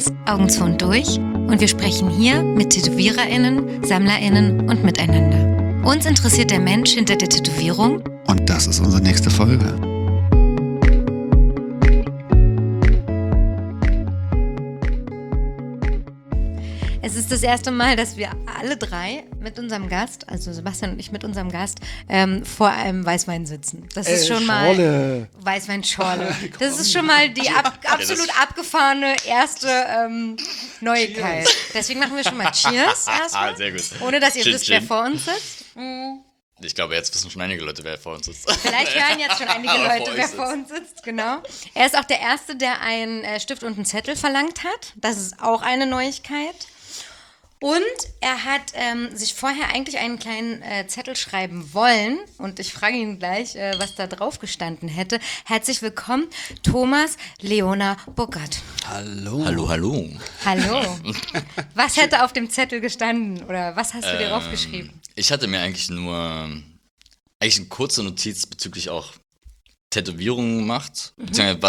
Podcast Augen zu und durch und wir sprechen hier mit TätowiererInnen, SammlerInnen und miteinander. Uns interessiert der Mensch hinter der Tätowierung. Und das ist unsere nächste Folge. Es ist das erste Mal, dass wir alle drei mit unserem Gast, also Sebastian und ich mit unserem Gast, vor einem Weißwein sitzen. Das ist schon Schorle. mal Weißweinschorle. Das ist schon mal die absolut abgefahrene erste Neuigkeit. Deswegen machen wir schon mal Cheers erstmal. Sehr gut. Ohne dass ihr Chin, wisst, wer chin. vor uns sitzt. Ich glaube, jetzt wissen schon einige Leute, wer vor uns sitzt. Vielleicht hören jetzt schon einige Aber Leute, vor wer euch vor uns sitzt. Genau. Er ist auch der Erste, der einen Stift und einen Zettel verlangt hat. Das ist auch eine Neuigkeit. Und er hat sich vorher eigentlich einen kleinen Zettel schreiben wollen. Und ich frage ihn gleich, was da drauf gestanden hätte. Herzlich willkommen, Thomas Leona Burkhardt. Hallo. Hallo, hallo. Hallo. Was hätte auf dem Zettel gestanden? Oder was hast du dir draufgeschrieben? Ich hatte mir eigentlich eine kurze Notiz bezüglich auch Tätowierungen gemacht. Beziehungsweise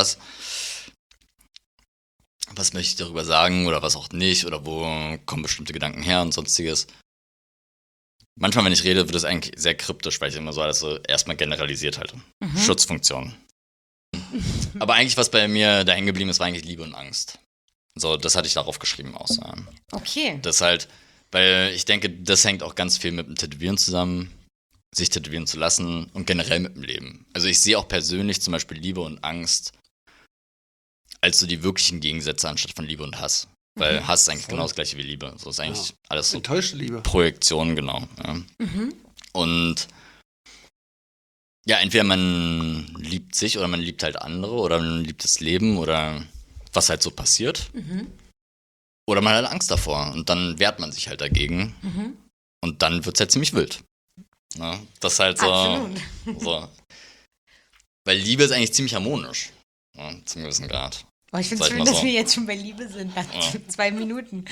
was möchte ich darüber sagen oder was auch nicht oder wo kommen bestimmte Gedanken her und sonstiges. Manchmal, wenn ich rede, wird es eigentlich sehr kryptisch, weil ich immer so alles so erstmal generalisiert halte. Schutzfunktion. Aber eigentlich, was bei mir da hängen geblieben ist, war eigentlich Liebe und Angst. So, das hatte ich darauf geschrieben aus. Ja. Okay. Das halt, weil ich denke, das hängt auch ganz viel mit dem Tätowieren zusammen, sich tätowieren zu lassen und generell mit dem Leben. Also ich sehe auch persönlich zum Beispiel Liebe und Angst als so die wirklichen Gegensätze anstatt von Liebe und Hass. Weil Hass ist eigentlich genau das gleiche wie Liebe. So ist eigentlich alles so Enttäuschte Liebe. Projektion, genau. Ja. Und ja, entweder man liebt sich oder man liebt halt andere oder man liebt das Leben oder was halt so passiert. Oder man hat Angst davor und dann wehrt man sich halt dagegen. Und dann wird es halt ziemlich wild. Ja, das ist halt so, Absolut. so. Weil Liebe ist eigentlich ziemlich harmonisch. Ja, zu einem gewissen Grad. Oh, ich finde Sag es ich schön, mal dass so. wir jetzt schon bei Liebe sind, nach 2 Minuten.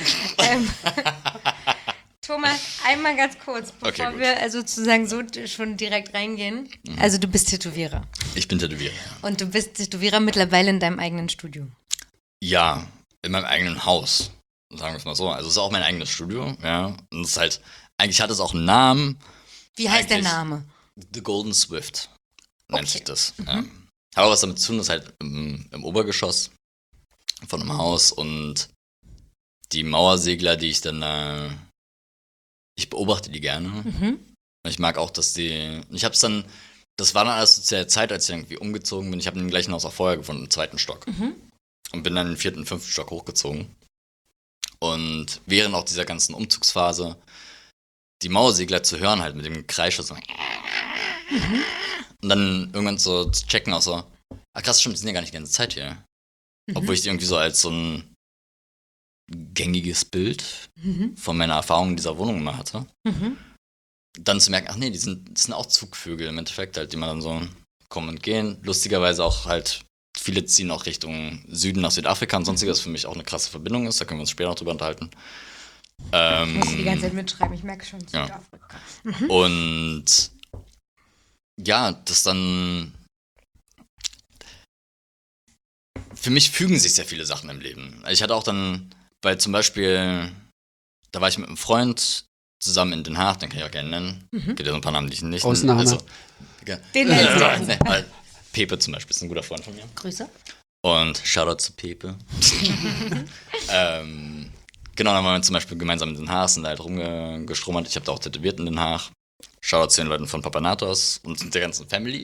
Thomas, einmal ganz kurz, bevor Okay, gut. wir sozusagen so schon direkt reingehen. Also du bist Tätowierer Ich bin Tätowierer. und du bist Tätowierer mittlerweile in deinem eigenen Studio. Ja, in meinem eigenen Haus. Sagen wir es mal so. Also es ist auch mein eigenes Studio, ja. Und es ist halt, eigentlich hat es auch einen Namen. Wie heißt der Eigentlich- Name? The Golden Swift nennt Okay. sich das. Ja. Hat auch was damit zu tun, das ist halt im Obergeschoss von einem Haus und die Mauersegler, die ich dann, ich beobachte die gerne. Und ich mag auch, dass ich hab's dann, das war dann alles zu der Zeit, als ich irgendwie umgezogen bin. Ich habe den gleichen Haus auch vorher gefunden, im 2. Stock. Und bin dann in den 4., 5. Stock hochgezogen. Und während auch dieser ganzen Umzugsphase die Mauersegler zu hören halt mit dem Gekreisch so. Und dann irgendwann so zu checken auch so, krass, stimmt, die sind ja gar nicht die ganze Zeit hier. Obwohl ich die irgendwie so als so ein gängiges Bild von meiner Erfahrung in dieser Wohnung immer hatte. Dann zu merken, ach nee, das sind auch Zugvögel im Endeffekt halt, die man dann so kommen und gehen. Lustigerweise auch halt, viele ziehen auch Richtung Süden nach Südafrika und sonstiges, was für mich auch eine krasse Verbindung ist, da können wir uns später noch drüber unterhalten. Ich muss die ganze Zeit mitschreiben, ich merke schon, Ja. Südafrika. Und ja, das dann. Für mich fügen sich sehr viele Sachen im Leben. Also ich hatte auch dann, weil zum Beispiel, da war ich mit einem Freund zusammen in Den Haag, den kann ich auch gerne nennen. Gibt ja so ein paar Namen, die ich nicht Ausnahme. Den nennst du. Pepe zum Beispiel ist ein guter Freund von mir. Grüße. Und Shoutout zu Pepe. Genau, dann waren wir zum Beispiel gemeinsam in Den Haag, sind da halt rumgestrummert. Ich habe da auch tätowiert in Den Haag. Shoutout zu den Leuten von Papanatos und der ganzen Family.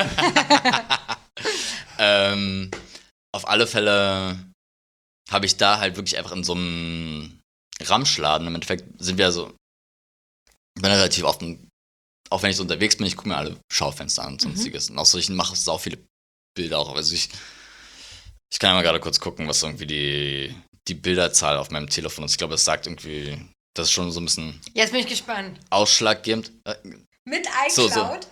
Auf alle Fälle habe ich da halt wirklich einfach in so einem Ramschladen, im Endeffekt sind wir so, ich bin relativ oft, auch wenn ich so unterwegs bin, ich gucke mir alle Schaufenster an und sonstiges. Und auch so, ich mache so viele Bilder auch. Also ich kann ja mal gerade kurz gucken, was irgendwie die Bilderzahl auf meinem Telefon ist. Ich glaube, es sagt irgendwie, das ist schon so ein bisschen Jetzt bin ich gespannt. ausschlaggebend. Mit iCloud?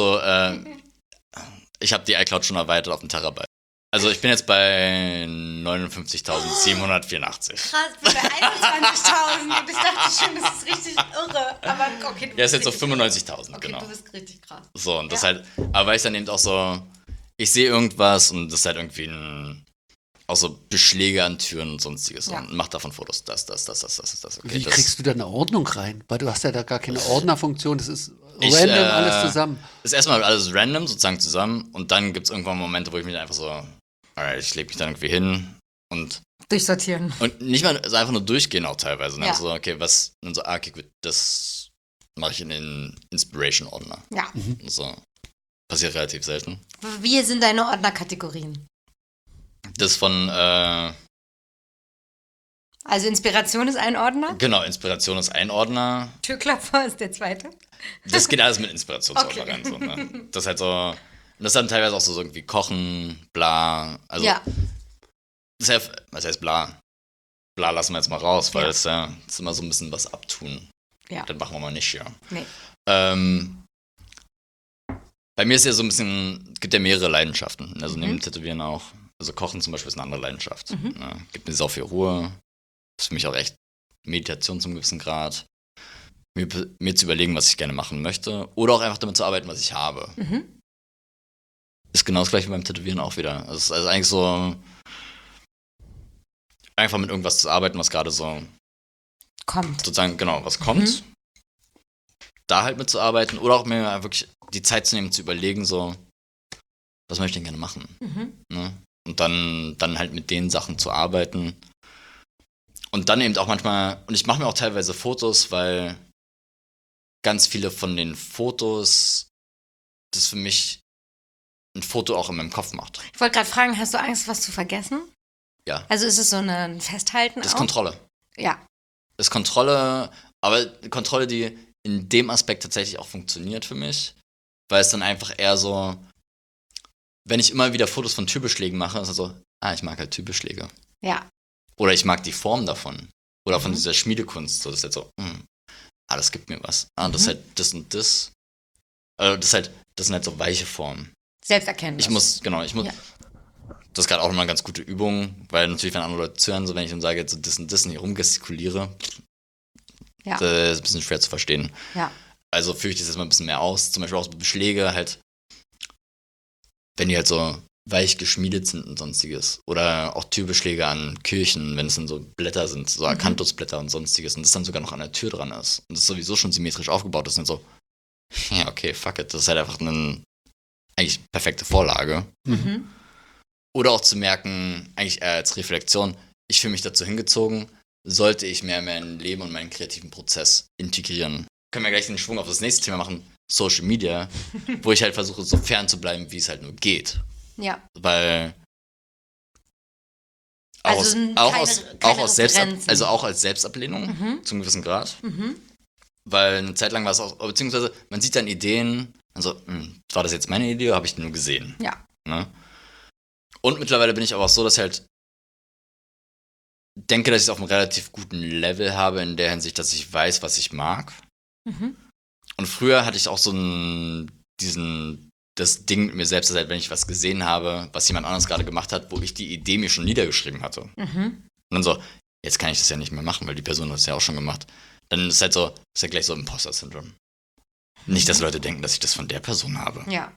Ich habe die iCloud schon erweitert auf einen Terabyte. Also ich bin jetzt bei 59.784. Krass, bin bei 21.000 und ich dachte schon, das ist richtig irre. Aber okay, du Ja, ist bist jetzt so richtig 95.000, Okay, genau. du bist richtig krass. So, und das Ja. halt, aber weil ich dann eben auch so, ich sehe irgendwas und das ist halt irgendwie auch so Beschläge an Türen und sonstiges Ja. und mach davon Fotos. Das. Okay, Wie das, kriegst du da eine Ordnung rein? Weil du hast ja da gar keine Ordnerfunktion, das ist Ich, random alles zusammen. Ist erstmal alles random sozusagen zusammen und dann gibt es irgendwann Momente, wo ich mich einfach so, alright, ich lege mich dann irgendwie hin und Durchsortieren. nicht mal also einfach nur durchgehen auch teilweise. Ne? Ja. Also, okay, was, dann so, okay, gut, das mache ich in den Inspiration-Ordner. Ja. So. Passiert relativ selten. Wie sind deine Ordnerkategorien? Das von, Also Inspiration ist ein Ordner, genau, Inspiration ist ein Ordner. Türklopfer ist der zweite. Das geht alles mit Inspirationsordner Okay. rein. So, ne? Das ist halt so, und das ist dann teilweise auch so irgendwie Kochen, bla. Also, Ja, das heißt, was heißt bla? Bla lassen wir jetzt mal raus, weil Ja. das ist immer so ein bisschen was abtun. ja. Das machen wir mal nicht, ja. Nee. Bei mir ist ja so ein bisschen, es gibt ja mehrere Leidenschaften. Also Mhm. neben Tätowieren auch. Also Kochen zum Beispiel ist eine andere Leidenschaft. Ne? Gibt mir sau viel Ruhe. Ist für mich auch echt Meditation zum gewissen Grad. Mir zu überlegen, was ich gerne machen möchte. Oder auch einfach damit zu arbeiten, was ich habe. Mhm. Ist genau das gleiche wie beim Tätowieren auch wieder. Also es ist also eigentlich so, einfach mit irgendwas zu arbeiten, was gerade so, Kommt. sozusagen, genau, was kommt. Da halt mitzuarbeiten. Oder auch mir wirklich die Zeit zu nehmen, zu überlegen, so, was möchte ich denn gerne machen? Mhm. Ne? Und dann halt mit den Sachen zu arbeiten. Und dann eben auch manchmal, und ich mache mir auch teilweise Fotos, weil ganz viele von den Fotos, das für mich ein Foto auch in meinem Kopf macht. Ich wollte gerade fragen, hast du Angst, was zu vergessen? Ja. Also ist es so ein Festhalten Das ist auch? Kontrolle. Ja. Das ist Kontrolle, aber Kontrolle, die in dem Aspekt tatsächlich auch funktioniert für mich, weil es dann einfach eher so, wenn ich immer wieder Fotos von Türbeschlägen mache, ist es so, ich mag halt Türbeschläge. Ja. Oder ich mag die Form davon. Oder von dieser Schmiedekunst. So, das ist halt so, das gibt mir was. Das ist halt das und das. Also das sind halt so weiche Formen. Selbsterkenntnis. Ich muss. Ja. Das ist gerade auch nochmal eine ganz gute Übung, weil natürlich, wenn andere Leute zuhören, so wenn ich dann sage, jetzt so das und das und hier rumgestikuliere, Ja. das ist ein bisschen schwer zu verstehen. Ja. Also führe ich das jetzt mal ein bisschen mehr aus. Zum Beispiel auch so Beschläge halt, wenn die halt so weich geschmiedet sind und sonstiges. Oder auch Türbeschläge an Kirchen, wenn es dann so Blätter sind, so Akanthusblätter und sonstiges. Und das dann sogar noch an der Tür dran ist. Und das sowieso schon symmetrisch aufgebaut ist. Und so, ja, okay, fuck it. Das ist halt einfach eine eigentlich perfekte Vorlage. Mhm. Oder auch zu merken, eigentlich eher als Reflexion, ich fühle mich dazu hingezogen, sollte ich mehr mein Leben und meinen kreativen Prozess integrieren. Können wir gleich den Schwung auf das nächste Thema machen, Social Media, wo ich halt versuche, so fern zu bleiben, wie es halt nur geht. Ja. Weil Also keine Referenzen. auch als Selbstablehnung zum gewissen Grad. Weil eine Zeit lang war es auch, beziehungsweise man sieht dann Ideen, also, war das jetzt meine Idee oder habe ich die nur gesehen? Ja. Ne? Und mittlerweile bin ich aber auch so, dass ich halt denke, dass ich es auf einem relativ guten Level habe, in der Hinsicht, dass ich weiß, was ich mag. Und früher hatte ich auch so das Ding mit mir selbst, dass halt, wenn ich was gesehen habe, was jemand anderes gerade gemacht hat, wo ich die Idee mir schon niedergeschrieben hatte. Und dann so, jetzt kann ich das ja nicht mehr machen, weil die Person hat es ja auch schon gemacht. Dann ist halt so, ist ja gleich so Imposter-Syndrom. Nicht, dass Leute denken, dass ich das von der Person habe. Ja.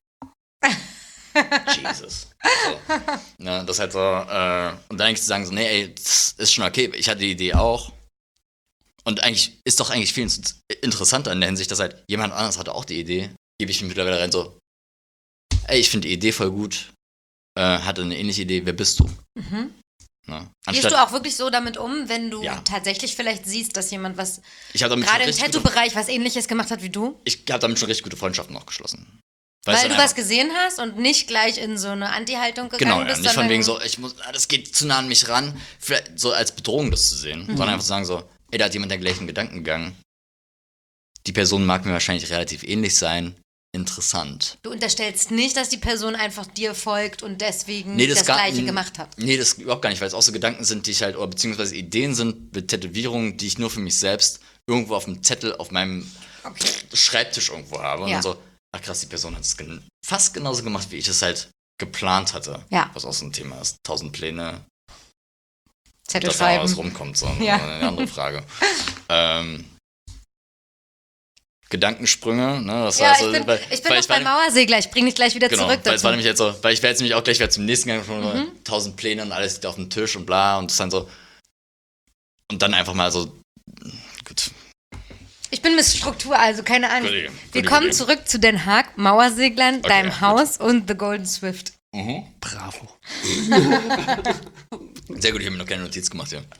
Jesus. So. Ja, das ist halt so, und dann eigentlich zu sagen, so, nee, ey, das ist schon okay, ich hatte die Idee auch. Und eigentlich ist doch eigentlich viel interessanter in der Hinsicht, dass halt jemand anderes hatte auch die Idee, gebe ich mir mittlerweile rein so, ey, ich finde die Idee voll gut, hatte eine ähnliche Idee, wer bist du? Ja. Gehst du auch wirklich so damit um, wenn du Ja. tatsächlich vielleicht siehst, dass jemand was, Ich habe damit gerade schon im richtig gute, Tattoo-Bereich, was Ähnliches gemacht hat wie du? ich habe damit schon richtig gute Freundschaften auch geschlossen. Weil Weil du was gesehen hast und nicht gleich in so eine Anti-Haltung gegangen Genau, ja. bist, Nicht von sondern wegen so, das geht zu nah an mich ran, vielleicht so als Bedrohung das zu sehen, sondern einfach zu sagen so, ey, da hat jemand den gleichen Gedankengang. Die Person mag mir wahrscheinlich relativ ähnlich sein. Interessant. du unterstellst nicht, dass die Person einfach dir folgt und deswegen Nee, das Gleiche gemacht hat. Nee, das überhaupt gar nicht, weil es auch so Gedanken sind, die ich halt, oder beziehungsweise Ideen sind mit Tätowierungen, die ich nur für mich selbst irgendwo auf dem Zettel auf meinem Schreibtisch irgendwo habe. Und Ja. dann so, ach krass, die Person hat es fast genauso gemacht, wie ich es halt geplant hatte. Ja. Was auch so ein Thema ist. 1000 Pläne, Zettel dass da was schreiben. rumkommt, so Ja. eine andere Frage. Gedankensprünge. Ne? Das Ja, war so, ich bin weil noch bei Mauersegler. Ich bring dich gleich wieder genau, zurück weil es war dazu. nämlich jetzt so, weil ich werde jetzt nämlich auch gleich wieder zum nächsten Gang schon 1000 Pläne und alles liegt auf dem Tisch und bla und das dann so. Und dann einfach mal so. Gut. Ich bin Miss Struktur, also keine Ahnung. Wir kommen Gute. zurück zu Den Haag, Mauerseglern, deinem gut. Haus und The Golden Swift. Bravo. Sehr gut, ich habe mir noch keine Notiz gemacht hier.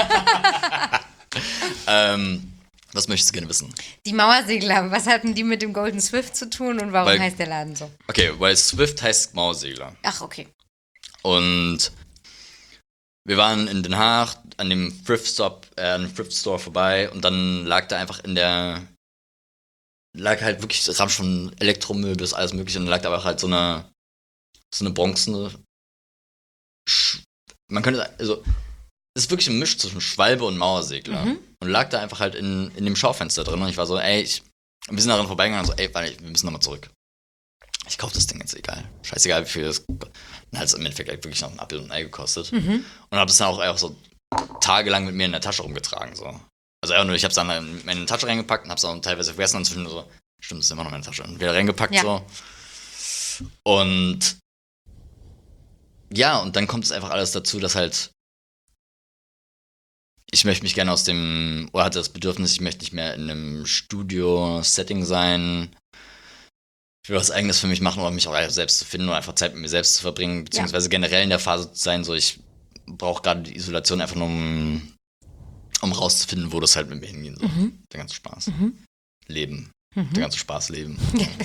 Was möchtest du gerne wissen? Die Mauersegler, was hatten die mit dem Golden Swift zu tun und warum Weil- heißt der Laden so? Okay, weil Swift heißt Mauersegler. Ach, okay. Und wir waren in Den Haag an dem Thrift Store vorbei und dann lag da einfach lag halt wirklich Ramsch von Elektromüll bis alles mögliche und dann lag da aber halt so eine bronzene, man könnte, also, es ist wirklich ein Misch zwischen Schwalbe und Mauersegler. Und lag da einfach halt in dem Schaufenster drin und ich war so, ey, wir sind daran vorbeigegangen und so, ey, warte, wir müssen nochmal zurück. Ich kaufe das Ding jetzt, egal. Scheißegal, wie viel das. Dann hat es im Endeffekt halt wirklich noch ein Apfel und ein Ei gekostet. Und habe es dann auch so tagelang mit mir in der Tasche rumgetragen. So. Also einfach nur, ich habe es dann in meine Tasche reingepackt und habe es dann teilweise vergessen und zwischendurch so, stimmt, das ist immer noch meine Tasche. Und wieder reingepackt Ja. so. Und ja, und dann kommt es einfach alles dazu, dass halt ich möchte mich gerne hatte das Bedürfnis, ich möchte nicht mehr in einem Studio-Setting sein. Ich will was Eigenes für mich machen oder mich auch einfach selbst zu finden oder einfach Zeit mit mir selbst zu verbringen, beziehungsweise generell in der Phase zu sein, so ich brauche gerade die Isolation einfach nur, um rauszufinden, wo das halt mit mir hingehen soll. Der ganze Spaß. Leben. Der ganze Spaß leben.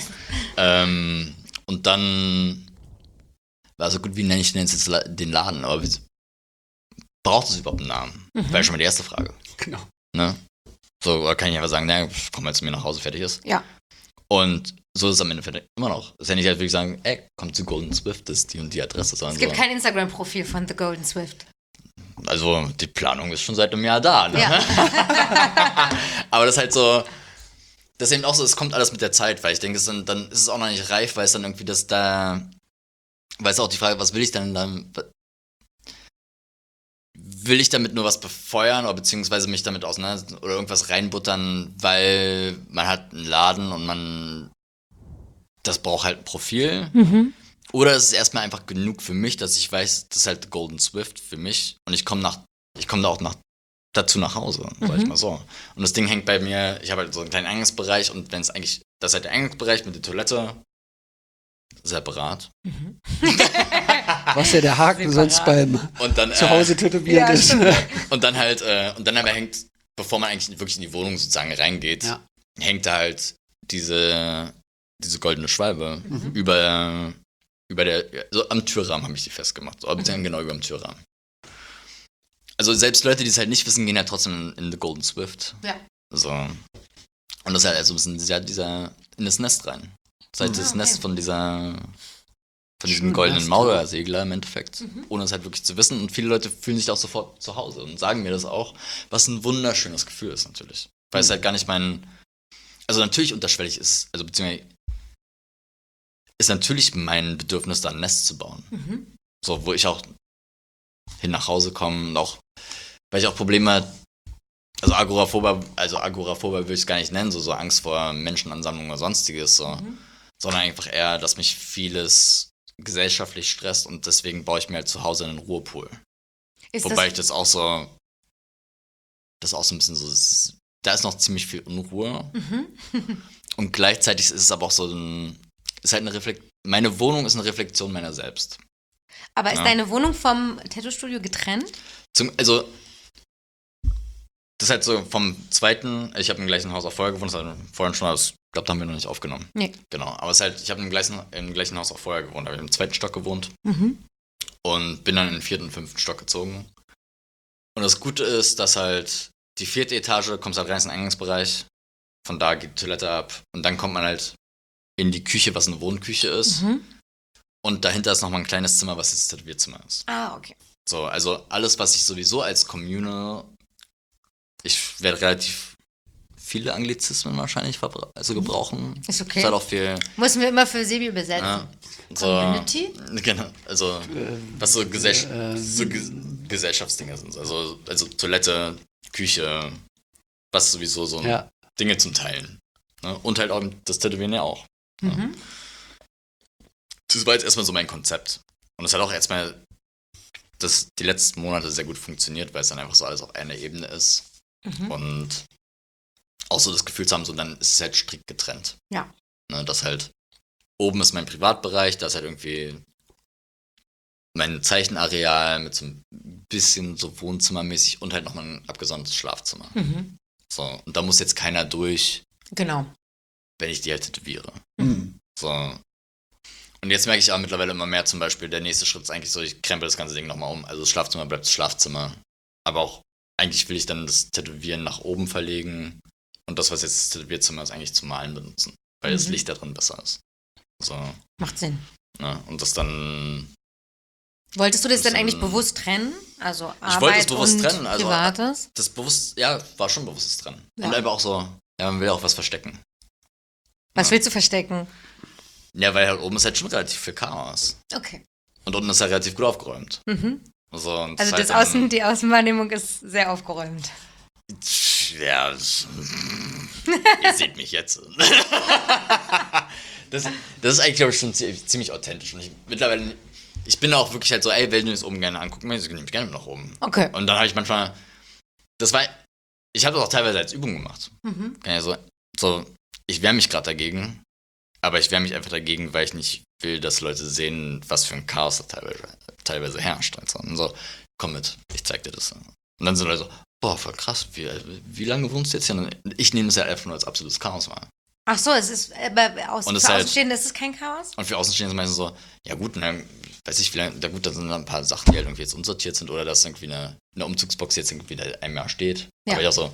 Und dann war so gut, wie nenne ich denn jetzt den Laden, aber braucht es überhaupt einen Namen? Wäre schon mal die erste Frage. Genau. Ne? So, oder kann ich einfach sagen, naja, komm mal zu mir nach Hause, fertig ist. Ja. Und so ist es am Ende immer noch. Das ist ja nicht halt wirklich sagen, ey, komm zu Golden Swift, das ist die und die Adresse. Sondern Es gibt so. kein Instagram-Profil von The Golden Swift. Also die Planung ist schon seit einem Jahr da. Ne? Ja. Aber das ist halt so, das ist eben auch so, es kommt alles mit der Zeit, weil ich denke, dann ist es auch noch nicht reif, weil es dann irgendwie weil es auch die Frage, was will ich denn dann, will ich damit nur was befeuern oder beziehungsweise mich damit oder irgendwas reinbuttern, weil man hat einen Laden und das braucht halt ein Profil. Oder ist es erstmal einfach genug für mich, dass ich weiß, das ist halt Golden Swift für mich und ich komme da auch dazu nach Hause, sag ich mal so. Und das Ding hängt bei mir, ich habe halt so einen kleinen Eingangsbereich und das ist halt der Eingangsbereich mit der Toilette separat. Was ja der Haken sonst beim Und dann, Zuhause tätowieren ist. und dann halt, und dann aber hängt, bevor man eigentlich wirklich in die Wohnung sozusagen reingeht, hängt da halt diese goldene Schwalbe über so am Türrahmen habe ich die festgemacht. Oder beziehungsweise genau über dem Türrahmen. Also selbst Leute, die es halt nicht wissen, gehen ja trotzdem in The Golden Swift. Ja. So. Und das ist halt so ein bisschen in das Nest rein. Das ist halt das Nest von diesem Schön goldenen Nest, Mauersegler im Endeffekt. Ohne es halt wirklich zu wissen. Und viele Leute fühlen sich auch sofort zu Hause und sagen mir das auch, was ein wunderschönes Gefühl ist natürlich. Weil es halt gar nicht also natürlich unterschwellig ist, also beziehungsweise ist natürlich mein Bedürfnis, da ein Nest zu bauen. So, wo ich auch hin nach Hause komme und auch, weil ich auch Probleme, also Agoraphobe will ich es gar nicht nennen, so Angst vor Menschenansammlungen oder sonstiges, so, sondern einfach eher, dass mich vieles gesellschaftlich stresst und deswegen baue ich mir halt zu Hause einen Ruhepool. Wobei ich das auch so ein bisschen so, da ist noch ziemlich viel Unruhe und gleichzeitig ist es aber auch so ist halt meine Wohnung ist eine Reflexion meiner selbst. Aber ist deine Wohnung vom Tattoo-Studio getrennt? Also, das ist halt so vom zweiten, ich habe im gleichen Haus auch vorher gewohnt, das hatten wir vorhin schon, aber ich glaube, da haben wir noch nicht aufgenommen. Nee. Genau, aber es ist halt, ich habe im gleichen Haus auch vorher gewohnt, da habe ich im zweiten Stock gewohnt und bin dann in den 4. und 5. Stock gezogen. Und das Gute ist, dass halt die 4. Etage, kommst halt rein in den Eingangsbereich, von da geht die Toilette ab und dann kommt man halt in die Küche, was eine Wohnküche ist. Und dahinter ist nochmal ein kleines Zimmer, was jetzt das Tätowierzimmer ist. Ah, okay. So, also alles, was ich sowieso als Communal, ich werde relativ viele Anglizismen wahrscheinlich gebrauchen. Ist okay. Ist halt auch viel. Müssen wir immer für Sebi übersetzen. Ja, so, Community? Genau, also was so, Gesellschaftsdinge sind. Also Toilette, Küche, was sowieso so Dinge zum Teilen. Ne? Und halt auch das Tätowieren ja auch. Mhm. Das war jetzt erstmal so mein Konzept. Und es hat auch erstmal die letzten Monate sehr gut funktioniert, weil es dann einfach so alles auf einer Ebene ist. Mhm. Und auch so das Gefühl zu haben, so dann ist es halt strikt getrennt. Ja. Ne, das halt, oben ist mein Privatbereich, da ist halt irgendwie mein Zeichenareal mit so ein bisschen so wohnzimmermäßig und halt nochmal ein abgesondertes Schlafzimmer. Mhm. So, und da muss jetzt keiner durch, Genau. wenn ich die halt tätowiere. Mhm. So. Und jetzt merke ich auch mittlerweile immer mehr zum Beispiel, der nächste Schritt ist eigentlich so, ich krempel das ganze Ding nochmal um. Also das Schlafzimmer bleibt das Schlafzimmer. Aber auch, eigentlich will ich dann das Tätowieren nach oben verlegen. Und das, was jetzt das Tätowierzimmer ist, eigentlich zum Malen benutzen. Weil das Licht da drin besser ist. So, Macht Sinn. ne? Und das dann. Wolltest du das Das dann eigentlich dann- bewusst trennen? Also Arbeit Ich wollte es bewusst und trennen. Also, Privates? das bewusst, ja, war schon bewusstes dran. Ja. Und einfach auch so, ja, man will auch was verstecken. Was Ja. willst du verstecken? Ja, weil halt oben ist halt schon relativ viel Chaos. Okay. Und unten ist halt relativ gut aufgeräumt. Mhm. So, und Also halt dann- die Außenwahrnehmung ist sehr aufgeräumt. Ja, ihr seht mich jetzt. Das ist eigentlich, glaube ich, schon ziemlich authentisch. Und mittlerweile, ich bin auch wirklich halt so, ey, wenn du es oben gerne angucken möchtest, nehme ich gerne nach oben. Okay. Und dann habe ich manchmal, ich habe das auch teilweise als Übung gemacht. Mhm. Kann ja so, ich wehre mich gerade dagegen, aber ich wehre mich einfach dagegen, weil ich nicht will, dass Leute sehen, was für ein Chaos da teilweise herrscht. Also, und so, komm mit, ich zeig dir das. Und dann sind Leute so, boah, voll krass, wie lange wohnst du jetzt hier? Und ich nehme das ja einfach nur als absolutes Chaos wahr. Ach so, es ist, aber Und es für halt- Außenstehende ist es kein Chaos? Und für Außenstehende ist meistens so, ja gut, na, weiß ich, wie lange, da gut, da sind dann ein paar Sachen, die halt irgendwie jetzt unsortiert sind oder dass irgendwie eine Umzugsbox jetzt irgendwie da einem Jahr steht. Ja. Aber ich auch so,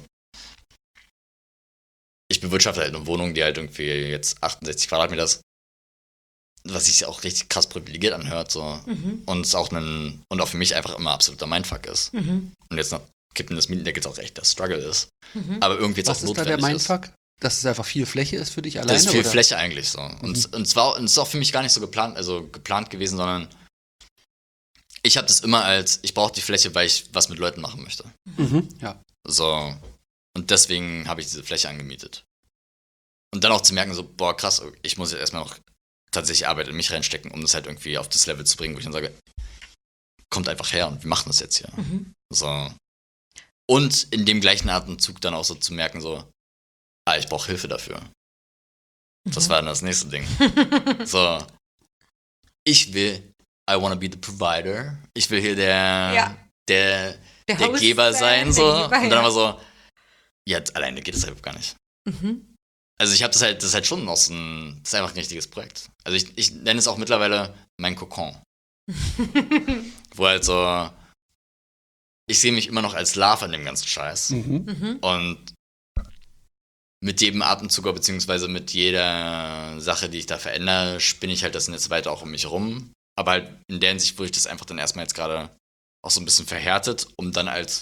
ich bewirtschafte halt eine Wohnung, die halt irgendwie jetzt 68 Quadratmeter ist, was sich auch richtig krass privilegiert anhört, so. Mhm. Und es auch und auch für mich einfach immer absoluter Mindfuck ist. Mhm. Und jetzt noch kippen das Mietendeckel jetzt auch echt der Struggle ist. Mhm. Aber irgendwie jetzt Was auch ist da der notwendig ist. Mindfuck? Dass es einfach viel Fläche ist für dich alleine? Das ist viel oder? Fläche eigentlich so. Und es ist auch für mich gar nicht so geplant gewesen, sondern ich habe das immer als, ich brauche die Fläche, weil ich was mit Leuten machen möchte. Mhm. Ja. So. Und deswegen habe ich diese Fläche angemietet. Und dann auch zu merken, so, boah, krass, ich muss jetzt erstmal noch tatsächlich Arbeit in mich reinstecken, um das halt irgendwie auf das Level zu bringen, wo ich dann sage, kommt einfach her und wir machen das jetzt hier. Mhm. So. Und in dem gleichen Atemzug dann auch so zu merken, so, ich brauche Hilfe dafür. Das war dann das nächste Ding. So, I wanna be the provider. Ich will hier Ja. der Host Geber sein, so. der Geber, Und dann ja. aber so, ja, alleine geht es halt gar nicht. Mhm. Also ich habe das ist halt schon noch das ist einfach ein richtiges Projekt. Also ich nenne es auch mittlerweile mein Kokon. Wo halt so, ich sehe mich immer noch als Love an dem ganzen Scheiß. Mhm. Mhm. Und mit jedem Atemzug, beziehungsweise mit jeder Sache, die ich da verändere, spinne ich halt das Netz weiter auch um mich rum. Aber halt in der Hinsicht, wo ich das einfach dann erstmal jetzt gerade auch so ein bisschen verhärtet, um dann als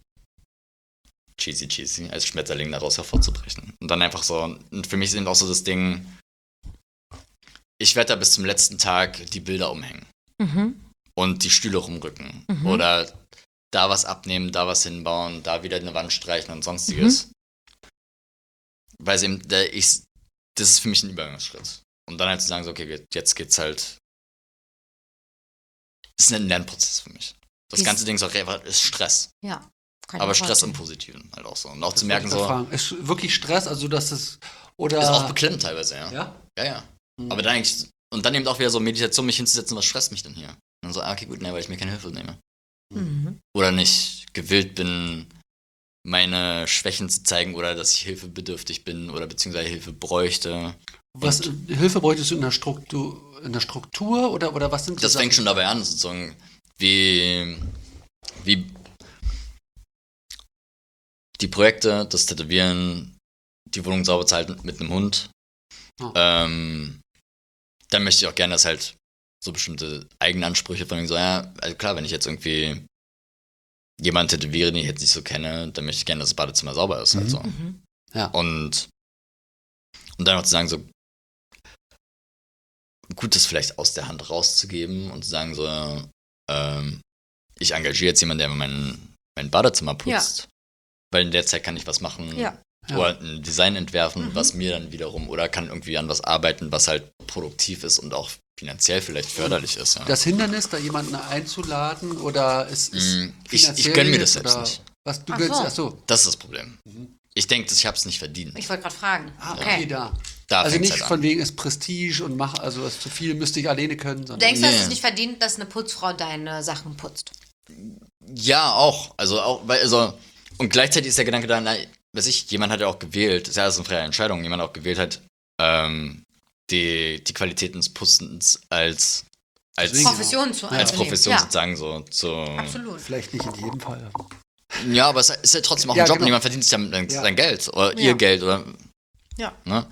cheesy, als Schmetterling daraus hervorzubrechen. Und dann einfach so, und für mich sind auch so das Ding, ich werde da bis zum letzten Tag die Bilder umhängen. Mhm. Und die Stühle rumrücken. Mhm. Oder da was abnehmen, da was hinbauen, da wieder eine Wand streichen und sonstiges. Weil es eben, das ist für mich ein Übergangsschritt. Und dann halt zu sagen, so, okay, jetzt geht's halt. Das ist ein Lernprozess für mich. Das Wie- ganze Ding ist auch einfach, ist Stress. Ja. kann ich Aber mir Stress im vorstellen. Positiven halt auch so. Und auch Das zu wollte merken, ich grad so, fragen. Ist wirklich Stress, also dass es oder ist auch beklemmt teilweise, ja. ja? Ja. Mhm. Aber dann eigentlich, und dann eben auch wieder so Meditation, mich hinzusetzen, was stresst mich denn hier? Und dann so, okay, gut, ne, weil ich mir keine Hilfe nehme. Mhm. Oder nicht gewillt bin, meine Schwächen zu zeigen oder dass ich hilfebedürftig bin oder beziehungsweise Hilfe bräuchte. Was Hilfe bräuchtest du in der Struktur oder was sind die Das fängt Sachen? schon dabei an, sozusagen, wie die Projekte, das Tätowieren, die Wohnung sauber zu halten mit einem Hund. Oh. Dann möchte ich auch gerne, dass halt so bestimmte Eigenansprüche von mir so, ja, also klar, wenn ich jetzt irgendwie jemanden tätowiere, den ich jetzt nicht so kenne, dann möchte ich gerne, dass das Badezimmer sauber ist. Halt so. Mhm. Ja. Und dann auch zu sagen, so gut, das vielleicht aus der Hand rauszugeben und zu sagen, so, ich engagiere jetzt jemanden, der mein Badezimmer putzt. Weil in der Zeit kann ich was machen, Ja. Oder ein Design entwerfen, was mir dann wiederum, oder kann irgendwie an was arbeiten, was halt produktiv ist und auch finanziell vielleicht förderlich ist. Ja. Das Hindernis, da jemanden einzuladen oder ist Ich gönn mir das selbst nicht. Was du Ach gönnst? so. Ach so. Das ist das Problem. Ich denke, ich habe es nicht verdient. Ich wollte gerade fragen. Okay, da. Da Also fängt's nicht halt von wegen ist Prestige und also ist zu viel, müsste ich alleine können, sondern Denkst du, dass Nee. es nicht verdient, dass eine Putzfrau deine Sachen putzt? Ja, auch. Und gleichzeitig ist der Gedanke da, jemand hat ja auch gewählt, ist ja alles eine freie Entscheidung, jemand hat auch gewählt hat, die Qualität des Putzens als Profession zu als anzunehmen. Profession Ja, sozusagen so zu. absolut. vielleicht nicht in jedem Fall. Ja, aber es ist ja trotzdem auch ein Ja, Job genau. und jemand verdient sich ja sein Geld oder Ja. ihr Geld oder. Ja. Ne?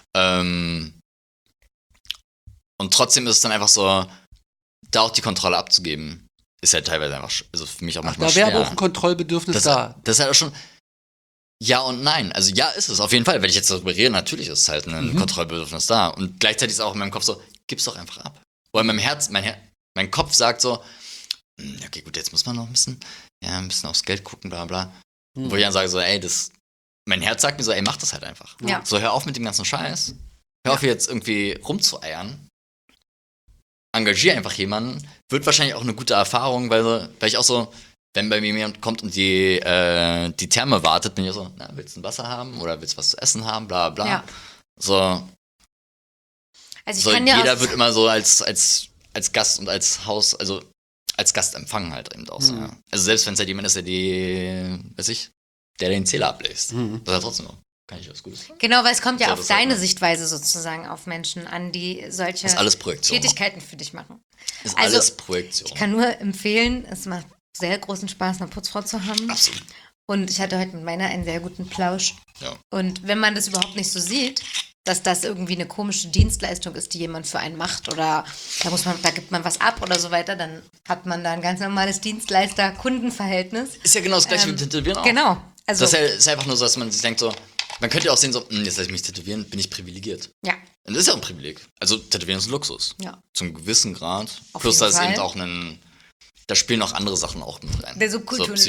Und trotzdem ist es dann einfach so, da auch die Kontrolle abzugeben, ist ja teilweise einfach, also für mich auch manchmal Da wäre schwer. aber auch ein Kontrollbedürfnis das, da. das ist halt auch schon. Ja und nein. Also ja, ist es auf jeden Fall. Wenn ich jetzt darüber rede, natürlich ist halt ein Kontrollbedürfnis da. Und gleichzeitig ist auch in meinem Kopf so, gib's doch einfach ab. Oder in meinem Herz, mein Kopf sagt so, ja, okay, gut, jetzt muss man noch ein bisschen aufs Geld gucken, bla bla. Wo ich dann sage so, ey, mein Herz sagt mir so, ey, mach das halt einfach. Ja. So, hör auf mit dem ganzen Scheiß. Hör auf jetzt irgendwie rumzueiern. Engagier einfach jemanden. Wird wahrscheinlich auch eine gute Erfahrung, weil ich auch so, wenn bei mir jemand kommt und die Therme wartet, bin ich so, na, willst du ein Wasser haben oder willst du was zu essen haben, bla bla. Ja. So, Also ich so kann ja jeder aus, wird immer so als Gast und als Haus, also als Gast empfangen halt eben auch so, ja. Also selbst wenn es halt jemand ist, der den Zähler ablässt. Das ist ja trotzdem noch, kann ich was Gutes. genau, weil es kommt ja So, auf das sagt deine man. Sichtweise sozusagen auf Menschen an, die solche Ist alles Projektion. Tätigkeiten für dich machen. Ist Also, alles Projektion. Ich kann nur empfehlen, es macht sehr großen Spaß, eine Putzfrau zu haben. Absolut. Und ich hatte heute mit meiner einen sehr guten Plausch. Ja. Und wenn man das überhaupt nicht so sieht, dass das irgendwie eine komische Dienstleistung ist, die jemand für einen macht oder da gibt man was ab oder so weiter, dann hat man da ein ganz normales Dienstleister-Kundenverhältnis. Ist ja genau das gleiche wie mit Tätowieren auch. Genau. Also, Das ist einfach nur so, dass man sich denkt so, man könnte ja auch sehen so, jetzt lasse ich mich tätowieren, bin ich privilegiert. ja. Und das ist ja auch ein Privileg. Also Tätowieren ist ein Luxus. Ja. Zum gewissen Grad. Auf Plus jeden da ist Fall. eben auch da spielen auch andere Sachen auch mit rein. Der Subkultur-Luxus.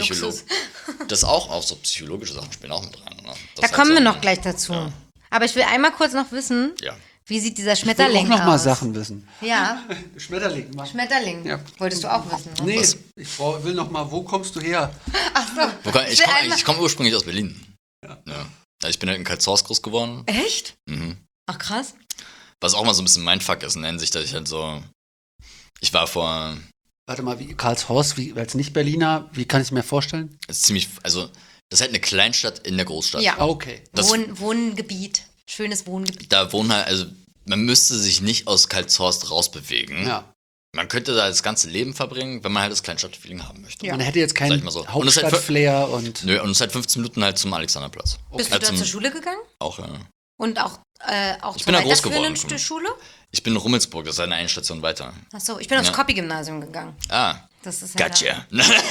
Das auch so psychologische Sachen spielen auch mit rein. Ne? Da kommen wir noch gleich dazu. Aber ich will einmal kurz noch wissen, Ja. wie sieht dieser Ich will Schmetterling auch noch mal aus? Sachen wissen. Ja, Schmetterling, Mann. Schmetterling. Ja. Wolltest du auch wissen, ne? Nee, will noch mal, wo kommst du her? Ach so. Ich komme ursprünglich aus Berlin. Ja. Also ich bin halt in Karlshorst groß geworden. Echt? Mhm. Ach krass. Was auch mal so ein bisschen Mindfuck ist in der Hinsicht, dass ich halt so. Ich war vor. Warte mal, wie Karlshorst, als Nicht-Berliner, wie kann ich es mir vorstellen? Das ist halt eine Kleinstadt in der Großstadt. Ja. Ah, okay. Das- Wohngebiet. Schönes Wohngebiet. Da wohnen halt, also man müsste sich nicht aus Karlshorst rausbewegen. Ja. Man könnte da das ganze Leben verbringen, wenn man halt das Kleinstadtfeeling haben möchte. Man hätte jetzt Sag keinen ich mal so. Und es ist halt Hauptstadt-Flair und Nö, und es ist halt 15 Minuten halt zum Alexanderplatz. Bist du Halt da zum- zur Schule gegangen? Auch, ja. Und auch Ich zur bin da groß weiterführenden geworden. Schule? Ich bin in Rummelsburg, das ist eine Station weiter. Achso, ich bin aufs Ja. Copy-Gymnasium gegangen. Ah, Das ist ja gotcha.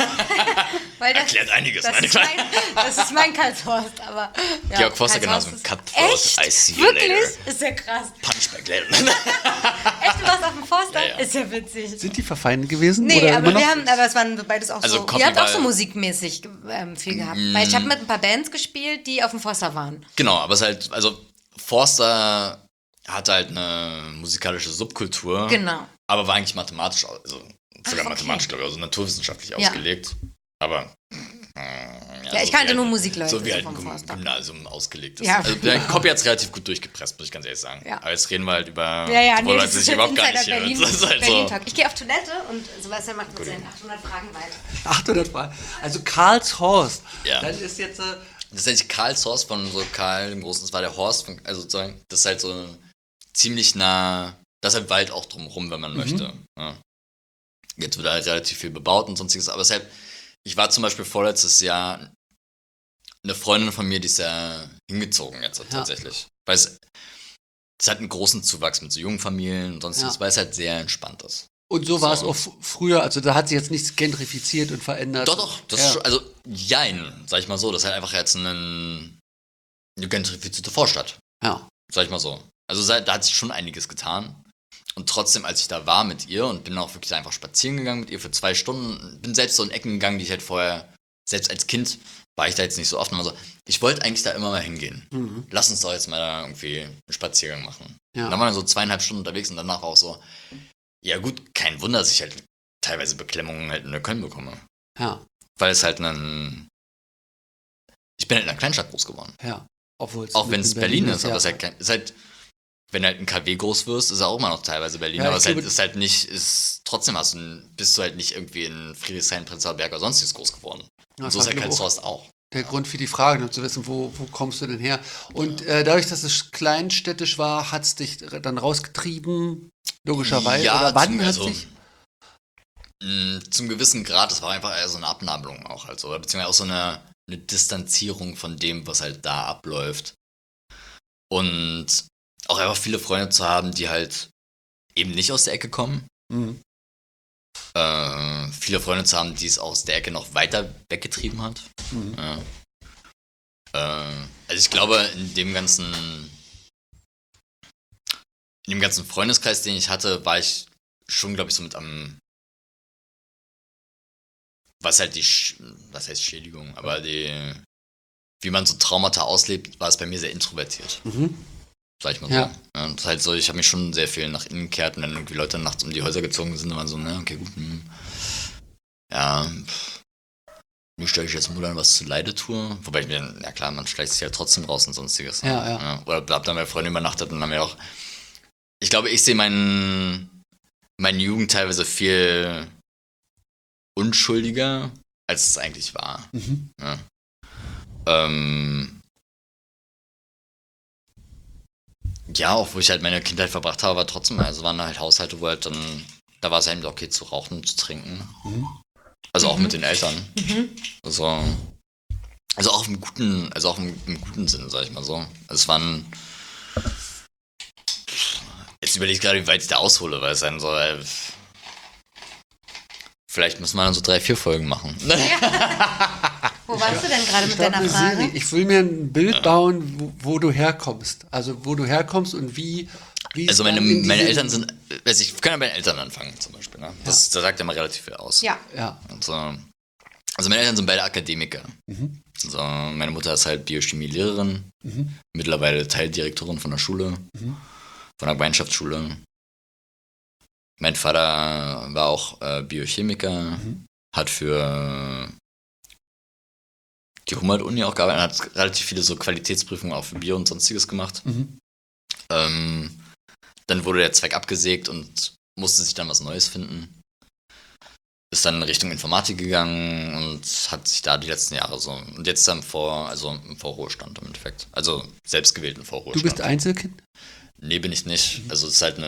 Weil das, Erklärt einiges. Das Nein, ist, das ist mein Karlshorst, aber. Ja, Georg Forster Karlshorst Gymnasium, ist- Cutthroat, Echt? I see you Wirklich? later. Ist ja krass. Punch back later. Echt, du warst auf dem Forster? Ja. Ist ja witzig. sind die verfeindet gewesen? Nee, oder aber immer noch? es waren beides auch Also so. Copy Ihr habt auch war- so musikmäßig viel gehabt. Weil ich habe mit ein paar Bands gespielt, die auf dem Forster waren. Genau, aber es ist halt, also Forster hat halt eine musikalische Subkultur. Genau. Aber war eigentlich mathematisch, also sogar okay. mathematisch, glaube ich, also naturwissenschaftlich Ja. ausgelegt. Aber. Ja, ich so kannte wie nur halt- Musikleute So wie halt vom ein Forster. Gymnasium ausgelegt ist. Ja. Also der Copy hat es relativ gut durchgepresst, muss ich ganz ehrlich sagen. Ja. Aber jetzt reden wir halt über. Ja, wo nee, Leute das sich ist jetzt überhaupt gar nicht Insider hier. Berlin, Das ist halt Berlin so. Talk. Ich gehe auf Toilette und Sebastian macht mit seinen 800 Fragen weiter. 800 Fragen. Also Karlshorst. Ja. Dann ist jetzt Das nennt sich Karlshorst von so Karl dem Großen. Das war der Horst, also sozusagen, das ist halt so ziemlich nah. Da ist halt Wald auch drumherum, wenn man möchte. Ja. Jetzt wird halt relativ viel bebaut und sonstiges. Aber deshalb, ich war zum Beispiel vorletztes Jahr eine Freundin von mir, die ist ja hingezogen jetzt tatsächlich. Weil es hat einen großen Zuwachs mit so jungen Familien und sonstiges, Ja. weil es halt sehr entspannt ist. und so war es So. auch früher, also da hat sich jetzt nichts gentrifiziert und verändert. Doch, das Ja. ist schon, also jein, sag ich mal so. Das ist halt einfach jetzt eine gentrifizierte Vorstadt. Ja. Sag ich mal so. Also da hat sich schon einiges getan. Und trotzdem, als ich da war mit ihr und bin auch wirklich einfach spazieren gegangen mit ihr für 2 Stunden, bin selbst so in Ecken gegangen, die ich halt vorher, selbst als Kind, war ich da jetzt nicht so oft. Also, ich wollte eigentlich da immer mal hingehen. Mhm. Lass uns doch jetzt mal da irgendwie einen Spaziergang machen. Ja. Und dann waren wir so 2,5 Stunden unterwegs und danach auch so, ja gut, kein Wunder, dass ich halt teilweise Beklemmungen halt in der Köln bekomme. Ja, Weil es halt ich bin halt in einer Kleinstadt groß geworden. ja. Auch wenn es Berlin ist, aber ja. es ist halt, wenn du halt ein KW groß wirst, ist er auch immer noch teilweise Berlin. Ja, aber ich es glaube- ist halt nicht, trotzdem bist du halt nicht irgendwie in Friedrichshain, Prenzlauer Berg oder sonstiges groß geworden. Ja, Und so ist halt das war Karlshorst auch. der Grund für die Frage, um zu wissen, wo kommst du denn her? Und dadurch, dass es kleinstädtisch war, hat es dich dann rausgetrieben, logischerweise? Ja, Oder wann hat dich? Zum gewissen Grad, das war einfach eher so eine Abnabelung auch halt so, oder beziehungsweise auch so eine Distanzierung von dem, was halt da abläuft. Und auch einfach viele Freunde zu haben, die halt eben nicht aus der Ecke kommen. Mhm. Viele Freunde zu haben, die es aus der Ecke noch weiter weggetrieben hat. Mhm. Ja. Also ich glaube, in dem ganzen Freundeskreis, den ich hatte, war ich schon, glaube ich, so mit was halt was heißt Schädigung, aber wie man so Traumata auslebt, war es bei mir sehr introvertiert. Mhm. Sag ich mal so. Ja. Ja, das ist halt so, ich habe mich schon sehr viel nach innen gekehrt und dann irgendwie Leute nachts um die Häuser gezogen sind und waren so, ne, okay, gut, ja, mir stelle ich jetzt nur dann was zu Leide tue. Wobei ich mir, ja klar, man schleicht sich halt trotzdem raus und sonstiges. Ja. Oder hab dann bei Freunden übernachtet und dann haben wir auch, ich glaube, ich sehe meine Jugend teilweise viel unschuldiger, als es eigentlich war. Mhm. Ja. Ja, auch wo ich halt meine Kindheit verbracht habe, aber trotzdem, also waren da halt Haushalte, wo halt dann, da war es halt okay zu rauchen und zu trinken. Mhm. Also auch mit den Eltern. Also auch im guten Sinne, sag ich mal so. Also es waren, jetzt überlege ich gerade, wie weit ich da aushole, weil es dann so, vielleicht müssen wir dann so 3-4 Folgen machen. Wo warst du denn gerade mit glaub, deiner eine Frage? Serie. Ich will mir ein Bild bauen, wo du herkommst. Also wo du herkommst und wie Also es dann meine in diese- Eltern sind, ich kann ja bei den Eltern anfangen zum Beispiel. Ne? Das sagt ja mal relativ viel aus. Ja. Ja. Also meine Eltern sind beide Akademiker. Mhm. Also meine Mutter ist halt Biochemie-Lehrerin, mittlerweile Teildirektorin von der Schule, von der Gemeinschaftsschule. Mein Vater war auch Biochemiker, hat für die Humboldt-Uni auch gearbeitet, hat relativ viele so Qualitätsprüfungen auch für Bio und sonstiges gemacht. Mhm. Dann wurde der Zweig abgesägt und musste sich dann was Neues finden. Ist dann in Richtung Informatik gegangen und hat sich da die letzten Jahre so, und jetzt dann im Vorruhestand im Endeffekt. Also selbstgewählten Vorruhestand. Du bist Einzelkind? Nee, bin ich nicht. Also es ist halt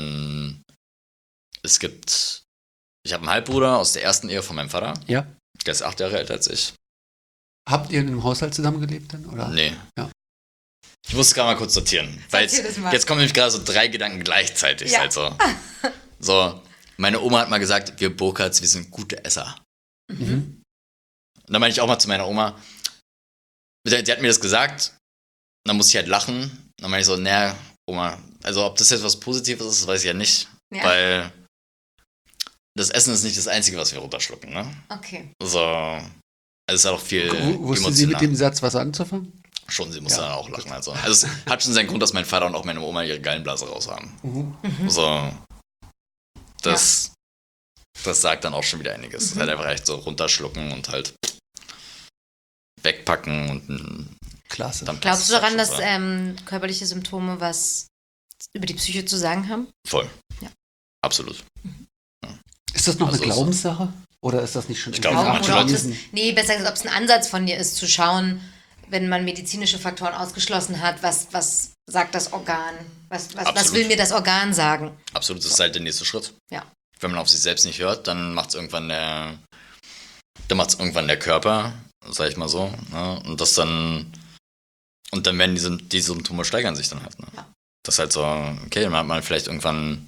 ich habe einen Halbbruder aus der ersten Ehe von meinem Vater. Ja. Der ist 8 Jahre älter als ich. Habt ihr in einem Haushalt zusammengelebt dann? Oder? Nee. Ja. Ich muss es gerade mal kurz sortieren. Weil Sortier das mal. jetzt kommen nämlich gerade so 3 Gedanken gleichzeitig. Ja. Halt so. So, meine Oma hat mal gesagt, wir Burkhards, wir sind gute Esser. Mhm. Und dann meine ich auch mal zu meiner Oma, die hat mir das gesagt, und dann muss ich halt lachen. Dann meine ich so, naja, Oma, also ob das jetzt was Positives ist, weiß ich ja nicht. Ja. Weil das Essen ist nicht das Einzige, was wir runterschlucken, ne? Okay. So, also es ist halt auch viel Wusste sie mit dem Satz was anzufangen? Schon, sie muss dann auch lachen. Also es hat schon seinen Grund, dass mein Vater und auch meine Oma ihre Gallenblase raus haben. So, das sagt dann auch schon wieder einiges. Das ist halt einfach echt so runterschlucken und halt wegpacken und Klasse. dann Glaubst du passt daran, es dass halt schon körperliche Symptome was über die Psyche zu sagen haben? so. Voll. Ja. Absolut. Ist das noch Also eine Glaubenssache? Oder ist das nicht schon Ich glaube, irgendwie manche Oder ob Leute- das, nee, besser gesagt, ob es ein Ansatz von dir ist, zu schauen, wenn man medizinische Faktoren ausgeschlossen hat, was sagt das Organ? Was Absolut. will mir das Organ sagen? Absolut, das ist halt der nächste Schritt. Ja. Wenn man auf sich selbst nicht hört, dann macht es irgendwann der Körper, sag ich mal so. Ne? Und dann werden die Symptome steigern sich dann halt. Ne? Ja. Das ist halt so, okay, dann hat man vielleicht irgendwann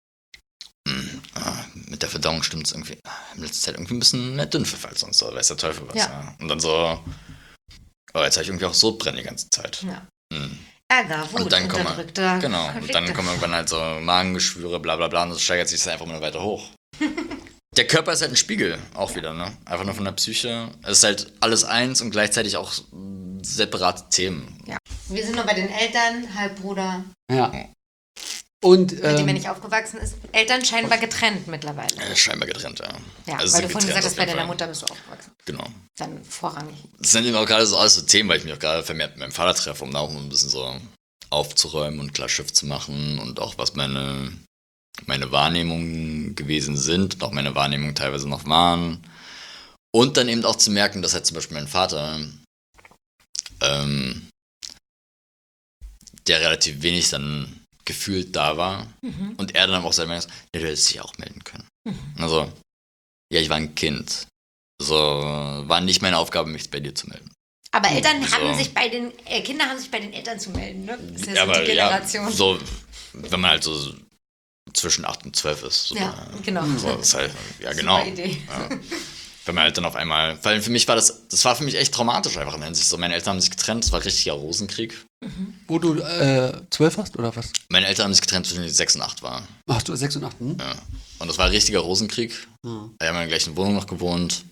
mit der Verdauung stimmt es irgendwie in letzter Zeit irgendwie ein bisschen mehr Dünnpfiff als sonst, oder weiß der Teufel was. Ja. Ja. Und dann so, oh, jetzt habe ich irgendwie auch Sodbrennen die ganze Zeit. Ja. Mhm. Ärger, Wut, Und dann kommen unterdrückte Genau, und Konflikte. dann kommen irgendwann halt so Magengeschwüre, bla bla bla, und das steigert sich dann einfach immer weiter hoch. Der Körper ist halt ein Spiegel, auch wieder, ne? Einfach nur von der Psyche. Es ist halt alles eins und gleichzeitig auch separate Themen. Ja. Wir sind nur bei den Eltern, Halbbruder, Ja. Und mit dem er nicht aufgewachsen ist. Eltern scheinbar getrennt mittlerweile. Scheinbar getrennt, ja. Ja, Also weil sind du vorhin getrennt gesagt hast, auf bei jeden deiner Fall. Mutter bist du aufgewachsen. Genau. Dann vorrangig. Das sind eben auch gerade so alles so Themen, weil ich mich auch gerade vermehrt mit meinem Vater treffe, um da auch ein bisschen so aufzuräumen und klar Schiff zu machen und auch was meine Wahrnehmungen gewesen sind und auch meine Wahrnehmungen teilweise noch waren. Und dann eben auch zu merken, dass halt zum Beispiel mein Vater, der relativ wenig dann gefühlt da war und er dann auch selber gesagt, ja, du hättest dich auch melden können. Also, ja, ich war ein Kind. So, war nicht meine Aufgabe, mich bei dir zu melden. Aber Eltern So. haben sich bei den, Kinder haben sich bei den Eltern zu melden, ne? Das ist ja so aber die Generation. ja, so, wenn man halt so zwischen 8 und 12 ist. So, Ja, genau. So, das ist halt, ja, genau. Super Idee. Ja. Wenn man halt dann auf einmal, weil für mich war das war für mich echt traumatisch einfach in der Hinsicht. So, meine Eltern haben sich getrennt, es war richtiger Rosenkrieg. wo du 12 hast, oder was? Meine Eltern haben sich getrennt, zwischen 6 und 8 war. Ach, du 6 und 8, hm? Ja. Und das war ein richtiger Rosenkrieg. Wir haben in der gleichen Wohnung noch gewohnt.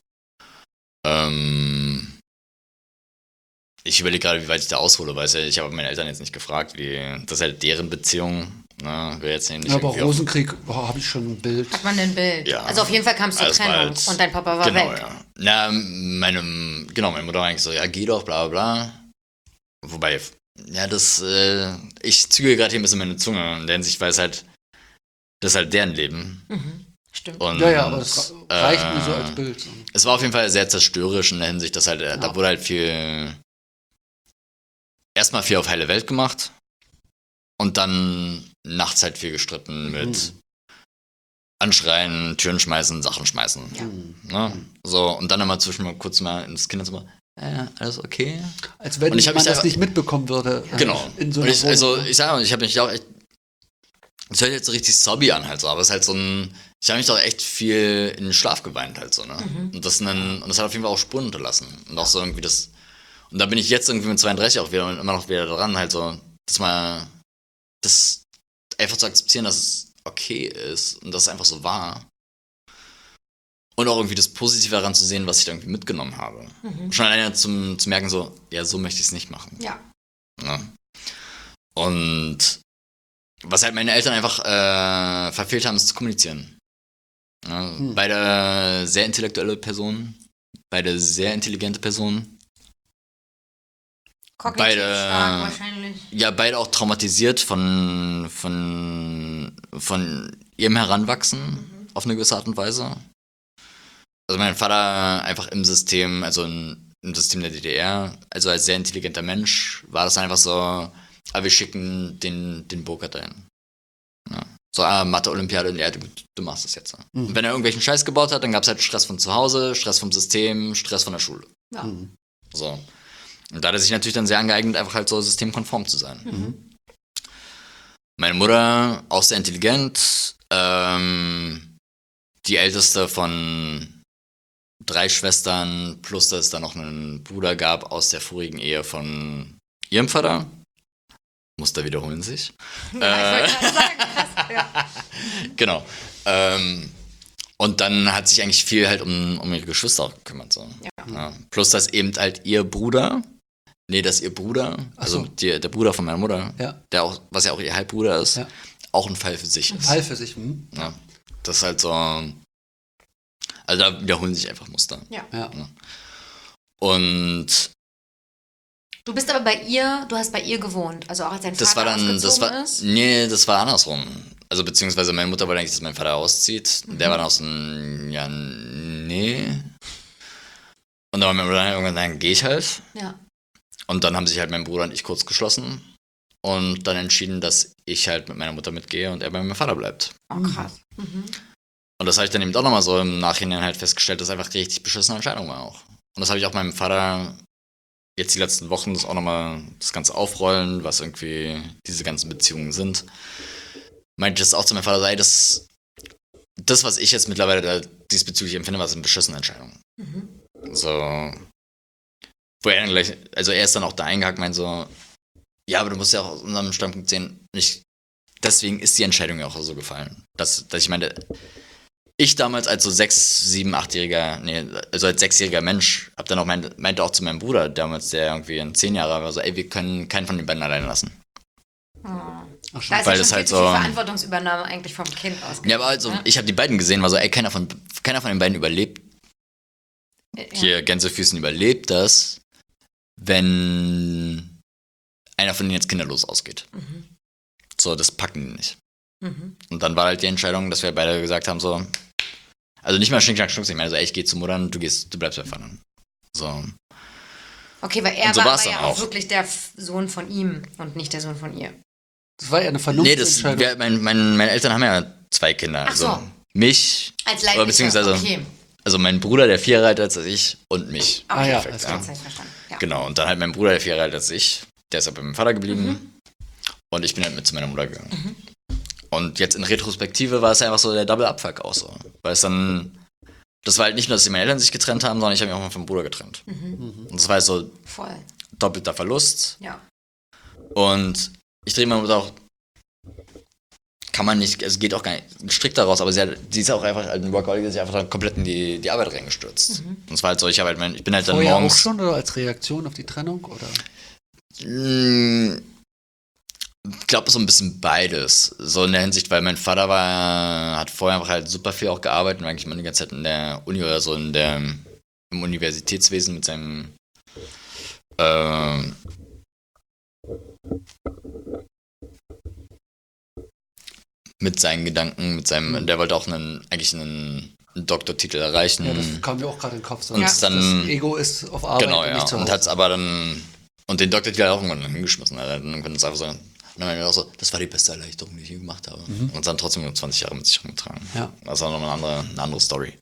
Ich überlege gerade, wie weit ich da aushole, weil ich habe meine Eltern jetzt nicht gefragt, das ist halt deren Beziehung. Ne? Wir jetzt nicht Ja, aber irgendwie auf- Rosenkrieg, habe ich schon ein Bild. Hat man ein Bild? Ja. Also auf jeden Fall kam es zur Also es war Trennung halt- und dein Papa war genau, weg. ja. Na, meine Mutter war eigentlich so, ja, geh doch, bla bla bla. Wobei, ja, ich züge gerade hier ein bisschen meine Zunge in der Hinsicht, weil das ist halt deren Leben. Stimmt. Und, Ja, aber das reicht mir so als Bild. Es war auf jeden Fall sehr zerstörerisch in der Hinsicht, dass halt, da wurde halt erstmal viel auf heile Welt gemacht und dann nachts halt viel gestritten mit Anschreien, Türen schmeißen, Sachen schmeißen. Ne? So, und dann immer kurz mal ins Kinderzimmer. Alles okay? Als wenn Und ich hab man mich das da- nicht mitbekommen würde. Genau. In so Und einer ich Wohnung. sage, ich habe mich auch echt. Das hört jetzt so richtig sobby an halt so, aber es ist halt so ein. Ich habe mich doch echt viel in den Schlaf geweint halt so, ne? Und das hat auf jeden Fall auch Spuren hinterlassen. Und auch so irgendwie das. Und da bin ich jetzt irgendwie mit 32 auch wieder und immer noch wieder dran, halt so, das einfach zu akzeptieren, dass es okay ist und dass es einfach so war. Und auch irgendwie das Positive daran zu sehen, was ich da irgendwie mitgenommen habe. Schon alleine zu merken, so, ja, so möchte ich es nicht machen. Ja. Ne? Und was halt meine Eltern einfach verfehlt haben, ist zu kommunizieren. Ja, beide sehr intellektuelle Personen, beide sehr intelligente Personen. Kognitiv Beide- stark wahrscheinlich. Ja, beide auch traumatisiert von ihrem Heranwachsen auf eine gewisse Art und Weise. Also mein Vater einfach im System der DDR, also als sehr intelligenter Mensch, war das einfach so, wir schicken den Burkhardt dahin. Ja. So, Mathe-Olympiade, ja, du machst das jetzt. Und wenn er irgendwelchen Scheiß gebaut hat, dann gab es halt Stress von zu Hause, Stress vom System, Stress von der Schule. Ja. So. Und da hat er sich natürlich dann sehr angeeignet, einfach halt so systemkonform zu sein. Meine Mutter, auch sehr intelligent, die älteste von 3 Schwestern, plus dass es da noch einen Bruder gab aus der vorigen Ehe von ihrem Vater. Muster wiederholen sich. Ja, ich wollte gerade sagen, krass. Ja. Genau. Und dann hat sich eigentlich viel halt um ihre Geschwister auch gekümmert. So. Ja. Plus, dass eben halt ihr Bruder, also der Bruder von meiner Mutter, was ja auch ihr Halbbruder ist, auch ein Fall für sich ist. Fall für sich. Ja. Das ist halt so. Also da wiederholen sich einfach Muster. Ja. Und Du bist aber du hast bei ihr gewohnt, also auch als dein das Vater war dann, ausgezogen ist? Nee, das war andersrum. Also beziehungsweise meine Mutter wollte eigentlich, dass mein Vater auszieht. Der war dann auch so ja, nee. Und dann war mein Bruder irgendwann, dann gehe ich halt. Ja. Und dann haben sich halt mein Bruder und ich kurz geschlossen und dann entschieden, dass ich halt mit meiner Mutter mitgehe und er bei meinem Vater bleibt. Oh, krass. Und das habe ich dann eben auch nochmal so im Nachhinein halt festgestellt, dass es einfach die richtig beschissene Entscheidung war auch. Und das habe ich auch meinem Vater jetzt die letzten Wochen das auch nochmal das Ganze aufrollen, was irgendwie diese ganzen Beziehungen sind. Meinte ich das auch zu meinem Vater, sei das, was ich jetzt mittlerweile da diesbezüglich empfinde, war eine beschissene Entscheidung. So. Wo er dann gleich, also er ist dann auch da eingehakt, meint so, ja, aber du musst ja auch aus unserem Standpunkt sehen, deswegen ist die Entscheidung ja auch so gefallen. Dass ich meine, ich damals als so 6-jähriger Mensch, hab dann auch meinte auch zu meinem Bruder damals, der irgendwie 10 Jahre war, so, ey, wir können keinen von den beiden alleine lassen. Ach, Da schon. ist Weil ja das schon halt viel zu viel so- Verantwortungsübernahme eigentlich vom Kind aus. Ja, aber also, ich habe die beiden gesehen, war so, ey, keiner von den beiden überlebt. Hier, Gänsefüßen überlebt das, wenn einer von denen jetzt kinderlos ausgeht. So, das packen die nicht. Und dann war halt die Entscheidung, dass wir beide gesagt haben, so, also nicht mal Schnick, Schnack, Schnucks, ich meine so, ey, ich gehe zu Mutter und du bleibst bei Vater. So. Okay, weil er Und so war war's aber dann ja auch auch. wirklich der Sohn von ihm und nicht der Sohn von ihr. Das war ja eine Nee, Vernunftentscheidung. meine Eltern haben ja 2 Kinder. Ach so. Also mich, Als oder Leiblicher, beziehungsweise, okay. also mein Bruder, der 4 Jahre älter ist als ich, und mich. Ah ja, Okay, alles jetzt klar. hab ich's verstanden. Ja. Genau, und dann halt mein Bruder, der 4 Jahre älter als ich, der ist halt bei meinem Vater geblieben. Und ich bin halt mit zu meiner Mutter gegangen. Und jetzt in Retrospektive war es einfach so der Double-Abfuck auch so. Weil es dann, das war halt nicht nur, dass meine Eltern sich getrennt haben, sondern ich habe mich auch mal vom Bruder getrennt. Und das war halt so Voll. doppelter Verlust. Ja. Und ich drehe meine Mutter auch, kann man nicht, es geht auch gar nicht strikt daraus, aber sie ist auch einfach ein Workaholic, sich einfach dann komplett in die Arbeit reingestürzt. Und es war halt so, ich bin halt dann Vorher auch morgens. schon oder als Reaktion auf die Trennung? Oder? Ich glaube, so ein bisschen beides. So in der Hinsicht, weil mein Vater hat vorher einfach halt super viel auch gearbeitet und eigentlich immer die ganze Zeit in der Uni oder so im Universitätswesen mit seinem mit seinen Gedanken, der wollte auch eigentlich einen Doktortitel erreichen. Ja, das kam mir auch gerade in den Kopf. So. Und Das dann, Ego ist auf Arbeit genau, und ja. nicht zu Und Hause. hat's aber dann, und den Doktortitel hat er auch irgendwann hingeschmissen. Er hat dann irgendwann einfach so, und dann meinte er auch so, das war die beste Erleichterung, die ich je gemacht habe. Und dann trotzdem nur 20 Jahre mit sich rumgetragen. Ja. Das war noch eine andere Story.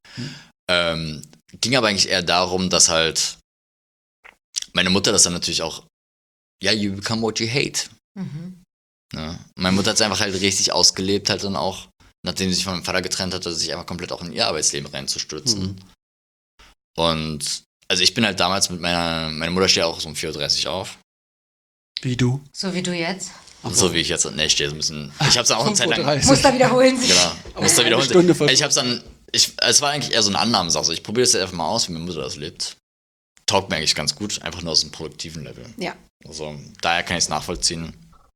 Ging aber eigentlich eher darum, dass halt meine Mutter das dann natürlich auch, ja, you become what you hate. Ja. Meine Mutter hat es einfach halt richtig ausgelebt, halt dann auch, nachdem sie sich von meinem Vater getrennt hatte, sich einfach komplett auch in ihr Arbeitsleben reinzustürzen. Und also ich bin halt damals mit meine Mutter steht auch so um 4:30 Uhr auf. Wie du. So wie du jetzt. So wie ich jetzt, ne, ich stehe so ein bisschen, ich hab's dann auch eine Zeit lang, 5:30 Muss da wiederholen sich. genau, musste wiederholen. Stunde vor- Ich hab's dann, es war eigentlich eher so eine Annahmesache, so, ich probiere das jetzt einfach mal aus, wie meine Mutter das lebt. Taugt mir eigentlich ganz gut, einfach nur aus dem produktiven Level. Ja. Also, daher kann ich es nachvollziehen.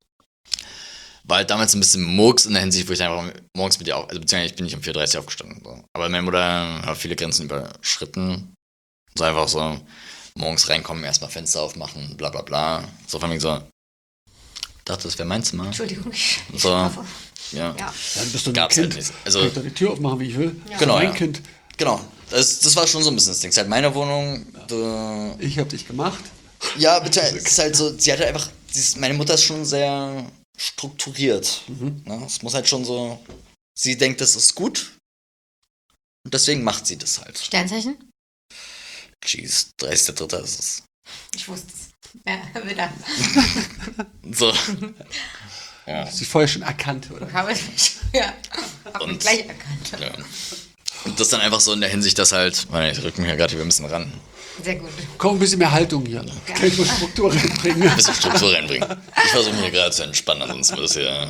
War halt damals ein bisschen Murks in der Hinsicht, wo ich einfach morgens mit ihr auch, also beziehungsweise ich bin nicht um 4:30 Uhr aufgestanden. So. Aber meine Mutter hat viele Grenzen überschritten. So einfach so, morgens reinkommen, erstmal Fenster aufmachen, bla bla bla. So von mir so, dachte, das wäre mein Zimmer. Entschuldigung, ich So, schlafe. ja. Ja. Dann bist du ein Gab's Kind. halt nicht. Also, Also, kann ich doch die Tür aufmachen, wie ich will. Genau, Mein ja. Kind. Genau. Das war schon so ein bisschen das Ding. Es ist halt meine Wohnung. Ich hab dich gemacht. Ja, bitte, es ist halt so, sie hatte einfach, meine Mutter ist schon sehr strukturiert. Ne? Es muss halt schon so, sie denkt, das ist gut. Und deswegen macht sie das halt. Sternzeichen? Jeez, 30.3. ist es. Ich wusste es. Ja, wieder. So. Ja. Sie vorher schon erkannt, oder? Habe ich mich. Ja. Hab mich Und- gleich erkannt. Ja. Und das dann einfach so in der Hinsicht, dass halt, ich rück mich ja gerade wieder ein bisschen ran, Sehr gut. Komm, ein bisschen mehr Haltung hier. Kann ich mal Struktur reinbringen? ein bisschen Struktur reinbringen. Ich versuche mich hier gerade zu entspannen, ansonsten wird das hier.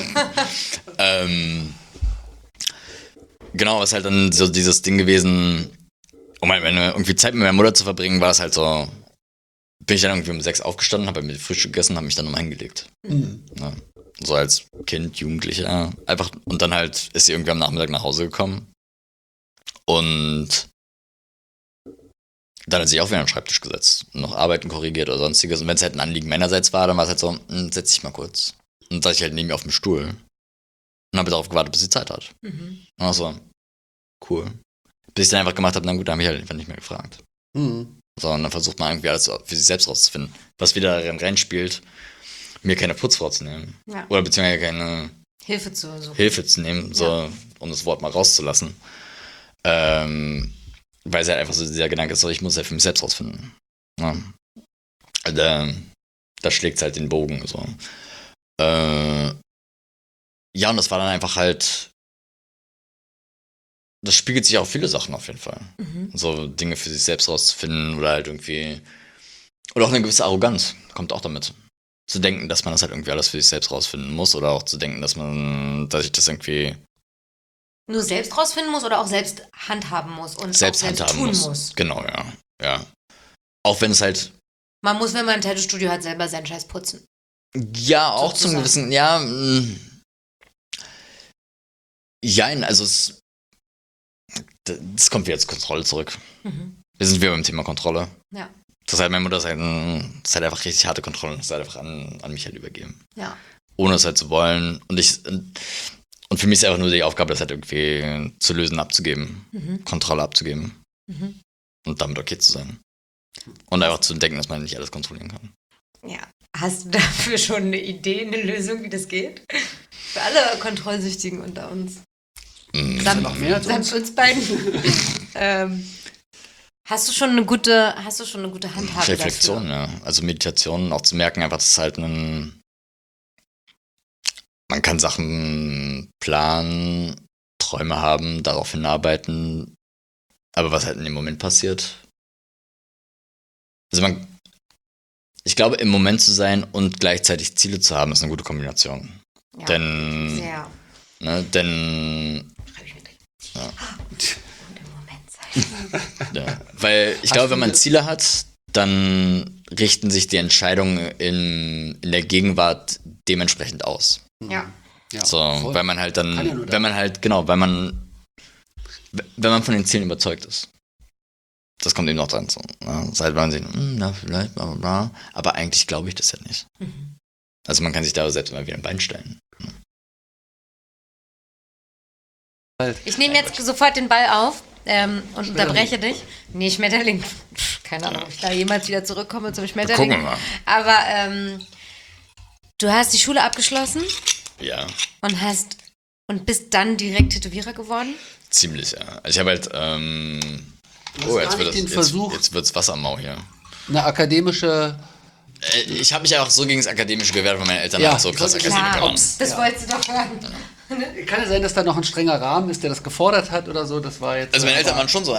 Genau, ist halt dann so dieses Ding gewesen, um halt irgendwie Zeit mit meiner Mutter zu verbringen, war es halt so, bin ich dann irgendwie um 6 aufgestanden, habe mir Frühstück gegessen, habe mich dann nochmal hingelegt. Ja. So als Kind, Jugendlicher, einfach, und dann halt ist sie irgendwie am Nachmittag nach Hause gekommen und dann hat sie sich auch wieder an den Schreibtisch gesetzt und noch Arbeiten korrigiert oder sonstiges. Und wenn es halt ein Anliegen meinerseits war, dann war es halt so, setz dich mal kurz. Und dann saß ich halt neben mir auf dem Stuhl und habe darauf gewartet, bis sie Zeit hat. Und auch so, cool. Bis ich dann einfach gemacht habe, na gut, dann habe ich halt einfach nicht mehr gefragt. Mhm. So, und dann versucht man irgendwie alles für sich selbst rauszufinden. Was wieder darin reinspielt, mir keine Putzfrau zu nehmen. Ja. Oder beziehungsweise keine Hilfe zu suchen. Hilfe zu nehmen, so, um das Wort mal rauszulassen. Weil es halt einfach so dieser Gedanke ist, so, ich muss ja für mich selbst rausfinden. Ja. Da schlägt es halt den Bogen. So. Ja, und das war dann einfach halt, das spiegelt sich auch viele Sachen auf jeden Fall. So Dinge für sich selbst rauszufinden oder halt irgendwie, oder auch eine gewisse Arroganz kommt auch damit. Zu denken, dass man das halt irgendwie alles für sich selbst rausfinden muss oder auch zu denken, dass ich das irgendwie nur selbst rausfinden muss oder auch selbst handhaben muss und Selbst auch selbst handhaben tun muss. Genau, ja. Auch wenn es halt, Man muss, wenn man ein Tattoo-Studio hat, selber seinen Scheiß putzen. ja, auch zum Sozusagen. gewissen, jein, also das kommt wieder zur Kontrolle zurück. Wir sind wieder beim Thema Kontrolle. Ja. Das ist halt, meine Mutter ist halt einfach richtig harte Kontrolle und das ist halt einfach an mich halt übergeben. Ja. Ohne es halt zu wollen. Und für mich ist einfach nur die Aufgabe, das halt irgendwie zu lösen, abzugeben. Kontrolle abzugeben. Und damit okay zu sein. Und einfach zu denken, dass man nicht alles kontrollieren kann. Ja. Hast du dafür schon eine Idee, eine Lösung, wie das geht? Für alle Kontrollsüchtigen unter uns. Ja noch mehr als uns. Samt uns beiden. Hast du schon eine gute Handhabe Reflexion, dafür? ja. Also Meditation, auch zu merken, einfach, dass es halt man kann Sachen planen, Träume haben, darauf hinarbeiten, aber was halt in dem Moment passiert. Also ich glaube, im Moment zu sein und gleichzeitig Ziele zu haben, ist eine gute Kombination. Ja. Denn, Sehr. ne, denn, Schreib ich mit. Ja. Und im Moment sein. ja, weil ich glaube, wenn man Ziele hat, dann richten sich die Entscheidungen in der Gegenwart dementsprechend aus. Ja. Ja, So, voll. weil man halt Kann ja nur dann, wenn man von den Zielen überzeugt ist. Das kommt eben noch dran. So, ne? Seit man sieht, na, vielleicht, bla, bla, bla. Aber eigentlich glaube ich das ja nicht. Also man kann sich da selbst mal wieder ein Bein stellen. Ich nehme jetzt sofort den Ball auf und unterbreche dich. Nee, Schmetterling. Keine Ahnung, ob ich da jemals wieder zurückkomme zum Schmetterling. Gucken wir mal. Aber du hast die Schule abgeschlossen Ja, und bist dann direkt Tätowierer geworden? ziemlich, ja. Also ich habe halt, gar nicht den Versuch- jetzt wird's Wasser am Mau hier. Eine akademische. Ich habe mich auch so gegen das Akademische gewehrt, weil meine Eltern Ja, halt so krass ich wollte- Akademiker Klar, waren. das wolltest du doch hören. Kann es sein, dass da noch ein strenger Rahmen ist, der das gefordert hat oder so? Das war jetzt. Also meine Eltern waren schon so,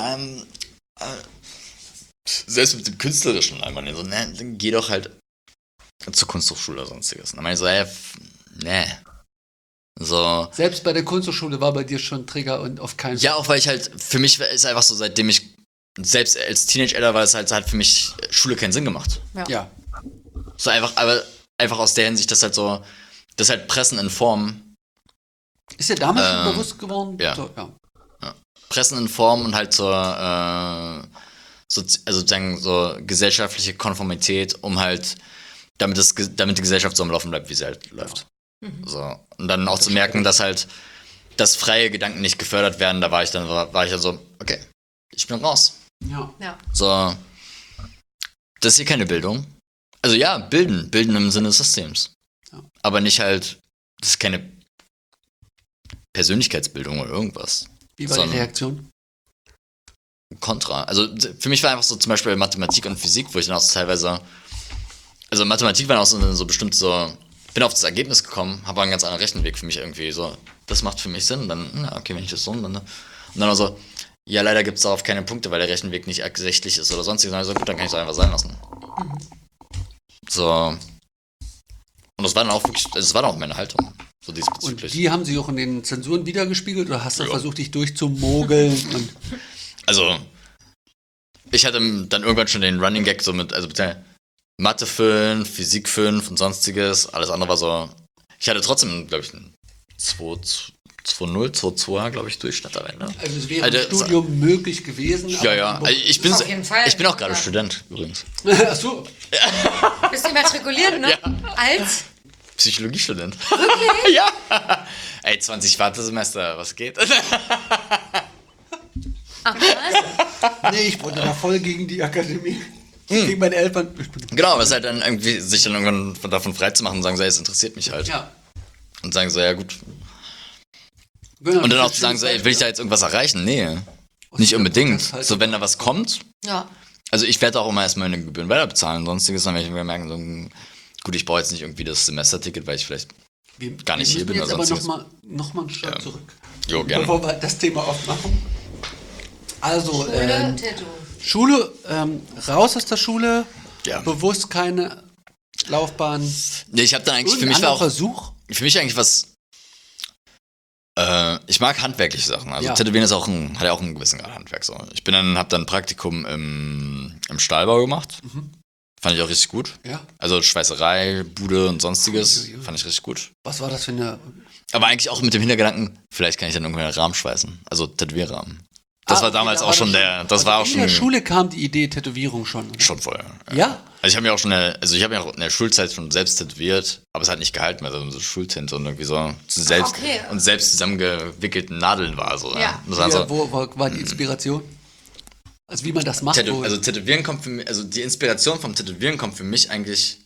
selbst mit dem Künstlerischen einfach nicht so, ne, dann geh doch halt zur Kunsthochschule oder sonstiges. Und dann meine ich so, ne. So. Selbst bei der Kunsthochschule war bei dir schon ein Trigger und auf keinen Fall. Ja, auch weil ich halt, für mich ist einfach so, seitdem ich, selbst als Teenager war es halt, hat für mich Schule keinen Sinn gemacht. Ja. So einfach, aber einfach aus der Hinsicht, dass halt so, das halt Pressen in Form, Ist dir damals schon bewusst geworden? ja. So, ja. Pressen in Form und halt also sozusagen so gesellschaftliche Konformität, um halt, damit die Gesellschaft so am Laufen bleibt, wie sie halt läuft. So. Und dann auch zu merken, dass halt, dass freie Gedanken nicht gefördert werden, da war ich dann so, okay, ich bin raus. Ja. Ja. So, das ist hier keine Bildung. Also ja, bilden im Sinne des Systems. Ja. Aber nicht halt, das ist keine Persönlichkeitsbildung oder irgendwas. Wie war So die ein Reaktion? Kontra. Also für mich war einfach so zum Beispiel Mathematik und Physik, wo ich dann auch so teilweise, also Mathematik war auch so bestimmt so, bin auf das Ergebnis gekommen, habe einen ganz anderen Rechenweg für mich irgendwie so, das macht für mich Sinn, dann, na, okay, wenn ich das so, dann, und dann auch so, ja, leider gibt es darauf keine Punkte, weil der Rechenweg nicht ersichtlich ist oder sonstiges. Dann so, gut, dann kann ich es einfach sein lassen. So. Und das war dann auch wirklich, das war dann auch meine Haltung, so Und diesbezüglich. die haben sie auch in den Zensuren wiedergespiegelt oder hast du Ja. versucht, dich durchzumogeln? Und Also, ich hatte dann irgendwann schon den Running Gag so mit Mathe 5, Physik 5 und sonstiges. Alles andere war so. Ich hatte trotzdem, glaube ich, einen 2,0, 2,2, glaube ich, Durchschnitt am Ende. also es wäre Also, im Studium möglich gewesen. Ja. Also ich bin, Auf jeden Fall. ich bin auch gerade Student übrigens. Achso, Bist du immatrikuliert, ne? Ja. Als? Psychologiestudent. Wirklich? Ja. Ey, 20 Wartesemester, was geht? Ach, was? nee, ich wollte da voll gegen die Akademie. Gegen meine Eltern. Genau, aber es ist halt dann irgendwie, sich dann irgendwann davon freizumachen und sagen so, ey, es interessiert mich halt. Ja. Und sagen so, ja gut. Und dann auch zu sagen so, ey, will ich da jetzt irgendwas erreichen? Nee, nicht unbedingt. So, wenn da was kommt, Ja. also ich werde auch immer erstmal meine Gebühren weiter bezahlen, sonstiges, dann werde ich mir merken, so, gut, ich brauche jetzt nicht irgendwie das Semesterticket, weil ich vielleicht gar nicht hier bin jetzt oder aber sonstiges. noch mal einen Schritt Ja. zurück. Jo, gerne. Bevor wir das Thema aufmachen. Also, Schule, Tattoo. Schule, raus aus der Schule, Ja. bewusst keine Laufbahn. Nee, ich habe dann eigentlich, für Irgendein mich war anderer auch, Versuch? für mich eigentlich was, ich mag handwerkliche Sachen. Also Ja. Tätowieren hat ja auch einen gewissen Grad Handwerk. So. Hab dann ein Praktikum im Stahlbau gemacht. Fand ich auch richtig gut. Ja. Also Schweißerei, Bude und sonstiges. Uiuiui. Fand ich richtig gut. Was war das für eine... Aber eigentlich auch mit dem Hintergedanken, vielleicht kann ich dann irgendwann einen Rahmen schweißen. Also Tätowierrahmen. Das war damals auch schon In der Schule kam die Idee Tätowierung schon. Oder? schon vorher. Ja? Also ich habe mir auch in der Schulzeit schon selbst tätowiert, aber es hat nicht gehalten, weil so Schultinte und irgendwie so selbst zusammengewickelten Nadeln war so. Ja. Das war so, Wo war die Inspiration? Also wie man das macht? Also Tätowieren kommt für mich, also die Inspiration vom Tätowieren kommt für mich eigentlich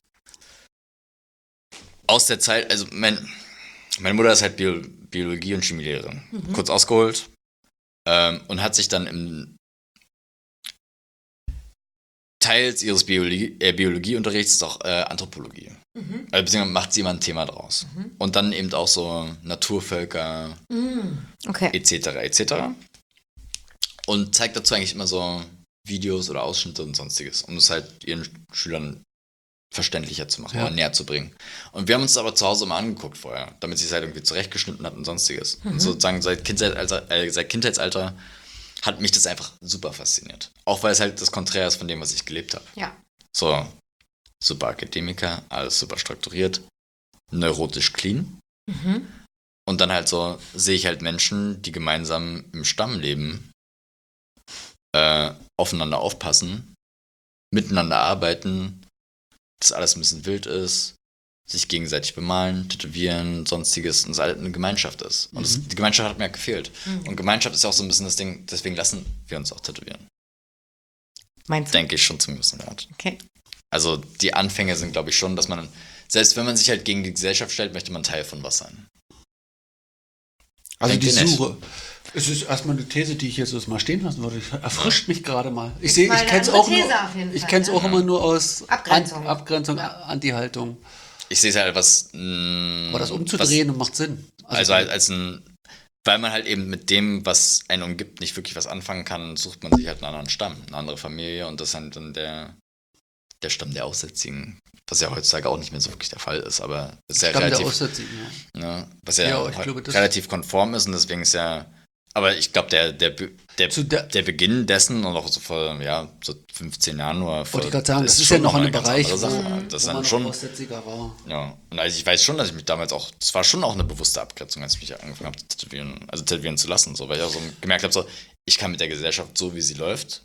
aus der Zeit, also meine Mutter ist halt Biologie- und Chemielehrerin, kurz ausgeholt, und hat sich dann teils ihres Biologieunterrichts auch Anthropologie. Beziehungsweise macht sie immer ein Thema draus. Und dann eben auch so Naturvölker, Okay. etc. Und zeigt dazu eigentlich immer so Videos oder Ausschnitte und sonstiges, um es halt ihren Schülern verständlicher zu machen, Ja. oder näher zu bringen. Und wir haben uns das aber zu Hause mal angeguckt vorher, damit sie es halt irgendwie zurechtgeschnitten hat und sonstiges. Und sozusagen seit Kindheitsalter hat mich das einfach super fasziniert. Auch weil es halt das Konträr ist von dem, was ich gelebt habe. Ja. So, super Akademiker, alles super strukturiert, neurotisch clean. Und dann halt so sehe ich halt Menschen, die gemeinsam im Stamm leben, aufeinander aufpassen, miteinander arbeiten, dass alles ein bisschen wild ist, sich gegenseitig bemalen, tätowieren, sonstiges und es halt eine Gemeinschaft ist. Und die Gemeinschaft hat mir gefehlt. Und Gemeinschaft ist ja auch so ein bisschen das Ding, deswegen lassen wir uns auch tätowieren. Meinst du? Denke ich schon zum gewissen Grad. Okay. Also die Anfänge sind, glaube ich, schon, dass man, selbst wenn man sich halt gegen die Gesellschaft stellt, möchte man Teil von was sein. Also die Denkt ihr nicht? Suche. Es ist erstmal eine These, die ich jetzt mal stehen lassen würde. Erfrischt mich gerade mal. Ich Ist mal eine kenne es andere auch These nur, auf jeden ich Fall, kenne es ja. auch immer nur aus Abgrenzung. Abgrenzung, Anti-Haltung. Ich sehe es halt Aber das umzudrehen macht Sinn. Also halt weil man halt eben mit dem, was einen umgibt, nicht wirklich was anfangen kann, sucht man sich halt einen anderen Stamm, eine andere Familie und das ist halt dann der Stamm der Aussätzigen, was ja heutzutage auch nicht mehr so wirklich der Fall ist, aber ist ja Stamm der relativ, Aussätzigen, ja. ne, was ja, Ja, ich glaube, das- relativ konform ist und deswegen ist ja, aber ich glaube, der Beginn dessen und auch so vor, so 15 Jahren oder vor, Wollte ich gerade sagen, das ist schon ja noch mal ein ganz Bereich, andere Sache. wo Das ist man dann noch schon, Aussätziger war. ja, und also ich weiß schon, dass ich mich damals auch, das war schon auch eine bewusste Abgrenzung, als ich mich angefangen habe, tätowieren zu lassen, so, weil ich auch so gemerkt habe, so, ich kann mit der Gesellschaft, so wie sie läuft,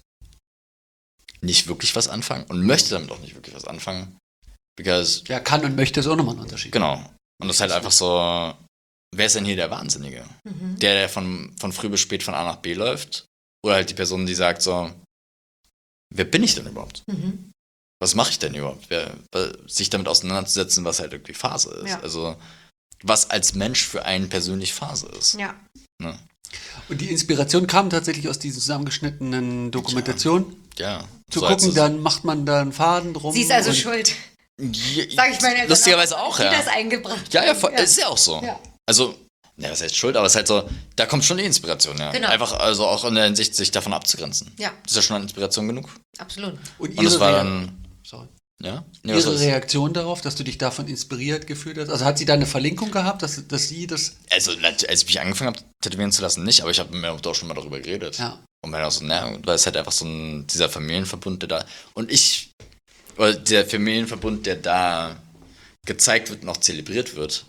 nicht wirklich was anfangen und möchte damit auch nicht wirklich was anfangen, because, Ja, kann und möchte ist auch nochmal ein Unterschied. genau, und das ist halt einfach so, wer ist denn hier der Wahnsinnige? Der von früh bis spät von A nach B läuft, oder halt die Person, die sagt so, wer bin ich denn überhaupt? Was mache ich denn überhaupt? Sich damit auseinanderzusetzen, was halt irgendwie Phase ist. Ja. Also, was als Mensch für einen persönlich Phase ist. Ja. Ne? Und die Inspiration kam tatsächlich aus diesen zusammengeschnittenen Dokumentationen. Ja. Zu So als gucken, es- dann macht man da einen Faden drum. Sie ist also und- schuld. Ja, Sag ich meinen Eltern lustigerweise auch, Die ja. das eingebracht. Ja, haben. ist ja auch so. Ja. Also, was heißt Schuld, aber es ist halt so, da kommt schon die Inspiration, ja. Genau. Einfach, also auch in der Hinsicht, sich davon abzugrenzen. Ja. Das ist ja schon eine Inspiration genug. Absolut. Und Und das war Rea- dann, Sorry. ja? Nee, was Ihre war's? Reaktion darauf, dass du dich davon inspiriert gefühlt hast? Also hat sie da eine Verlinkung gehabt, dass sie das... Also, als ich mich angefangen habe, tätowieren zu lassen, nicht, aber ich habe mit mir auch schon mal darüber geredet. Ja. Und mir auch so, weil es halt einfach so dieser Familienverbund, der da, oder der Familienverbund, der da gezeigt wird und auch zelebriert wird,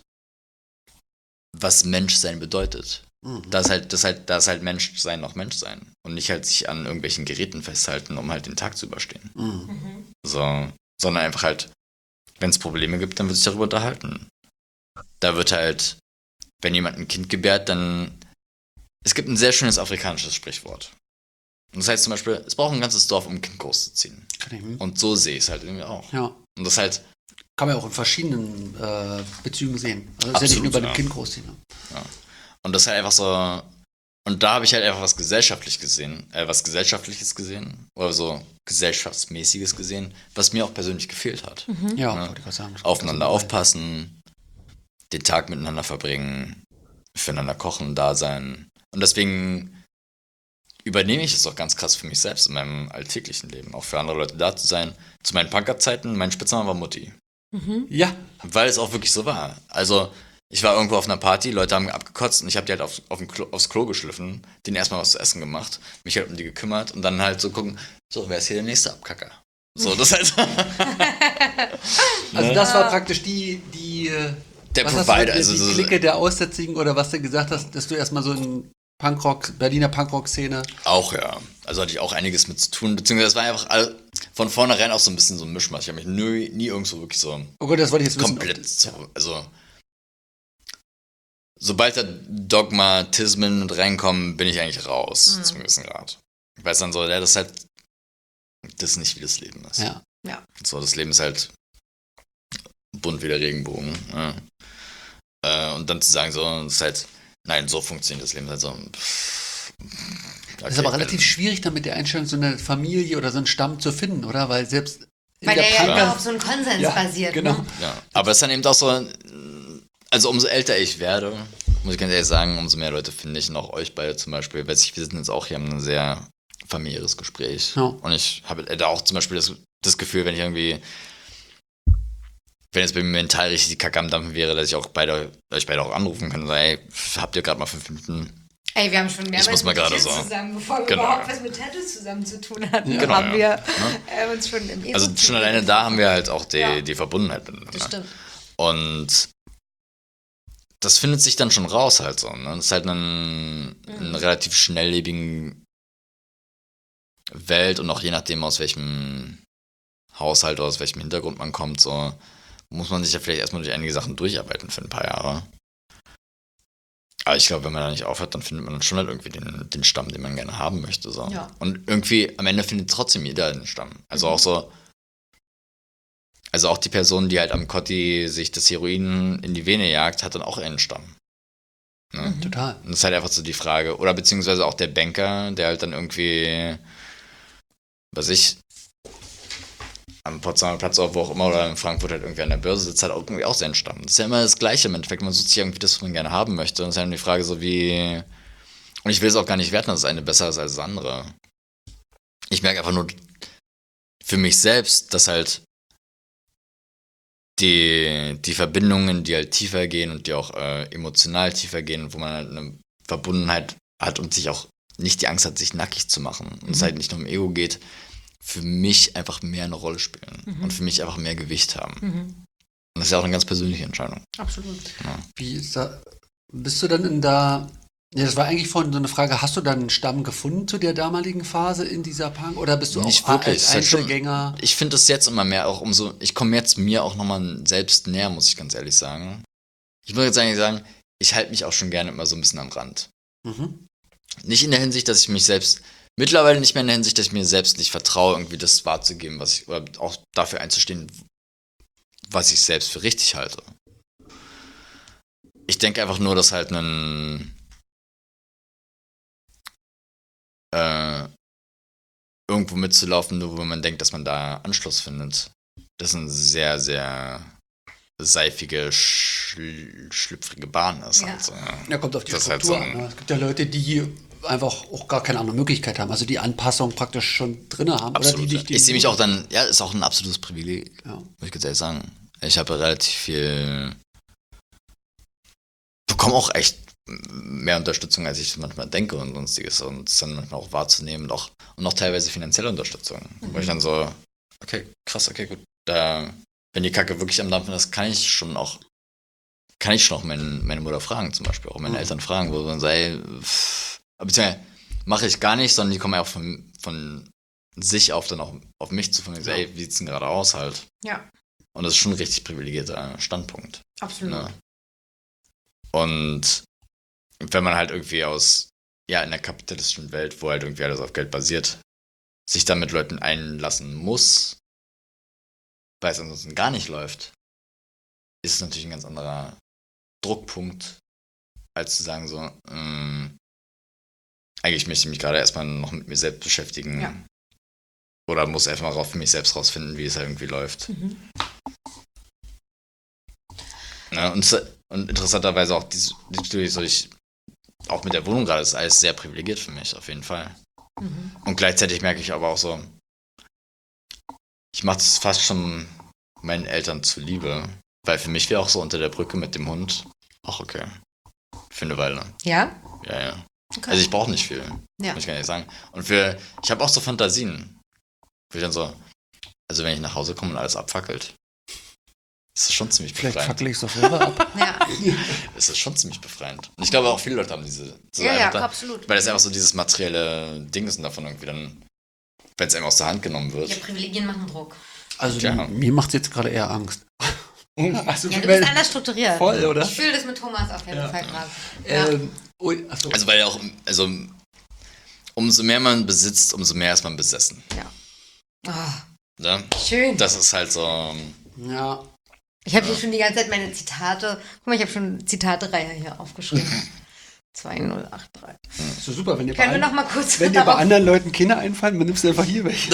was Menschsein bedeutet. Da ist halt Menschsein noch Menschsein. Und nicht halt sich an irgendwelchen Geräten festhalten, um halt den Tag zu überstehen. So, sondern einfach halt, wenn es Probleme gibt, dann wird sich darüber unterhalten. Da wird halt, wenn jemand ein Kind gebärt, dann, es gibt ein sehr schönes afrikanisches Sprichwort. Und das heißt zum Beispiel, es braucht ein ganzes Dorf, um ein Kind großzuziehen. Und so sehe ich es halt irgendwie auch. Ja. Und das halt, Kann man ja auch in verschiedenen Bezügen sehen. Also das ist ja nicht Absolut, nur bei dem ja. Kind großziehen. Ne? und das halt einfach so, und da habe ich halt einfach was Gesellschaftliches gesehen, oder so Gesellschaftsmäßiges gesehen, was mir auch persönlich gefehlt hat. Ja, Ja. wollte ich gerade sagen. Aufeinander aufpassen, den Tag miteinander verbringen, füreinander kochen, da sein. Und deswegen übernehme ich es auch ganz krass für mich selbst in meinem alltäglichen Leben, auch für andere Leute da zu sein. Zu meinen Punker-Zeiten, mein Spitzname war Mutti. Ja, Weil es auch wirklich so war. Also, ich war irgendwo auf einer Party, Leute haben abgekotzt und ich habe die halt aufs Klo geschliffen, denen erstmal was zu essen gemacht, mich halt um die gekümmert und dann halt so gucken, so, wer ist hier der nächste Abkacker? So, das heißt. Also das war praktisch Der was Provider, hast du, also die Clique der Aussätzigen oder was du gesagt hast, dass du erstmal so in Berliner Punkrock-Szene. auch, ja. Also hatte ich auch einiges mit zu tun, beziehungsweise es war einfach von vornherein auch so ein bisschen so ein Mischmasch. Ich habe mich nie irgendwo wirklich so Oh Gott, das wollte ich jetzt wissen. komplett also sobald da Dogmatismen mit reinkommen, bin ich eigentlich raus, zum gewissen Grad. Ich weiß dann so, ja, das ist halt, das ist nicht wie das Leben ist. Ja. So, das Leben ist halt bunt wie der Regenbogen. Ja. Und dann zu sagen, so, das ist halt, nein, so funktioniert das Leben. Halt so, Das ist aber relativ schwierig, dann mit der Einstellung so eine Familie oder so einen Stamm zu finden, oder? Weil selbst Weil der ja Punker- immer auf so einen Konsens basiert. genau. Ne? Ja, aber es ist dann eben auch so, also umso älter ich werde, muss ich ganz ehrlich sagen, umso mehr Leute finde ich, und auch euch beide zum Beispiel, weil wir sind jetzt auch hier haben ein sehr familiäres Gespräch. Ja. Und ich habe da auch zum Beispiel das Gefühl, wenn jetzt bei mir mental richtig die Kacke am Dampfen wäre, dass ich euch beide auch anrufen kann und sagen, hey, habt ihr gerade mal 5 Minuten? Ey, wir haben schon mehrmals muss mal mit gerade Tattoos so. zusammen, bevor wir Genau. überhaupt was mit Tattoos zusammen zu tun hatten, Genau, haben ja. wir uns schon im Also schon alleine da haben wir halt auch die Verbundenheit Das miteinander. stimmt. Und das findet sich dann schon raus halt so. Ne? Das ist halt eine relativ schnelllebigen Welt und auch je nachdem, aus welchem Haushalt oder aus welchem Hintergrund man kommt, so muss man sich ja vielleicht erstmal durch einige Sachen durcharbeiten für ein paar Jahre. Aber ich glaube, wenn man da nicht aufhört, dann findet man dann schon halt irgendwie den Stamm, den man gerne haben möchte. So. Ja. Und irgendwie am Ende findet trotzdem jeder den Stamm. Also auch so, also auch die Person, die halt am Kotti sich das Heroin in die Vene jagt, hat dann auch einen Stamm. Ne? Total. Und das ist halt einfach so die Frage. Oder beziehungsweise auch der Banker, der halt dann irgendwie, am Potsdamer Platz oder wo auch immer oder in Frankfurt halt irgendwie an der Börse sitzt, hat auch irgendwie auch seinen Stamm. Das ist ja immer das Gleiche im Endeffekt. Man sucht sich irgendwie das, was man gerne haben möchte. Und es ist halt die Frage so wie, und ich will es auch gar nicht werten, dass das eine besser ist als das andere. Ich merke einfach nur für mich selbst, dass halt die Verbindungen, die halt tiefer gehen und die auch emotional tiefer gehen, wo man halt eine Verbundenheit hat und sich auch nicht die Angst hat, sich nackig zu machen. Und es halt nicht nur um Ego geht, für mich einfach mehr eine Rolle spielen und für mich einfach mehr Gewicht haben. Und das ist ja auch eine ganz persönliche Entscheidung. Absolut. Wie ist da, bist du dann ja, das war eigentlich vorhin so eine Frage, hast du dann einen Stamm gefunden zu der damaligen Phase in dieser Punk oder bist du Nicht auch wirklich. als Es ist halt schon- Einzelgänger? Ich finde das jetzt immer mehr auch ich komme jetzt mir auch nochmal selbst näher, muss ich ganz ehrlich sagen. Ich muss jetzt eigentlich sagen, ich halte mich auch schon gerne immer so ein bisschen am Rand. Mhm. Nicht in der Hinsicht, dass ich mich selbst, mittlerweile nicht mehr in der Hinsicht, dass ich mir selbst nicht vertraue, irgendwie das wahrzugeben, oder auch dafür einzustehen, was ich selbst für richtig halte. Ich denke einfach nur, dass halt irgendwo mitzulaufen, nur wo man denkt, dass man da Anschluss findet, das eine sehr, sehr seifige, schlüpfrige Bahn ist. Ja. Halt so. Ja, kommt auf die Das ist halt Struktur so an. Ne? Es gibt ja Leute, die einfach auch gar keine andere Möglichkeit haben, also die Anpassung praktisch schon drin haben. Absolut. Oder die nicht Ich sehe mich auch dann, ja, ist auch ein absolutes Privileg, Ja. muss ich ganz ehrlich sagen. Ich habe relativ viel, bekomme auch echt mehr Unterstützung, als ich manchmal denke und sonstiges und es dann manchmal auch wahrzunehmen und auch teilweise finanzielle Unterstützung. Wo ich dann so, okay, krass, okay, gut, wenn die Kacke wirklich am Dampfen ist, kann ich schon auch meine Mutter fragen, zum Beispiel, auch meine Eltern fragen, wo man sagt, beziehungsweise mache ich gar nicht, sondern die kommen ja auch von sich auf dann auch auf mich zu, von mir, ey, wie sieht's denn gerade aus halt? Ja, Und das ist schon ein richtig privilegierter Standpunkt. absolut. Ne? Und wenn man halt irgendwie in der kapitalistischen Welt, wo halt irgendwie alles auf Geld basiert, sich dann mit Leuten einlassen muss, weil es ansonsten gar nicht läuft, ist es natürlich ein ganz anderer Druckpunkt, als zu sagen so, eigentlich möchte ich mich gerade erstmal noch mit mir selbst beschäftigen. Ja. Oder muss erstmal für mich selbst rausfinden, wie es halt irgendwie läuft. Ja, und interessanterweise auch auch mit der Wohnung gerade ist alles sehr privilegiert für mich, auf jeden Fall. Und gleichzeitig merke ich aber auch so, ich mache das fast schon meinen Eltern zuliebe, weil für mich wäre auch so unter der Brücke mit dem Hund Ach, okay. Für eine Weile. Ja? Ja. Okay. Also ich brauche nicht viel, Ja. muss ich gar nicht sagen. Und ich habe auch so Fantasien. Wo ich dann so, also wenn ich nach Hause komme und alles abfackelt, ist das schon ziemlich Vielleicht befreiend. fackel ich es doch selber ab. Ja, Ist das schon ziemlich befreiend. Und ich glaube auch viele Leute haben diese. So ja, einfach da, absolut. weil das einfach so dieses materielle Ding ist und davon irgendwie dann, wenn es einem aus der Hand genommen wird. Ja, Privilegien machen Druck. Also Ja. mir macht es jetzt gerade eher Angst. Also, Ja, du bist anders strukturiert. voll, oder? Ich fühle das mit Thomas auf jeden Fall gerade. Ja. Achso. Also weil ja auch, also umso mehr man besitzt, umso mehr ist man besessen. Oh, Ne? schön. Das ist halt so. Ja. Ich habe hier schon die ganze Zeit meine Zitate. Guck mal, ich habe schon Zitate-Reihe hier aufgeschrieben. 2083. Ist so super, wenn dir Können wir noch mal kurz wenn dir bei darauf- anderen Leuten Kinder einfallen, dann nimmst du einfach hier welche.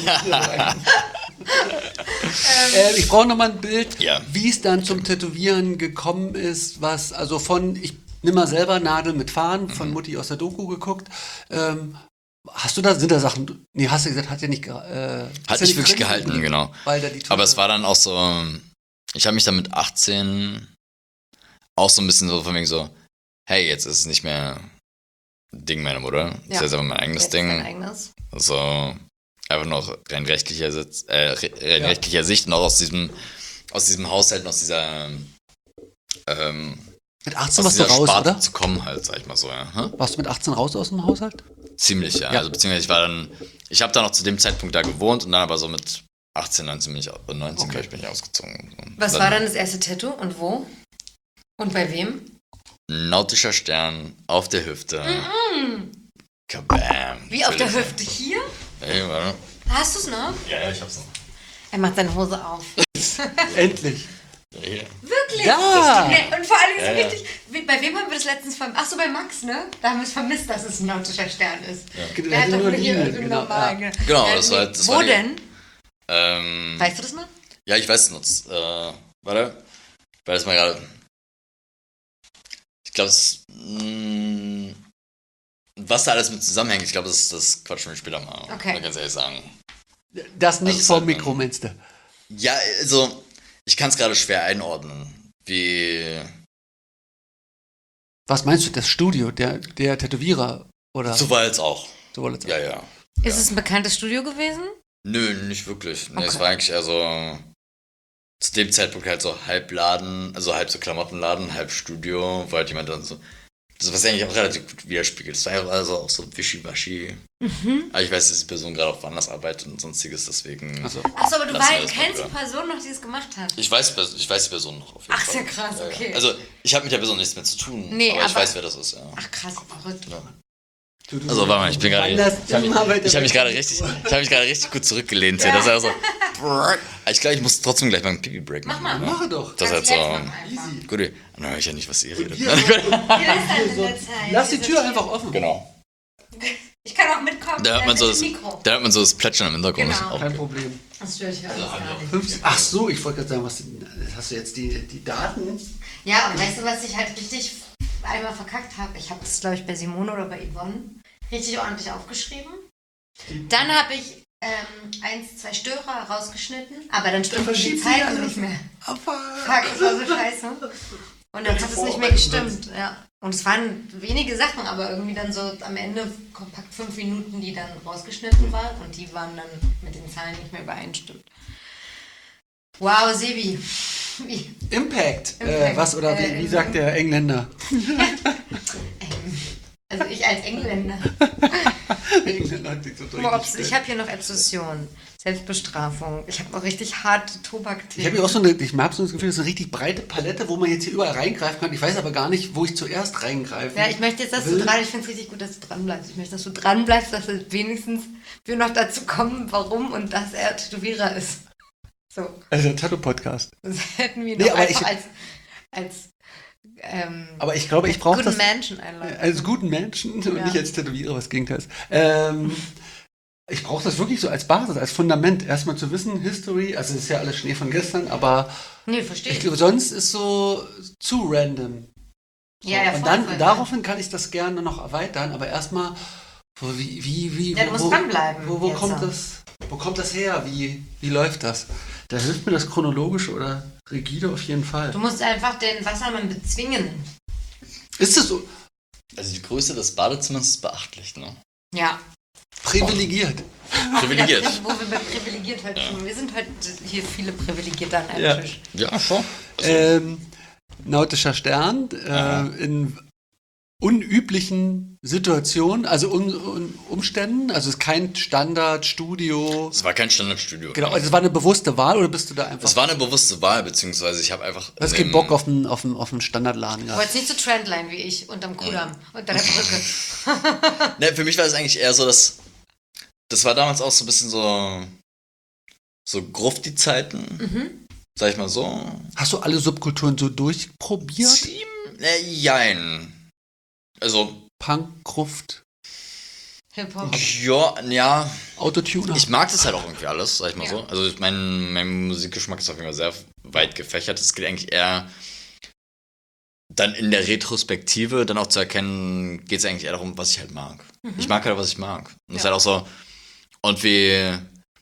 Ich brauche noch mal ein Bild, Ja. wie es dann zum Tätowieren gekommen ist, was, also ich nimm mal selber Nadel mit Faden, von Mutti aus der Doku geguckt. Sind da Sachen, nee, hast du gesagt, hat ja nicht Hat nicht wirklich gehalten, genau. Weil da die Aber es war dann auch so, ich habe mich dann mit 18 auch so ein bisschen so von wegen so, hey, jetzt ist es nicht mehr Ding meiner Mutter, das Ja. ist jetzt aber mein eigenes Jetzt dein Ding. eigenes. So, einfach noch rein rechtlicher Sicht und auch aus diesem Haushalt, aus dieser mit 18 aus warst du dieser raus, Sparte oder? zu kommen halt, sag ich mal so, ja. Hm? Warst du mit 18 raus aus dem Haushalt? Ziemlich, ja. Ja. Also beziehungsweise ich habe dann noch zu dem Zeitpunkt da gewohnt und dann aber so mit 18, 19 19, glaube ich, bin ich ausgezogen. Und Was war dann das erste Tattoo und wo? Und bei wem? Nautischer Stern auf der Hüfte. Kabam. Wie auf der Hüfte hier? Ey, warte. Hast du es noch? Ja, ich hab's noch. Er macht seine Hose auf. Endlich. Ja, hier. Wirklich? Ja. Und vor allem ist Ja, es ja. richtig. Bei wem haben wir das letztens vermisst? Achso, bei Max, ne? Da haben wir es vermisst, dass es ein nautischer Stern ist. Der Der hat hatte doch nur nur hier Linien, so genau, normal. ja. Genau, Ja, das war halt- das Wo war die- denn? Ähm, Weißt du das noch? ja, ich weiß es noch. Warte. Weil das mal gerade. Ich glaube, was da alles mit zusammenhängt, ich glaube, das quatschen wir später mal. Okay. Mal ganz ehrlich sagen. Das nicht Also, vom halt, Mikro, meinst du? Ja, also, ich kann es gerade schwer einordnen. Wie. Was meinst du, das Studio, der Tätowierer? Oder So war jetzt auch. so wollte Ja, ja. Ist es ein bekanntes Studio gewesen? Nö, nicht wirklich. Nee, es Okay. war eigentlich eher so. Zu dem Zeitpunkt halt so halb Laden, also halb so Klamottenladen, halb Studio, wo halt jemand dann so. Das, was eigentlich auch relativ gut widerspiegelt. Es war ja also auch so wischiwaschi. Aber ich weiß, dass die Person gerade auch woanders arbeitet und sonstiges, deswegen. Also, Achso, aber du Lassen wir das mal kennst die lieber. Person noch, die es gemacht hat. Ich weiß die Person noch auf jeden Ach, Fall. sehr krass, Ja, ja. okay. Also, ich habe mit der Person nichts mehr zu tun, Nee, aber ich aber- weiß, wer das ist, ja. Ach krass, verrückt. Also, warte mal, ich bin gerade. Ich habe mich gerade richtig gut zurückgelehnt hier. Das ist also. Ich glaube, ich muss trotzdem gleich mal einen Pipi-Break machen. Mach mal. mache doch. Das ist halt Kannst so. du jetzt noch einfach. Gut, dann höre ich ja nicht, was ihr redet. Hier, Wie ist das in der Zeit? lass die Diese Tür einfach offen. Genau. Ich kann auch mitkommen. Da hört man mit so dem das, Mikro. da hört man so das Plätschern im Hintergrund. Genau. Das ist auch Kein gut. Problem. Das stört ich Also, gar nicht. 50. Ach so, ich wollte gerade sagen, hast du jetzt die Daten? Ja, und weißt du, was ich halt richtig einmal verkackt habe? Ich habe das, glaube ich, bei Simone oder bei Yvonne richtig ordentlich aufgeschrieben. Dann habe ich 2 Störer rausgeschnitten, aber dann stimmte die verschiebt Zeit sich alles. nicht mehr. Aber Fuck, das war so scheiße. Und dann hat es nicht mehr gestimmt, ja. Und es waren wenige Sachen, aber irgendwie dann so am Ende kompakt 5 Minuten, die dann rausgeschnitten waren und die waren dann mit den Zahlen nicht mehr übereinstimmt. Wow, Sebi. Wie? Impact. Impact. Was oder wie sagt der Engländer? Also ich als Engländer. Engländer hat sich so Mops, ich durchgestellt. habe hier noch Obsession, Selbstbestrafung. Ich habe auch richtig harte Tobakthemen. Ich habe hier auch so eine, ich habe so das Gefühl, das ist eine richtig breite Palette, wo man jetzt hier überall reingreifen kann. Ich weiß aber gar nicht, wo ich zuerst reingreife. Ja, ich möchte jetzt, dass du dran, ich finde es richtig gut, dass du dran bleibst. Ich möchte, dass du dran bleibst, dass wenigstens wir noch dazu kommen, warum und dass er Tätowierer ist. So, Also der Tattoo-Podcast. das hätten wir Nee, noch aber einfach ich- als Aber ich glaube, ich brauche guten das Menschen einladen. als guten Menschen und Ja. nicht als Tätowierer, was Gegenteil ist. Ich brauche das wirklich so als Basis, als Fundament. Erstmal zu wissen, History, also es ist ja alles Schnee von gestern, aber Nee, verstehe ich ich. glaube, sonst ist so zu random. So, Ja, ja, und voll, dann voll, daraufhin kann ich das gerne noch erweitern, aber erstmal, wie Ja, du musst dranbleiben Wo jetzt kommt so. das? Wo kommt das her? Wie läuft das? Da hilft mir das Chronologische oder Rigide auf jeden Fall. Du musst einfach den Wassermann bezwingen. Ist es so Also die Größe des Badezimmers ist beachtlich, ne? Ja. privilegiert? Privilegiert. Wo wir bei privilegiert heute schon. Wir sind heute hier viele Privilegierte an einem Ja. Tisch. Ja, schon. Nautischer Stern in unüblichen Situationen, also Umständen, also es ist kein Standardstudio. Es war kein Standardstudio. Genau, also es war eine bewusste Wahl oder bist du da einfach? Es war eine bewusste Wahl, beziehungsweise ich habe einfach. Du hast keinen Bock auf einen Standardladen Du gehabt. wolltest nicht so Trendline wie ich unterm Kudamm, unter der Brücke. Ne, für mich war es eigentlich eher so, dass. Das war damals auch so ein bisschen so Grufti-Zeiten. Sag ich mal so. Hast du alle Subkulturen so durchprobiert? Jein. Also, Punk, Gruft, Hip-Hop. ja, Autotuner? ich mag das halt auch irgendwie alles, sag ich mal Ja. so. Also mein Musikgeschmack ist auf jeden Fall sehr weit gefächert. Es geht eigentlich eher dann in der Retrospektive dann auch zu erkennen, geht es eigentlich eher darum, was ich halt mag. Ich mag halt, was ich mag. Und es ist halt auch so, und wie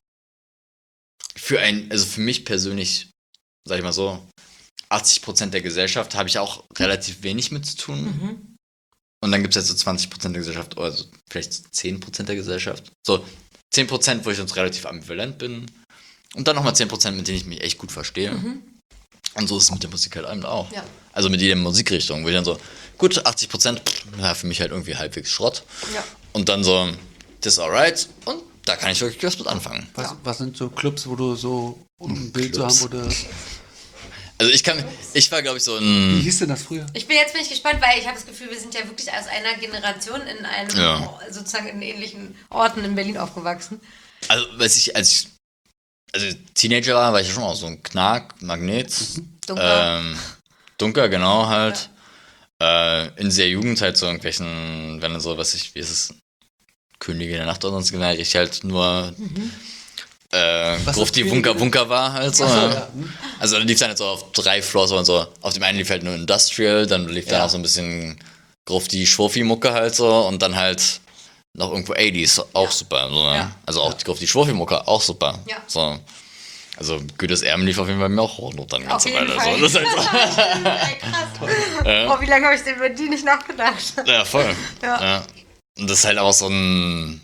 also für mich persönlich, sag ich mal so, 80% der Gesellschaft habe ich auch relativ wenig mit zu tun. Und dann gibt es jetzt so 20% der Gesellschaft, oder so vielleicht 10% der Gesellschaft. So 10%, wo ich sonst relativ ambivalent bin. Und dann nochmal 10%, mit denen ich mich echt gut verstehe. Und so ist es mit der Musik halt eben auch. Ja. Also mit jeder Musikrichtung, wo ich dann so, gut, 80%, ja, für mich halt irgendwie halbwegs Schrott. Ja. Und dann so, das ist alright. Und da kann ich wirklich was mit anfangen. Was sind so Clubs, wo du so, um ein Bild zu haben, Clubs. wo du... Also ich war, glaube ich, so Wie ein. hieß denn das früher? Bin ich gespannt, weil ich habe das Gefühl, wir sind ja wirklich aus einer Generation in einem, sozusagen in ähnlichen Orten in Berlin aufgewachsen. Also, als ich Teenager war ich ja schon auch so ein Magnet. Dunkel. Dunkel, genau, halt. In der Jugend halt so irgendwelchen, wenn dann so, wie ist es? Könige der Nacht oder sonst genau, ich halt nur Grufti Wunker war halt so. Ach so, Ja. ja. Also dann lief dann halt so auf 3 Floors und so. Auf dem einen lief halt nur Industrial, dann lief dann auch so ein bisschen Grufti Schwurfi-Mucke halt so und dann halt noch irgendwo 80s, auch super. So, ne? Ja. Also auch die Grufti Schwurfi-Mucke, auch super. Ja. So. Also Goethes Erben lief auf jeden Fall bei mir auch hoch dann Auf ganze jeden Weile. Fall. So. Das ist halt Ey, krass. Oh, wie lange habe ich denn über die nicht nachgedacht? so. Ja, voll. Ja. Ja. Und das ist halt auch so ein.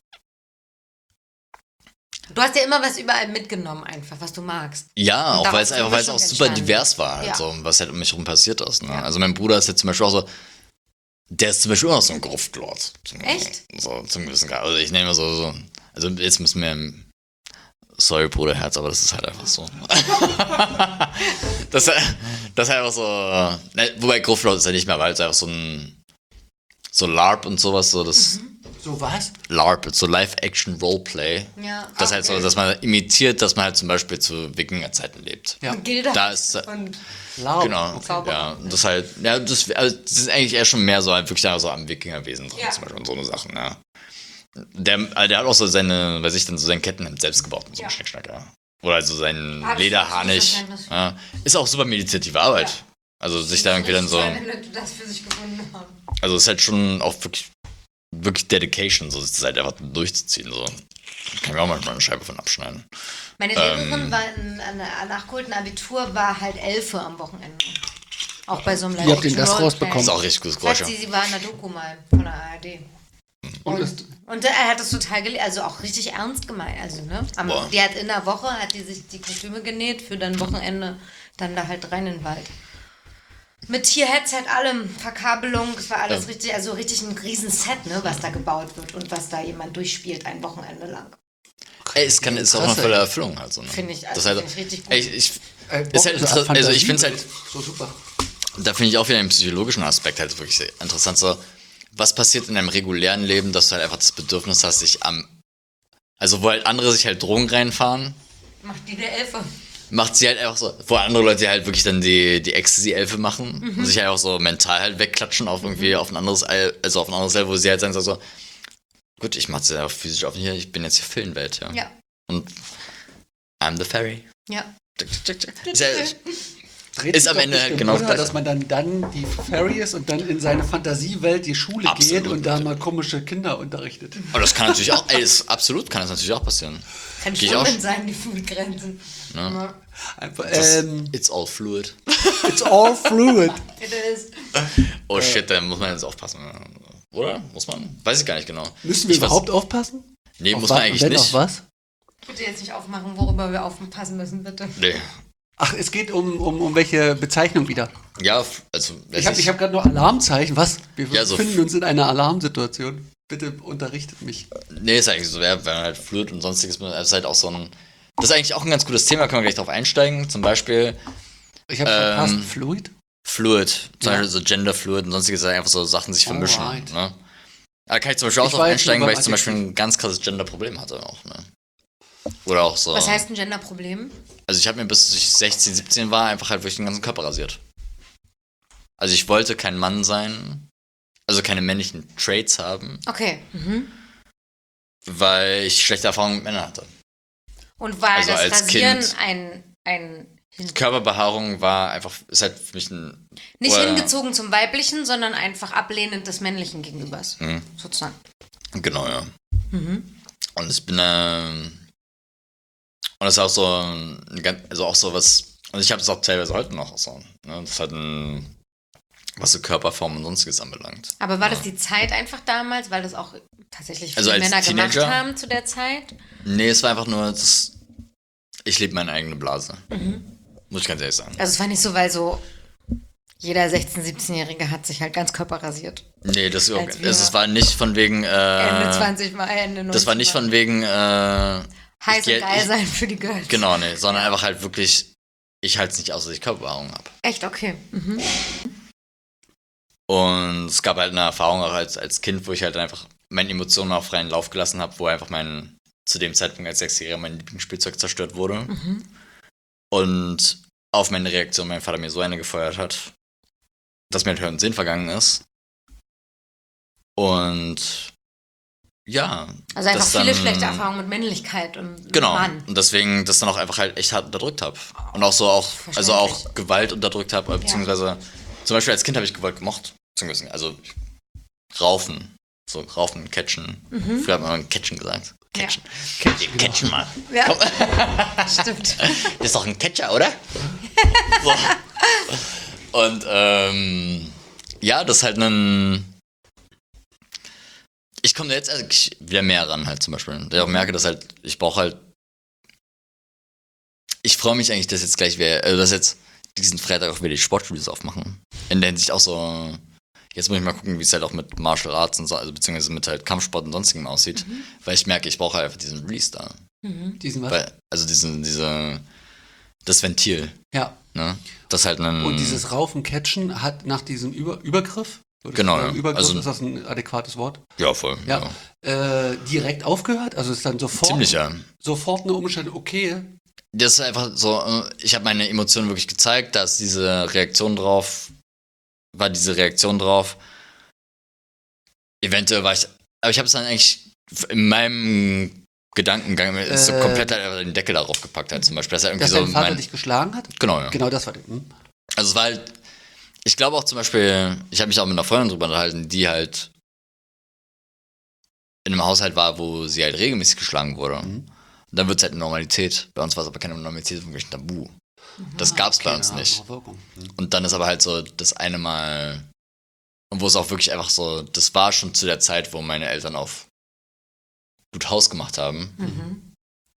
Du hast ja immer was überall mitgenommen, einfach, was du magst. Ja, Und auch daraus weil es ist eine auch Mischung super entstanden. divers war, halt Ja. so, was halt um mich herum passiert ist. Ne? Ja. Also mein Bruder ist jetzt zum Beispiel auch so, der ist zum Beispiel auch so ein Gruftlord. Echt? So zum gewissen Grad. Also ich nehme so, also jetzt müssen wir, sorry Bruderherz, aber das ist halt einfach so. das ist halt einfach so, ne, wobei Gruftlord ist ja nicht mehr, weil es einfach so LARP und sowas, so das So was? LARP, so Live-Action-Roleplay. Ja. Das heißt so, dass man imitiert, dass man halt zum Beispiel zu Wikinger-Zeiten lebt. Ja. Gilda Da ist und Laub. genau, Zauberer. ja, das halt, ja, das ist eigentlich eher schon mehr so wirklich so am Wikingerwesen dran, Ja. zum Beispiel und so eine Sachen, ja. Der hat auch so seine, weiß ich, dann so sein Kettenhemd selbst gebaut und so ein Ja. Schnickschnack, ja. Oder so sein Absolut Lederharnisch. Verständnis. Ja. Ist auch super meditative Arbeit. Ja. Also sich da irgendwie dann so, Wenn Leute das für sich gefunden haben. also ist halt schon auch wirklich Dedication, so das halt einfach durchzuziehen, so. Kann mir auch manchmal eine Scheibe von abschneiden. Meine Lehrerin war nachgeholten Abitur, war halt Elfe am Wochenende. Auch bei so einem Wie habt ihr das rausbekommen? Ist auch richtig gutes Das Geräusch. heißt, sie war in der Doku mal von der ARD. Und er hat das total also auch richtig ernst gemeint. Also, ne? Boah. Die hat in der Woche, hat die sich die Kostüme genäht für dann Wochenende, dann da halt rein in den Wald. Mit Tier-Headset, allem, Verkabelung, es war alles richtig, also richtig ein Riesenset, ne, was da gebaut wird und was da jemand durchspielt, ein Wochenende lang. Ey, ist auch Krass, eine volle Erfüllung halt so, ne? Finde ich, Das also halt, finde ich richtig gut. ey, ist halt also ich finde es halt, so super. da finde ich auch wieder den psychologischen Aspekt halt wirklich sehr interessant. So, was passiert in einem regulären Leben, dass du halt einfach das Bedürfnis hast, also wo halt andere sich halt Drogen reinfahren, Macht die der Elfe. macht sie halt einfach so, wo andere Leute halt wirklich dann die Ecstasy-Elfe machen und sich halt auch so mental halt wegklatschen auf irgendwie auf ein anderes Level, wo sie halt sagen so, gut, ich mach's ja physisch auf hier, ich bin jetzt hier Filmwelt, ja. Ja. Und I'm the fairy. Ja. Ist ja, Dreht Ist sich am doch Ende bestimmt, genau das oder? Gleiche. Dass man dann die Fairy ist und dann in seine Fantasiewelt, die Schule Absolut. geht und da mal komische Kinder unterrichtet. Aber das kann natürlich auch, absolut kann das natürlich auch passieren. Kann Geh ich auch schwimmen sein, die Foodgrenzen. Ne? Einfach, It's all fluid. it's all fluid. It is. Oh shit, da muss man jetzt aufpassen. Oder? Muss man? Weiß ich gar nicht genau. Müssen wir Ich weiß- überhaupt aufpassen? Nee, Auf muss man was? eigentlich Wenn nicht. Auf was? Bitte jetzt nicht aufmachen, worüber wir aufpassen müssen, bitte. Nee. Ach, es geht um welche Bezeichnung wieder. Ja, also. Ich hab gerade noch Alarmzeichen. Was? Wir Ja, so befinden uns in einer Alarmsituation. Bitte unterrichtet mich. Nee, ist eigentlich so, wenn man halt Fluid und sonstiges, ist halt auch so ein. Das ist eigentlich auch ein ganz gutes Thema, können wir gleich drauf einsteigen. Zum Beispiel Ich habe verpasst. Fluid? Fluid, zum Ja. Beispiel so Genderfluid und sonstiges, einfach so Sachen sich vermischen. Alright. Ne? Da kann ich zum Beispiel auch Ich drauf weiß einsteigen, nur weil beim ich zum Beispiel Adjektiv. ein ganz krasses Gender-Problem hatte auch. Ne? Oder auch so. Was heißt ein Genderproblem? Also ich habe mir bis ich 16, 17 war einfach halt wirklich den ganzen Körper rasiert. Also ich wollte kein Mann sein, also keine männlichen Traits haben, Okay. Mhm. weil ich schlechte Erfahrungen mit Männern hatte. Und war Also das als Rasieren Kind. ein Körperbehaarung war einfach, ist halt für mich ein. nicht oder- hingezogen zum Weiblichen, sondern einfach ablehnend des Männlichen gegenübers. Sozusagen. Genau, ja. Und ich bin, und das ist auch so, also auch so was, und ich habe es auch teilweise heute noch so, ne? Das ist halt ein, was so Körperform und sonstiges anbelangt. Aber war das die Zeit einfach damals, weil das auch tatsächlich Also viele als Männer Teenager? gemacht haben zu der Zeit? Nee, es war einfach nur, ich lebe meine eigene Blase. Muss ich ganz ehrlich sagen. Also es war nicht so, weil so jeder 16-, 17-Jährige hat sich halt ganz Körper rasiert. Nee, das Als wir- es war nicht von wegen, Ende 20 mal, Ende 90 das war nicht mal. von wegen, Heiß ich- und geil ich- sein für die Girls. genau, nee, sondern einfach halt wirklich, ich halte es nicht aus, dass ich Körperbehaarung habe. Echt, okay. Mhm. Und es gab halt eine Erfahrung auch als Kind, wo ich halt einfach meine Emotionen auf freien Lauf gelassen habe, wo einfach zu dem Zeitpunkt als 6-Jähriger mein Lieblingsspielzeug zerstört wurde. Und auf meine Reaktion mein Vater mir so eine gefeuert hat, dass mir halt Hören und Sinn vergangen ist. Und ja. Also einfach das viele dann- schlechte Erfahrungen mit Männlichkeit und Genau. Mann. Und deswegen das dann auch einfach halt echt hart unterdrückt habe. Und auch also auch Gewalt unterdrückt habe, beziehungsweise zum Beispiel als Kind habe ich Gewalt gemocht. Also Raufen. So Raufen, Catchen. Früher hat man Catchen gesagt. Catchen. Catchen mal. Ja, stimmt. Das ist doch ein Catcher, oder? So. Und ja, das ist halt ich komme da jetzt eigentlich wieder mehr ran halt zum Beispiel. Da ich auch merke, dass halt, ich freue mich eigentlich, dass jetzt gleich dass jetzt diesen Freitag auch wieder die Sportstudios aufmachen. In der Hinsicht auch so, jetzt muss ich mal gucken, wie es halt auch mit Martial Arts und so, also beziehungsweise mit halt Kampfsport und sonstigem aussieht. Weil ich merke, ich brauche halt einfach diesen Release da. Diesen was? Also das Ventil, Ja. ne? Das halt Und dieses Raufen, Catchen hat nach diesem Übergriff, würdest Genau, du sagen, ja. Übergriff, Also- ist das ein adäquates Wort? ja, voll. Ja. Direkt aufgehört? Also ist dann sofort, Ziemlich, ja. sofort eine Umstand, okay. Das ist einfach so, ich habe meine Emotionen wirklich gezeigt, da ist diese Reaktion drauf. Eventuell aber ich habe es dann eigentlich in meinem Gedankengang so komplett halt den Deckel darauf gepackt halt zum Beispiel. Das ist halt Dass irgendwie dein so Vater dich geschlagen hat? Genau, ja. Genau, das war der. Also es war halt, ich glaube auch zum Beispiel, ich habe mich auch mit einer Freundin drüber unterhalten, die halt in einem Haushalt war, wo sie halt regelmäßig geschlagen wurde. Und dann wird es halt eine Normalität. Bei uns war es aber keine Normalität, sondern wirklich ein Tabu. Das gab es bei uns nicht. Und dann ist aber halt so das eine Mal, und wo es auch wirklich einfach so, das war schon zu der Zeit, wo meine Eltern auf gut Haus gemacht haben.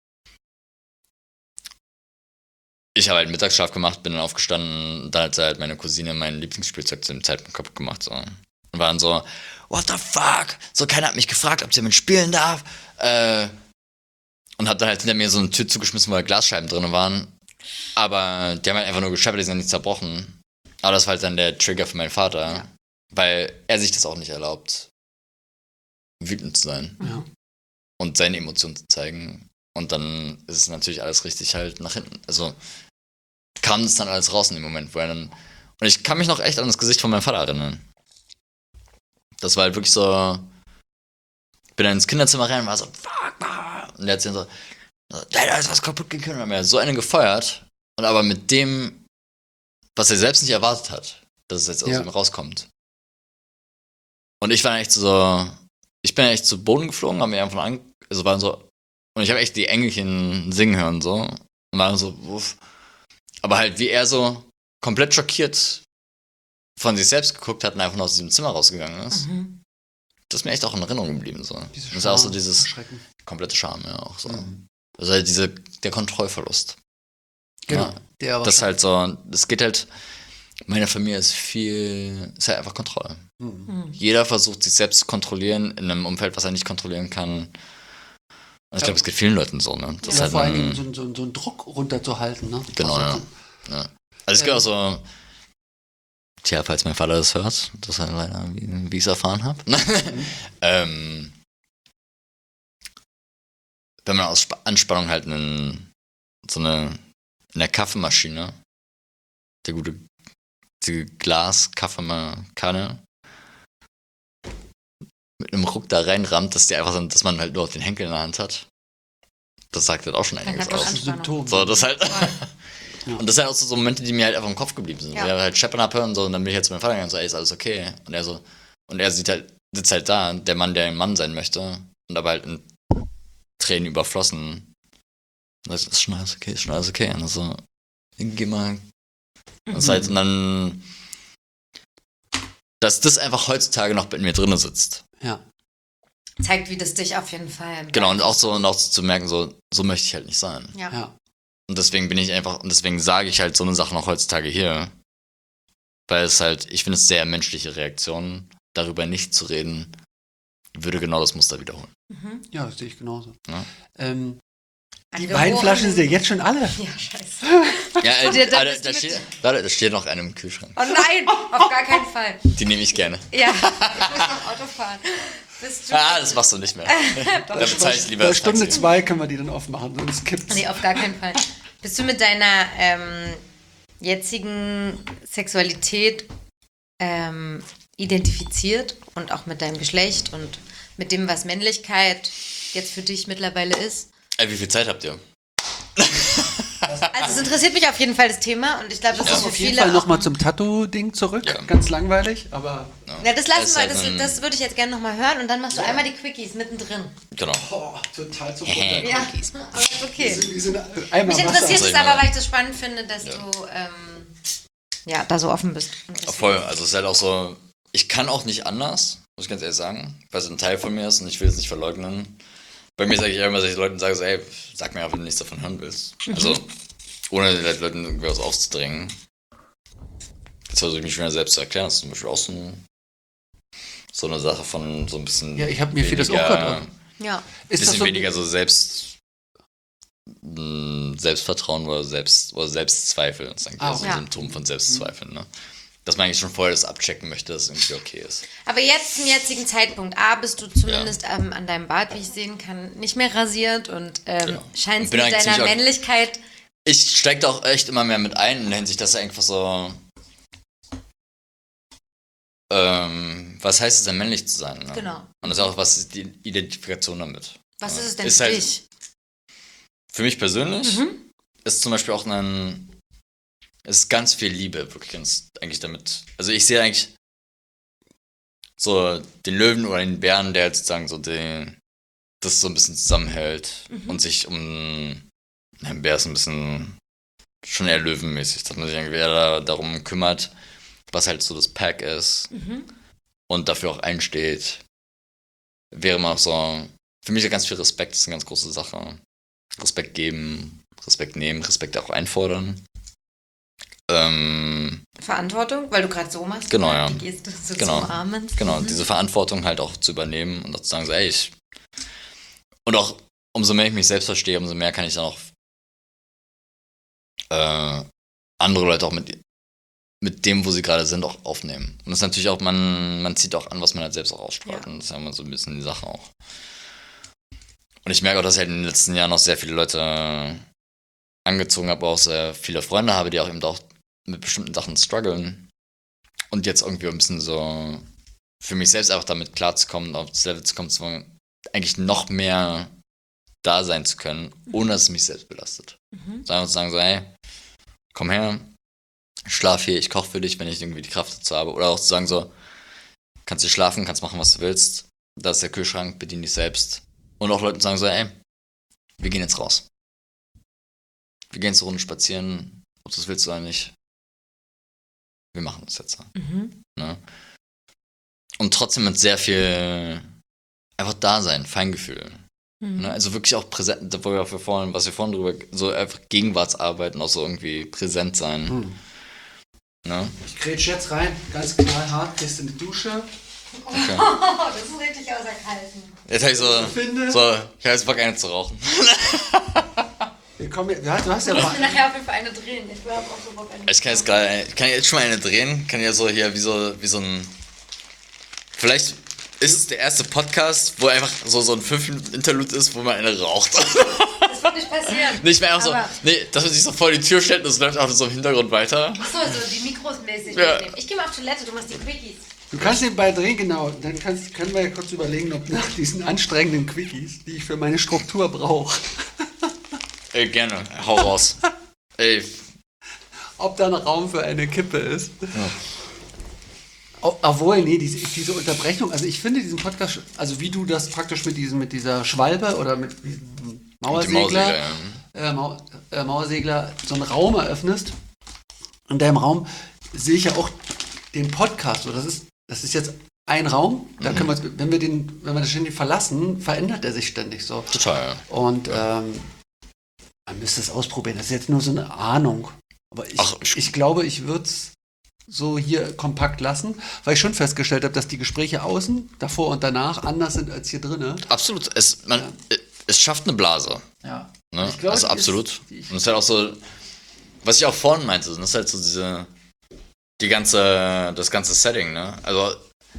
Ich habe halt Mittagsschlaf gemacht, bin dann aufgestanden, und dann hat halt meine Cousine mein Lieblingsspielzeug zu dem Zeitpunkt kaputt gemacht. So. Und waren so, what the fuck? So, keiner hat mich gefragt, ob sie damit spielen darf. Und hab dann halt hinter mir so eine Tür zugeschmissen, wo halt Glasscheiben drin waren. Aber die haben halt einfach nur gescheppert, die sind nicht zerbrochen. Aber das war halt dann der Trigger für meinen Vater, weil er sich das auch nicht erlaubt, wütend zu sein und seine Emotionen zu zeigen. Und dann ist es natürlich alles richtig halt nach hinten. Also kam es dann alles raus in dem Moment, wo er dann. Und ich kann mich noch echt an das Gesicht von meinem Vater erinnern. Das war halt wirklich so. Bin dann ins Kinderzimmer rein und war so, fuck, und der hat sich dann so, da ist was kaputt gegangen, und hat mir so einen gefeuert. Und aber mit dem was er selbst nicht erwartet hat, dass es jetzt aus ihm rauskommt. Und ich war echt ich bin echt zu Boden geflogen, haben mir einfach waren so, und ich habe echt die Engelchen singen hören, so, und waren so, uff. Aber halt, wie er so komplett schockiert von sich selbst geguckt hat und einfach nur aus diesem Zimmer rausgegangen ist. Das ist mir echt auch in Erinnerung geblieben, so. Das ist auch so dieses komplette Scham, ja, auch so. Also halt der Kontrollverlust. Genau. Ja, das ist halt so, das geht halt, meine Familie ist halt einfach Kontrolle. Jeder versucht, sich selbst zu kontrollieren in einem Umfeld, was er nicht kontrollieren kann. Und ich glaube, es geht vielen Leuten so, ne? Das ja, halt vor allen Dingen so einen Druck runterzuhalten, ne? Genau, ja. Also es geht auch so, tja, falls mein Vater das hört, das ist halt leider, wie ich es erfahren habe. Wenn man aus Anspannung halt in der Kaffeemaschine, die Glas-Kaffeekanne mit einem Ruck da reinrammt, dass man halt nur auf den Henkel in der Hand hat. Das sagt halt auch schon einiges aus. Symptom. So, das halt. Und das sind halt auch so Momente, die mir halt einfach im Kopf geblieben sind. Ja. Wo ich halt scheppern abhören und so, und dann bin ich halt zu meinem Vater gegangen und so, ey, ist alles okay? Und er sitzt halt da, der Mann, der ein Mann sein möchte, und aber halt in Tränen überflossen. Und das ist schon alles okay. Und so, geh mal. Und dann, dass das einfach heutzutage noch bei mir drin sitzt. Ja. Zeigt, wie das dich auf jeden Fall. Genau, und auch zu merken, so möchte ich halt nicht sein. Ja. Und deswegen sage ich halt so eine Sache noch heutzutage hier. Weil es halt, ich finde es sehr menschliche Reaktion, darüber nicht zu reden, würde genau das Muster wiederholen. Ja, das sehe ich genauso. Ja. Die Weinflaschen sind ja jetzt schon alle. Ja, scheiße. Ja, da steht noch eine im Kühlschrank. Oh nein, auf gar keinen Fall. Die nehme ich gerne. Ja, ich muss noch Auto fahren. Das machst du nicht mehr. Da bezahle ich lieber Bei das Stunde Taxi. 2 können wir die dann aufmachen, sonst kippt's. Nee, auf gar keinen Fall. Bist du mit deiner jetzigen Sexualität identifiziert und auch mit deinem Geschlecht und mit dem, was Männlichkeit jetzt für dich mittlerweile ist? Wie viel Zeit habt ihr? Also es interessiert mich auf jeden Fall das Thema und ich glaube, das ist für Auf jeden viele Fall auch... nochmal zum Tattoo-Ding zurück. Ja. Ganz langweilig, aber... Ja, das lassen wir, halt das würde ich jetzt gerne nochmal hören und dann machst du einmal die Quickies mittendrin. Genau. Boah, total zu Ja, aber ist okay. Einmal Mich Wasser. interessiert es aber, weil ich das spannend finde, dass du da so offen bist. Voll, also es ist halt auch so, ich kann auch nicht anders, muss ich ganz ehrlich sagen, weil es ein Teil von mir ist und ich will es nicht verleugnen. Bei mir sage ich immer, dass ich Leuten sage, so, ey, sag mir auch, wenn du nichts davon hören willst. Also, ohne den Leuten irgendwie was aufzudrängen. Jetzt versuche ich mich wieder selbst zu erklären, das ist zum Beispiel auch so eine Sache von so ein bisschen. Ja, ich habe mir vieles auch gehört. Ja. Ist das bisschen so weniger so Selbstvertrauen oder Selbstzweifel. Das ist eigentlich auch so ein Symptom von Selbstzweifeln, ne? Dass man eigentlich schon vorher das abchecken möchte, dass es irgendwie okay ist. Aber jetzt zum jetzigen Zeitpunkt, bist du zumindest an deinem Bart, wie ich sehen kann, nicht mehr rasiert und scheinst mit deiner Männlichkeit... Ich steige da auch echt immer mehr mit ein in der Hinsicht, dass einfach so... was heißt es denn, männlich zu sein? Ne? Genau. Und das ist auch, was ist die Identifikation damit? Was ist es denn für dich? Für mich persönlich ist zum Beispiel auch ist ganz viel Liebe, wirklich eigentlich damit. Also ich sehe eigentlich so den Löwen oder den Bären, der halt sozusagen so das so ein bisschen zusammenhält und sich ein Bär ist ein bisschen schon eher löwenmäßig, dass man sich irgendwie eher darum kümmert, was halt so das Pack ist und dafür auch einsteht. Wäre man auch so, für mich ganz viel Respekt, ist eine ganz große Sache. Respekt geben, Respekt nehmen, Respekt auch einfordern. Verantwortung, weil du gerade so machst. Genau, ja. Die Geste so Genau. zum Armen. Genau, diese Verantwortung halt auch zu übernehmen und auch zu sagen, so, ey, und auch, umso mehr ich mich selbst verstehe, umso mehr kann ich dann auch andere Leute auch mit dem, wo sie gerade sind, auch aufnehmen. Und das ist natürlich auch, man zieht auch an, was man halt selbst auch ausstrahlt. Und das ist ja immer so ein bisschen die Sache auch. Und ich merke auch, dass ich halt in den letzten Jahren auch sehr viele Leute angezogen habe, auch sehr viele Freunde habe, die auch eben auch mit bestimmten Sachen strugglen. Und jetzt irgendwie ein bisschen so für mich selbst einfach damit klarzukommen, auf das Level zu kommen, eigentlich noch mehr da sein zu können, ohne dass es mich selbst belastet. Sondern zu sagen so, hey, komm her, schlaf hier, ich koche für dich, wenn ich irgendwie die Kraft dazu habe. Oder auch zu sagen so, kannst du schlafen, kannst machen, was du willst. Da ist der Kühlschrank, bedien dich selbst. Und auch Leuten sagen so, ey, wir gehen jetzt raus. Wir gehen jetzt eine Runde spazieren, ob du das willst oder nicht. Wir machen das jetzt. Ne? Und trotzdem mit sehr viel einfach da sein, Feingefühl. Ne? Also wirklich auch präsent, was wir vorhin drüber, so einfach Gegenwartsarbeit und auch so irgendwie präsent sein. Ne? Ich grätsch jetzt rein, ganz knallhart, gehst in die Dusche. Okay. Das ist richtig außer Kalten. Jetzt hab ich ich hab jetzt Bock, eine zu rauchen. Du hast ja Ich will nachher auf jeden Fall eine drehen. Ich will auch so Bock eine. Ich kann jetzt schon mal eine drehen, kann ja so hier wie so ein, vielleicht ist es der erste Podcast, wo einfach so ein 5-Minuten-Interlude ist, wo man eine raucht. Das wird nicht passieren. Nicht mehr einfach so, dass man sich so vor die Tür stellt und es läuft auch so im Hintergrund weiter. Achso, so die Mikros mäßig Ja. mitnehmen. Ich geh mal auf Toilette, du machst die Quickies. Du kannst nebenbei drehen, genau. Dann können wir ja kurz überlegen, ob nach diesen anstrengenden Quickies, die ich für meine Struktur brauche, Ey, gerne, hau raus. Ey, ob da noch Raum für eine Kippe ist. Obwohl, nee, diese Unterbrechung, also ich finde diesen Podcast, also wie du das praktisch mit dieser Schwalbe oder mit diesem Mauersegler so einen Raum eröffnest. In deinem Raum sehe ich ja auch den Podcast. So, das ist jetzt ein Raum, da können wir, wenn wir das ständig verlassen, verändert er sich ständig so. total, ja. Und man müsste es ausprobieren. Das ist jetzt nur so eine Ahnung. Aber ich glaube, ich würde es so hier kompakt lassen, weil ich schon festgestellt habe, dass die Gespräche außen, davor und danach, anders sind als hier drinnen. Absolut, es schafft eine Blase. Ja. Ne? Ich glaub, also absolut. Und es ist halt auch so, was ich auch vorhin meinte, das ist halt so das ganze Setting, ne? Also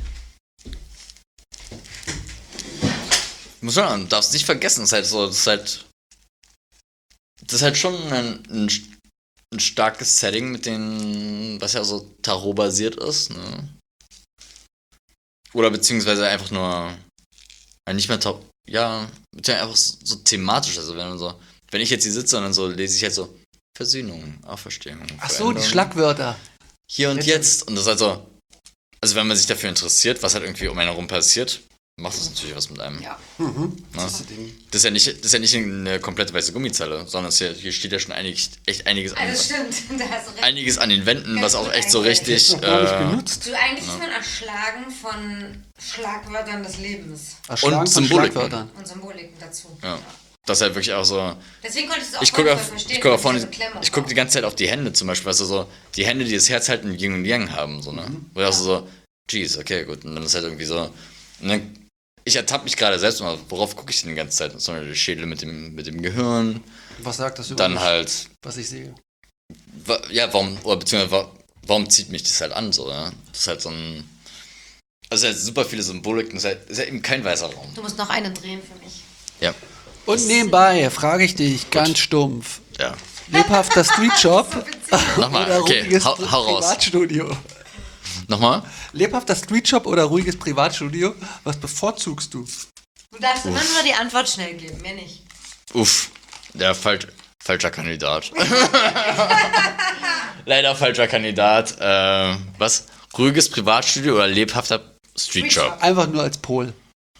muss man, darfst nicht vergessen, das ist halt schon ein starkes Setting mit was ja so Tarot-basiert ist, ne? Oder beziehungsweise einfach nur nicht mehr einfach so thematisch, also wenn ich jetzt hier sitze und dann so lese ich halt so Versöhnung, Auferstehung. Ach so, die Schlagwörter. Hier und jetzt. Und das ist halt so, also wenn man sich dafür interessiert, was halt irgendwie um einen herum passiert, macht das natürlich was mit einem. Ja. Das ist ja nicht eine komplette weiße Gummizelle, sondern hier steht ja schon einiges an. Das stimmt, da hast du recht. Einiges an den Wänden, Ganz was auch gut echt so eingeleitet. richtig. Noch gar nicht genutzt. Du, eigentlich ist man erschlagen von Schlagwörtern des Lebens Erschlagen Und von Symboliken. Schlagwörtern. und Symboliken dazu. Ja. Das ist halt wirklich auch so. Deswegen konnte ich es auch Ich voll gucke verstehen. ich guck die ganze Zeit auf die Hände zum Beispiel, weißt du, so, die Hände, die das Herz halt in Yin und Yang haben, so, ne? Wo du so, geez, okay, gut. Und dann ist halt irgendwie so. Und dann, ich ertappe mich gerade selbst mal, worauf gucke ich denn die ganze Zeit? Zum Beispiel der Schädel mit dem Gehirn. Was sagt das über Dann mich, halt, was ich sehe? warum zieht mich das halt an, so, ne? Das ist halt so ein. Also, es ist halt super viele Symboliken, das ist halt eben kein weißer Raum. Du musst noch eine drehen für mich. Ja. Und nebenbei frage ich dich ganz stumpf. Ja. Lebhafter Streetshop Nochmal, oder okay, ruhiges hau raus. Privatstudio? Nochmal? Lebhafter Streetshop oder ruhiges Privatstudio? Was bevorzugst du? Du darfst immer nur die Antwort schnell geben, mehr nicht. Uff, der falscher Kandidat. Leider falscher Kandidat. Was? Ruhiges Privatstudio oder lebhafter Streetshop? Einfach nur als Pol.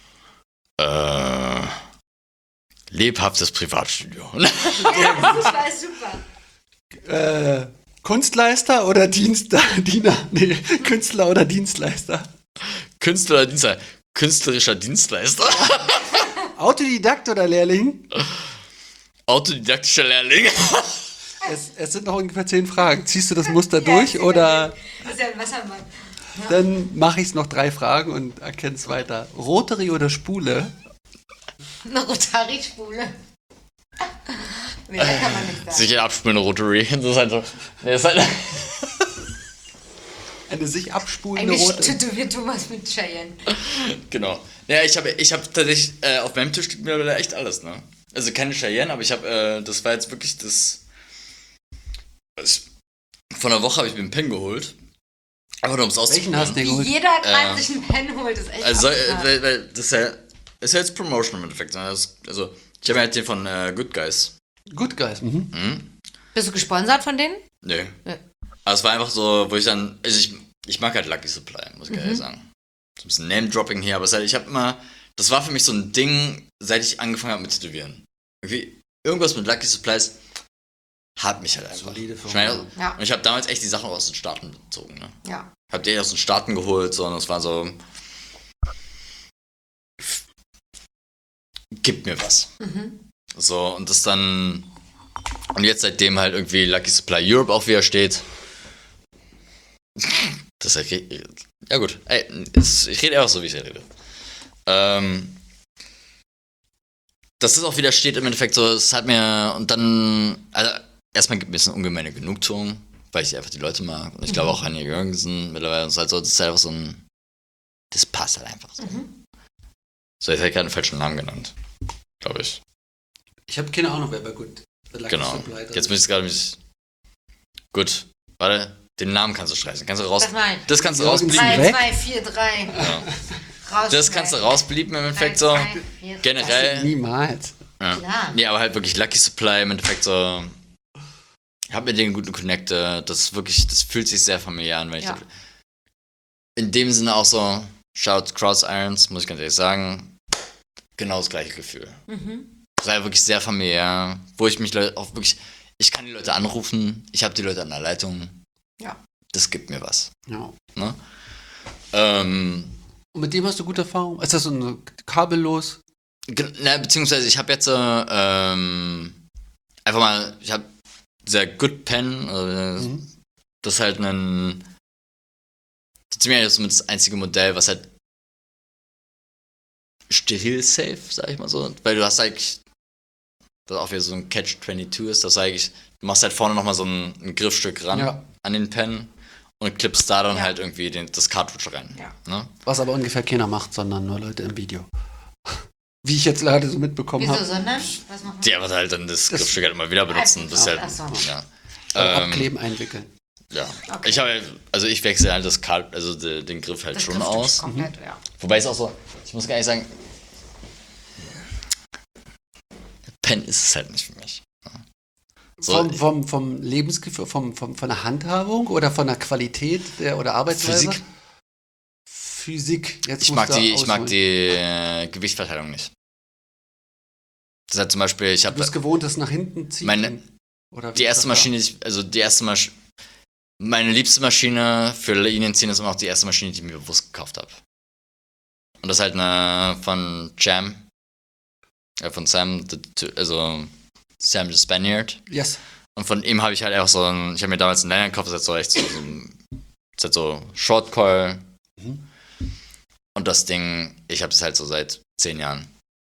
Lebhaftes Privatstudio. Das war super. Kunstleister oder Diener? Nee, Künstler oder Dienstleister? Künstler oder Dienstleister? Künstlerischer Dienstleister. Autodidakt oder Lehrling? Autodidaktischer Lehrling. Es sind noch ungefähr 10 Fragen. Ziehst du das Muster durch oder Das ist ja ein Wassermann. dann mache ich noch 3 Fragen und erkenne es weiter. Rotary oder Spule? Eine Rotary-Spule. Nee, da kann man nichts sagen. Sicher abspülende Rotary. Das ist halt so. Nee, das ist halt Eine sich abspulende Eigentlich Rotary. tätowiert Thomas mit Cheyenne. genau. Ja, ich hab tatsächlich, auf meinem Tisch liegt mittlerweile echt alles, ne? Also keine Cheyenne, aber ich habe, das war jetzt wirklich vor einer Woche habe ich mir einen Pen geholt. Einfach nur um es Welchen hast du dir Wie geholt? jeder gerade sich einen Pen holt, ist echt Also, abgefahren. weil das ist ja jetzt Promotion im Endeffekt. Ne? Also, ich habe halt den von Good Guys. Good Guys. Mhm. Bist du gesponsert von denen? Nee. Nee. Aber es war einfach so, wo ich dann, also ich mag halt Lucky Supply, muss ich ehrlich sagen. So ein bisschen Name-Dropping hier, aber es halt, ich habe immer, das war für mich so ein Ding, seit ich angefangen habe mit Tätowieren. Irgendwie, irgendwas mit Lucky Supplies hat mich halt einfach. Solide Firma. Ich meine, Ja. und ich habe damals echt die Sachen aus den Staaten bezogen, ne? Ja. Hab die aus den Staaten geholt, so, und es war so, gib mir was. So, und das dann, und jetzt seitdem halt irgendwie Lucky Supply Europe auch wieder steht, das ist halt, ja gut, ey, ich rede einfach so, wie ich rede. Das ist auch wieder steht im Endeffekt so, es hat mir, und dann, also erstmal gibt es eine ungemeine Genugtuung, weil ich einfach die Leute mag, und ich glaube auch Anja Jürgensen mittlerweile, ist halt so, das ist einfach so ein, das passt halt einfach so. So, jetzt hätte ich gerade einen falschen Namen genannt, glaube ich. Ich habe keine Ahnung, wer war gut. Genau. Jetzt muss ich gerade mich. Gut, warte, den Namen kannst du streichen. Kannst du raus. Das kannst du rausblieben. 3, 2, 4, 3. Ja. Das kannst du rausblieben im Endeffekt so. 3, 2, 4, 3. Generell. Niemals. Ja. Klar. Nee, aber halt wirklich Lucky Supply im Endeffekt so. Ich hab mit denen guten Connecte. Das ist wirklich, das fühlt sich sehr familiär an, wenn ich Ja. in dem Sinne auch so. Shout Cross Irons, muss ich ganz ehrlich sagen. Genau das gleiche Gefühl. Das war ja wirklich sehr familiär, wo ich mich auch wirklich, ich kann die Leute anrufen, ich habe die Leute an der Leitung. Ja. Das gibt mir was. Ja. Ne? Und mit dem hast du gute Erfahrung? Ist das so ein kabellos? Beziehungsweise ich habe jetzt einfach mal, ich habe sehr Good Pen, das ist halt ein, ziemlich das einzige Modell, was halt steril safe, sag ich mal so, weil du hast eigentlich, das auch wieder so ein Catch-22 ist, das eigentlich, du machst halt vorne nochmal so ein Griffstück ran an den Pen und klippst da dann halt irgendwie das Cartridge rein. Ja. Ne? Was aber ungefähr keiner macht, sondern nur Leute im Video. Wie ich jetzt leider so mitbekommen Wieso, habe. sondern? Was machen Die aber halt dann das Griffstück halt immer wieder benutzen. Das ist halt, Ach so. ja. Abkleben, einwickeln. Ja. Okay. Ich wechsle halt den Griff halt das schon Griffstück aus. komplett, ja. Wobei es auch so, ich muss gar nicht sagen, Pen ist es halt nicht für mich. So, Vom Lebensgefühl, von der Handhabung oder von der Qualität oder Arbeitsweise? Physik. Jetzt ich mag die Gewichtsverteilung nicht. Das hat zum Beispiel, Du bist gewohnt, das nach hinten ziehen? Die erste Maschine, meine liebste Maschine für Linienziehen ist immer noch die erste Maschine, die ich mir bewusst gekauft habe. Und das ist halt eine von Jam. Von Sam, Sam the Spaniard. Yes. Und von ihm habe ich halt einfach ich habe mir damals einen Liner gekauft, das ist halt so Short Coil. Und das Ding, ich habe das halt so seit 10 Jahren.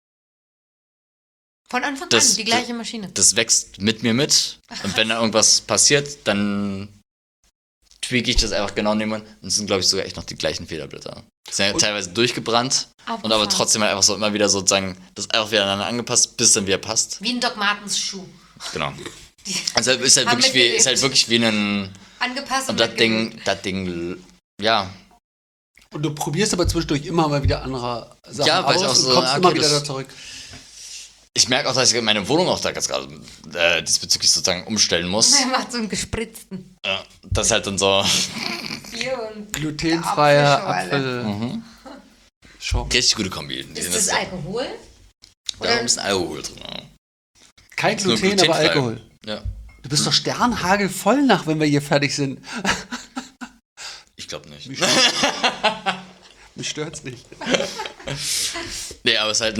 Von Anfang an, die gleiche Maschine. Das wächst mit mir mit. Und wenn da irgendwas passiert, dann tweake ich das einfach genau neben und es sind, glaube ich, sogar echt noch die gleichen Federblätter. Die sind ja teilweise durchgebrannt und aber trotzdem halt einfach so immer wieder sozusagen das einfach wieder aneinander angepasst, bis es dann wieder passt. Wie ein Doc Martens Schuh. Genau. Also ist halt wirklich wie ein angepasst und das Ding, ja. Und du probierst aber zwischendurch immer mal wieder andere Sachen ja, weil aus ich auch und so, kommst immer wieder da zurück. Ich merke auch, dass ich meine Wohnung auch da gerade diesbezüglich sozusagen umstellen muss. Er macht so einen gespritzten. Ja, das ist halt dann so Bier und glutenfreier Apfel. richtig gute Kombi. Ist das Alkohol? Da ist ein bisschen Alkohol drin. Ja. Kein Gluten, aber Alkohol. Ja. Du bist doch sternhagelvoll nach, wenn wir hier fertig sind. Ich glaube nicht. Mich stört's nicht. Nee, aber es ist halt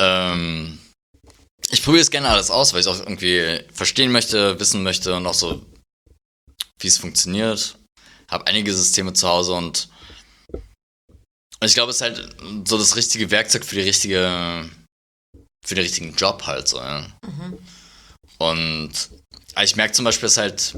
ich probiere es gerne alles aus, weil ich es auch irgendwie verstehen möchte, wissen möchte und auch so, wie es funktioniert. Habe einige Systeme zu Hause und ich glaube, es ist halt so das richtige Werkzeug für den richtigen Job halt so, ja. Und ich merke zum Beispiel, dass halt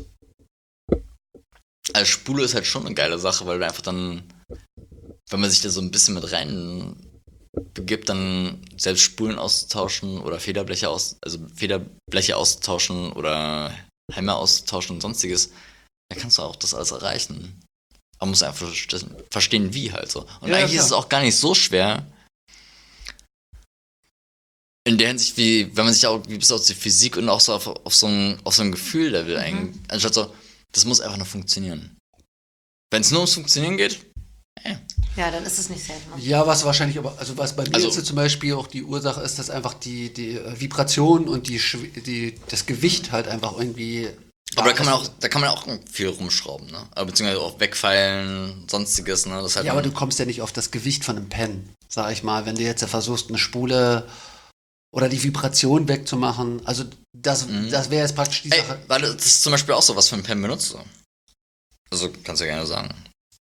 als Spule ist halt schon eine geile Sache, weil du einfach dann, wenn man sich da so ein bisschen mit rein begibt, dann selbst Spulen auszutauschen oder Federbleche auszutauschen oder Hämmer auszutauschen und sonstiges, dann kannst du auch das alles erreichen. Man muss einfach verstehen, wie halt so. Und eigentlich ist es auch gar nicht so schwer. In der Hinsicht, wie, wenn man sich auch bis auf die Physik und auch so auf so ein Gefühl da will, eigentlich, anstatt so, Das muss einfach nur funktionieren. Wenn es nur ums Funktionieren geht, Ja, dann ist es nicht safe. Ne? Ja, was wahrscheinlich aber, also was bei mir jetzt zum Beispiel auch die Ursache ist, dass einfach die Vibration und das Gewicht halt einfach irgendwie. aber da kann man auch viel rumschrauben, ne? Aber beziehungsweise auch wegfallen, sonstiges, ne? Das halt Ja, aber du kommst ja nicht auf das Gewicht von einem Pen, sag ich mal, wenn du jetzt versuchst, eine Spule oder die Vibration wegzumachen. Also das wäre jetzt praktisch die Sache. Warte, das ist zum Beispiel auch so, was für ein Pen benutzt du? Also kannst du ja gerne sagen.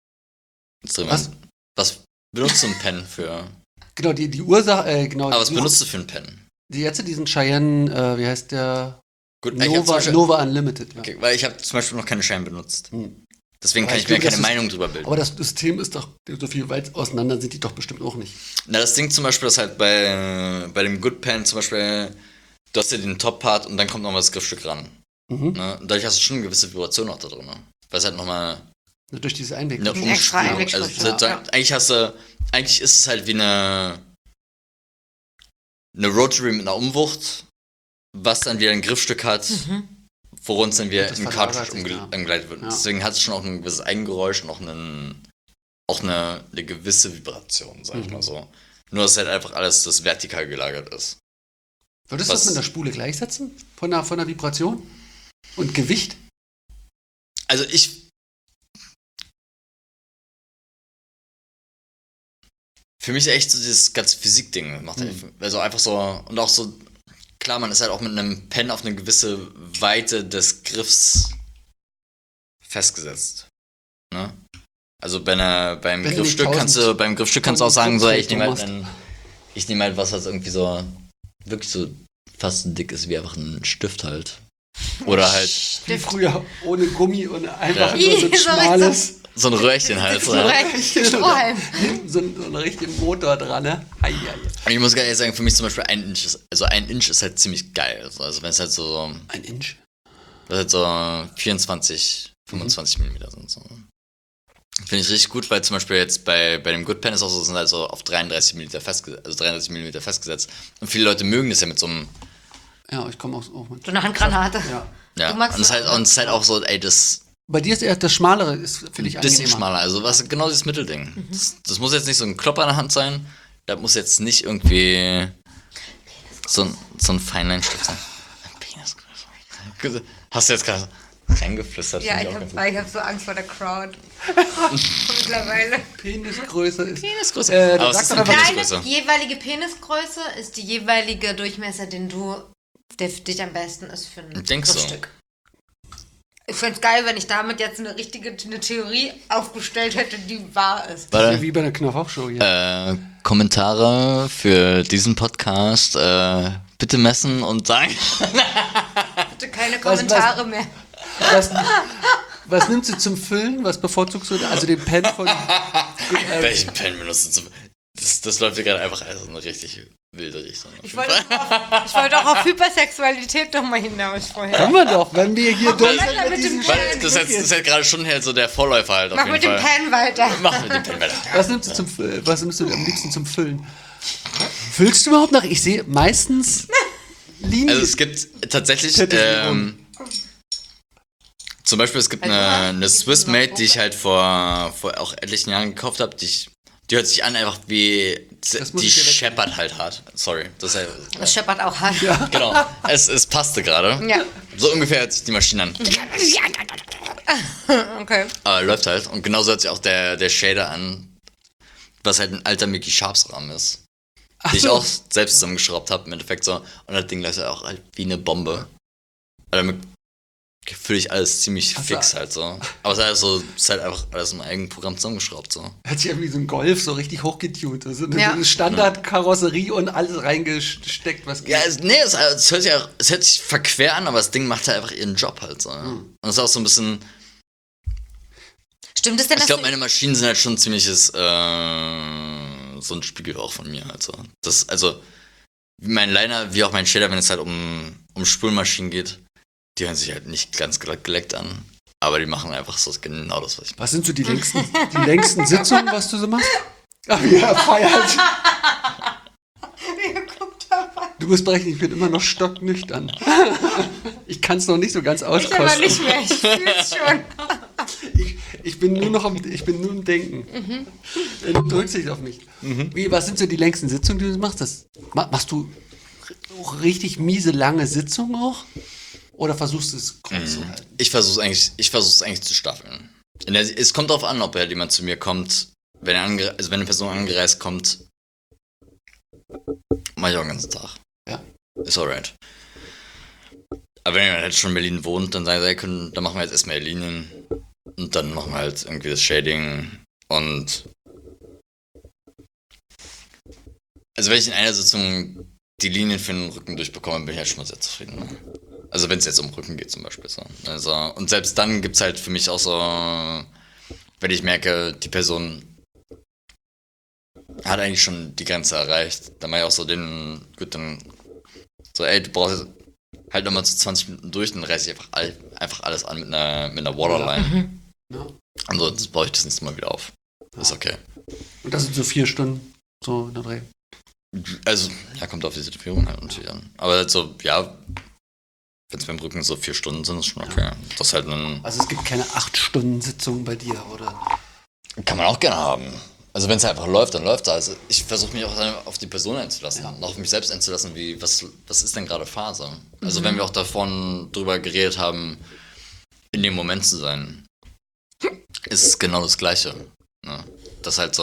Was benutzt du ein Pen für? Genau, die Ursache, genau. Aber was benutzt du für ein Pen? Diesen Cheyenne, wie heißt der? Gut, Nova Unlimited. Ja. Okay, weil ich habe zum Beispiel noch keine Cheyenne benutzt. Deswegen kann ich mir keine Meinung drüber bilden. Aber das System ist doch, so viel weit auseinander sind die doch bestimmt auch nicht. Na, das Ding zum Beispiel ist halt bei dem Good Pen zum Beispiel, du hast ja den Top-Part und dann kommt nochmal das Griffstück ran. Ne? Und dadurch hast du schon eine gewisse Vibration auch da drin. Ne? Weil es halt nochmal durch diese Einweg. eine Umspülung. Also eigentlich ist es halt wie eine Rotary mit einer Umwucht, was dann wieder ein Griffstück hat, worin es dann wieder im Cartridge umgeleitet wird. Ja. Deswegen hat es schon auch ein gewisses Eigengeräusch und auch eine gewisse Vibration, sag ich mal so. Nur, dass halt einfach alles das vertikal gelagert ist. Würdest du das mit der Spule gleichsetzen? Von der Vibration? Und Gewicht? Also für mich ist echt so dieses ganze Physik-Ding macht also einfach so, und auch so, klar, man ist halt auch mit einem Pen auf eine gewisse Weite des Griffs festgesetzt. Ne? Also beim Griffstück kannst du auch sagen, so, ich nehme halt was irgendwie so, wirklich so fast so dick ist wie einfach ein Stift halt. Oder halt. Wie früher, ohne Gummi und einfach nur so ein schmales. So ein Röhrchen halt. So ein richtigen Motor dran, ne? Und ich muss gar nicht sagen, für mich zum Beispiel ein Inch ist halt ziemlich geil. Also wenn es halt so. Ein Inch? Das halt so 24, 25 Millimeter sind. So. Finde ich richtig gut, weil zum Beispiel jetzt bei dem Good Pen ist auch so, sind halt so auf 33 Millimeter festgesetzt. Und viele Leute mögen das ja mit so einem. Ja, ich komme auch mit. So eine Handgranate. Ja. Und es ist halt auch so, ey, das. Bei dir ist eher das Schmalere, ist finde ich ein bisschen schmaler, also genau dieses Mittelding. Das muss jetzt nicht so ein Klopper in der Hand sein, das muss jetzt nicht irgendwie so ein Feinleinstift sein. Penisgröße. Hast du jetzt gerade reingeflüstert? Ja, ich hab so Angst vor der Crowd. Mittlerweile. Penisgröße ist. Penisgröße. Aber was ist denn Penisgröße? Deine jeweilige Penisgröße ist die jeweilige Durchmesser, der für dich am besten ist für ein Griffstück. Ich fände es geil, wenn ich damit jetzt eine Theorie aufgestellt hätte, die wahr ist. Ja, wie bei der Knopf-Show hier. Kommentare für diesen Podcast bitte messen und sagen. Bitte keine Kommentare mehr. Was nimmst du zum Füllen? Was bevorzugst du? Also den Pen von. Welchen Pen benutzt du zum Füllen? Das läuft hier gerade einfach in eine richtig wilde Richtung. Ich wollte auch auf Hypersexualität noch mal hinaus vorher. Können wir doch, wenn wir hier durch sind. Das ist halt gerade schon halt so der Vorläufer halt. Mach mit dem Pen weiter. Was nimmst du am liebsten zum Füllen? Füllst du überhaupt nach? Ich sehe meistens Linien. Also es gibt tatsächlich zum Beispiel, es gibt eine Swiss Made, die ich halt vor auch etlichen Jahren gekauft habe, die hört sich an einfach wie, die scheppert halt hart. Sorry. Das scheppert auch hart. Ja. Genau. Es passte gerade. Ja. So ungefähr hört sich die Maschine an. Okay. Aber läuft halt. Und genauso hört sich auch der Shader an, was halt ein alter Mickey Sharps Rahmen ist. Die ich auch selbst zusammengeschraubt habe, im Endeffekt so. Und das Ding läuft halt auch halt wie eine Bombe. Also damit fühle ich alles ziemlich fix halt so. Aber es ist halt einfach alles im eigenen Programm zusammengeschraubt so. Hört sich ja wie so ein Golf so richtig hochgetuned. Also eine Standardkarosserie und alles reingesteckt, was geht. Ja, es hört sich verquer an, aber das Ding macht halt einfach ihren Job halt so. Und es ist auch so ein bisschen. Stimmt es denn, ich glaube, meine Maschinen sind halt schon ziemliches so ein Spiegel auch von mir halt so. Also wie mein Liner, wie auch mein Shader, wenn es halt um Spulmaschinen geht, die hören sich halt nicht ganz geleckt an, aber die machen einfach so genau das, was ich mache. Was sind so die längsten Sitzungen, was du so machst? Ach ja, feiert. Ihr guckt dabei. Du musst berechnen, ich bin immer noch stocknüchtern. Ich kann es noch nicht so ganz auskosten. Ich aber nicht mehr, ich fühle es schon. Ich bin nur im Denken. Du drückst dich auf mich. Was sind so die längsten Sitzungen, die du machst? Machst du richtig miese, lange Sitzungen auch? Oder versuchst du es kurz zu halten? Ich versuche es eigentlich zu staffeln. Es kommt darauf an, ob halt jemand zu mir kommt, wenn eine Person angereist kommt, mache ich auch den ganzen Tag. Ja. Ist alright. Aber wenn jemand halt schon in Berlin wohnt, dann sagen sie, dann machen wir jetzt erstmal die Linien und dann machen wir halt irgendwie das Shading und also wenn ich in einer Sitzung die Linien für den Rücken durchbekomme, bin ich halt schon mal sehr zufrieden. Ne? Also wenn es jetzt um Rücken geht zum Beispiel. So. Also, und selbst dann gibt es halt für mich auch so, wenn ich merke, die Person hat eigentlich schon die Grenze erreicht, dann mache ich auch so dann so, ey, du brauchst halt nochmal zu 20 Minuten durch, dann reiße ich einfach alles an mit einer Waterline. Ja. Ansonsten baue ich das nächste Mal wieder auf. Ist okay. Und das sind so 4 Stunden, so in der Dreh. Also, ja, kommt auf die Situation halt natürlich an. Aber halt so, ja, wenn es beim Rücken so 4 Stunden sind, ist schon okay. Ja. Das ist halt also es gibt keine 8-Stunden-Sitzung bei dir, oder? Kann man auch gerne haben. Also wenn es einfach läuft, dann läuft es. Also ich versuche mich auch auf die Person einzulassen, auf mich selbst einzulassen, was ist denn gerade Phase? Also wenn wir auch davon drüber geredet haben, in dem Moment zu sein, ist es genau das Gleiche. Ne? Das halt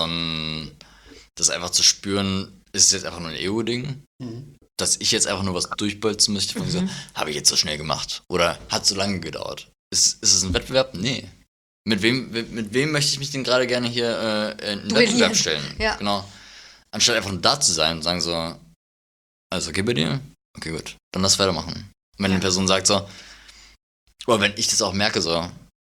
das einfach zu spüren, ist es jetzt einfach nur ein Ego-Ding, dass ich jetzt einfach nur was durchbolzen möchte, von so, habe ich jetzt so schnell gemacht? Oder hat so lange gedauert? Ist es ein Wettbewerb? Nee. Mit wem möchte ich mich denn gerade gerne hier in einen Wettbewerb stellen? Ja. Genau. Anstatt einfach nur da zu sein und sagen so, alles okay bei dir? Okay, gut. Dann lass weitermachen. Und wenn eine Person sagt so, oder wenn ich das auch merke so,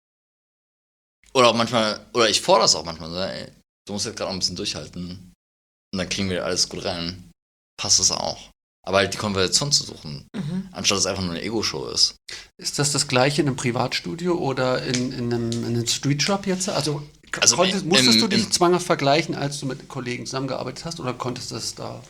oder auch manchmal, oder ich fordere es auch manchmal so, ey, du musst jetzt gerade auch ein bisschen durchhalten und dann kriegen wir alles gut rein. Passt das auch. Aber halt die Konversation zu suchen, anstatt es einfach nur eine Ego-Show ist. Ist das Gleiche in einem Privatstudio oder in einem Streetshop jetzt? Also musstest du dich zwanghaft vergleichen, als du mit Kollegen zusammengearbeitet hast, oder konntest du das da?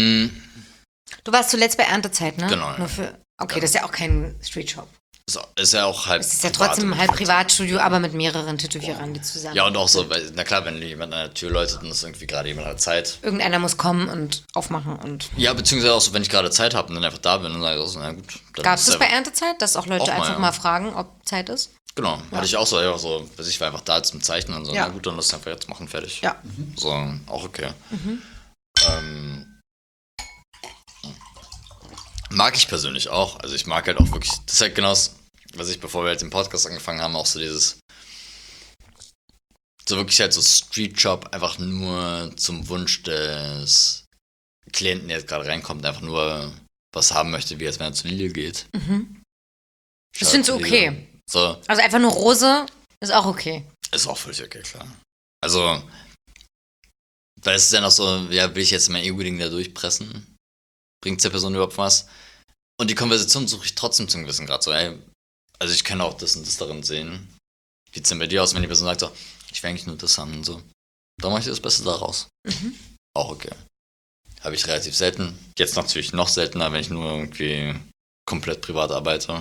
Du warst zuletzt bei Erntezeit, ne? Genau. Okay, das ist ja auch kein Streetshop. Ist ja auch halb. Es ist ja trotzdem halb Privatstudio, aber mit mehreren Tätowierern, die zusammen. Ja, und auch so, weil, na klar, wenn jemand an der Tür läutet und ist irgendwie gerade jemand hat Zeit. Irgendeiner muss kommen und aufmachen und. Ja, beziehungsweise auch so, wenn ich gerade Zeit habe und dann einfach da bin und sage, so, na gut. Gab es das bei Erntezeit, dass auch Leute einfach mal fragen, ob Zeit ist? Genau, hatte ich auch so, ich war einfach da zum Zeichnen und so, na gut, dann lass es einfach jetzt machen, fertig. Ja. So, auch okay. Mag ich persönlich auch. Also ich mag halt auch wirklich, das ist halt genau das, was ich, bevor wir halt den Podcast angefangen haben, auch so dieses, so wirklich halt so Street Shop einfach nur zum Wunsch des Klienten, der jetzt gerade reinkommt, einfach nur was haben möchte, wie als wenn er zu Lidl geht. Das findest du okay? So. Also einfach nur Rose ist auch okay? Ist auch völlig okay, klar. Also, weil es ist ja noch so, ja, will ich jetzt mein Ego-Ding da durchpressen? Bringt es der Person überhaupt was? Und die Konversation suche ich trotzdem zum gewissen Grad so, ey, also ich kann auch das und das darin sehen. Wie sieht es denn bei dir aus, wenn die Person sagt so, ich will eigentlich nur das haben und so. Da mache ich das Beste daraus. Auch okay. Habe ich relativ selten. Jetzt natürlich noch seltener, wenn ich nur irgendwie komplett privat arbeite.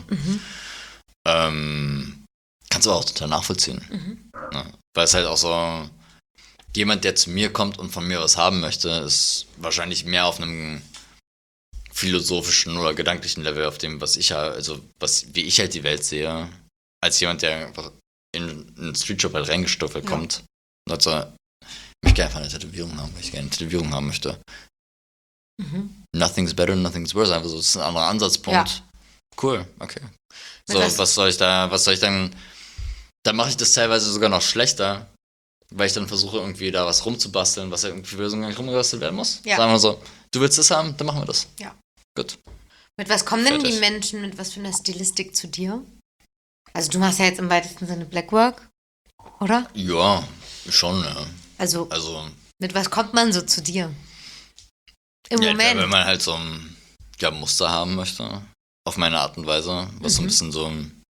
Kannst du aber auch total nachvollziehen. Ja, weil es halt auch so, jemand, der zu mir kommt und von mir was haben möchte, ist wahrscheinlich mehr auf einem philosophischen oder gedanklichen Level, auf dem, wie ich halt die Welt sehe, als jemand, der einfach in einen Streetshop halt reingestoffelt kommt und sagt so, ich möchte einfach eine Tätowierung haben, weil ich gerne eine Tätowierung haben möchte. Nothing's better, nothing's worse, einfach so, das ist ein anderer Ansatzpunkt. Ja. Cool, okay. So, was soll ich dann mache ich das teilweise sogar noch schlechter, weil ich dann versuche, irgendwie da was rumzubasteln, was ja irgendwie für Lösungen rumgebastelt werden muss. Ja. Sagen wir so, du willst das haben, dann machen wir das. Ja. Gut. Mit was kommen denn die Menschen, mit was für einer Stilistik zu dir? Also du machst ja jetzt im weitesten Sinne Blackwork, oder? Ja, schon, ja. Also mit was kommt man so zu dir? Im Moment? Wenn man halt so ein Muster haben möchte, auf meine Art und Weise, was so ein bisschen so,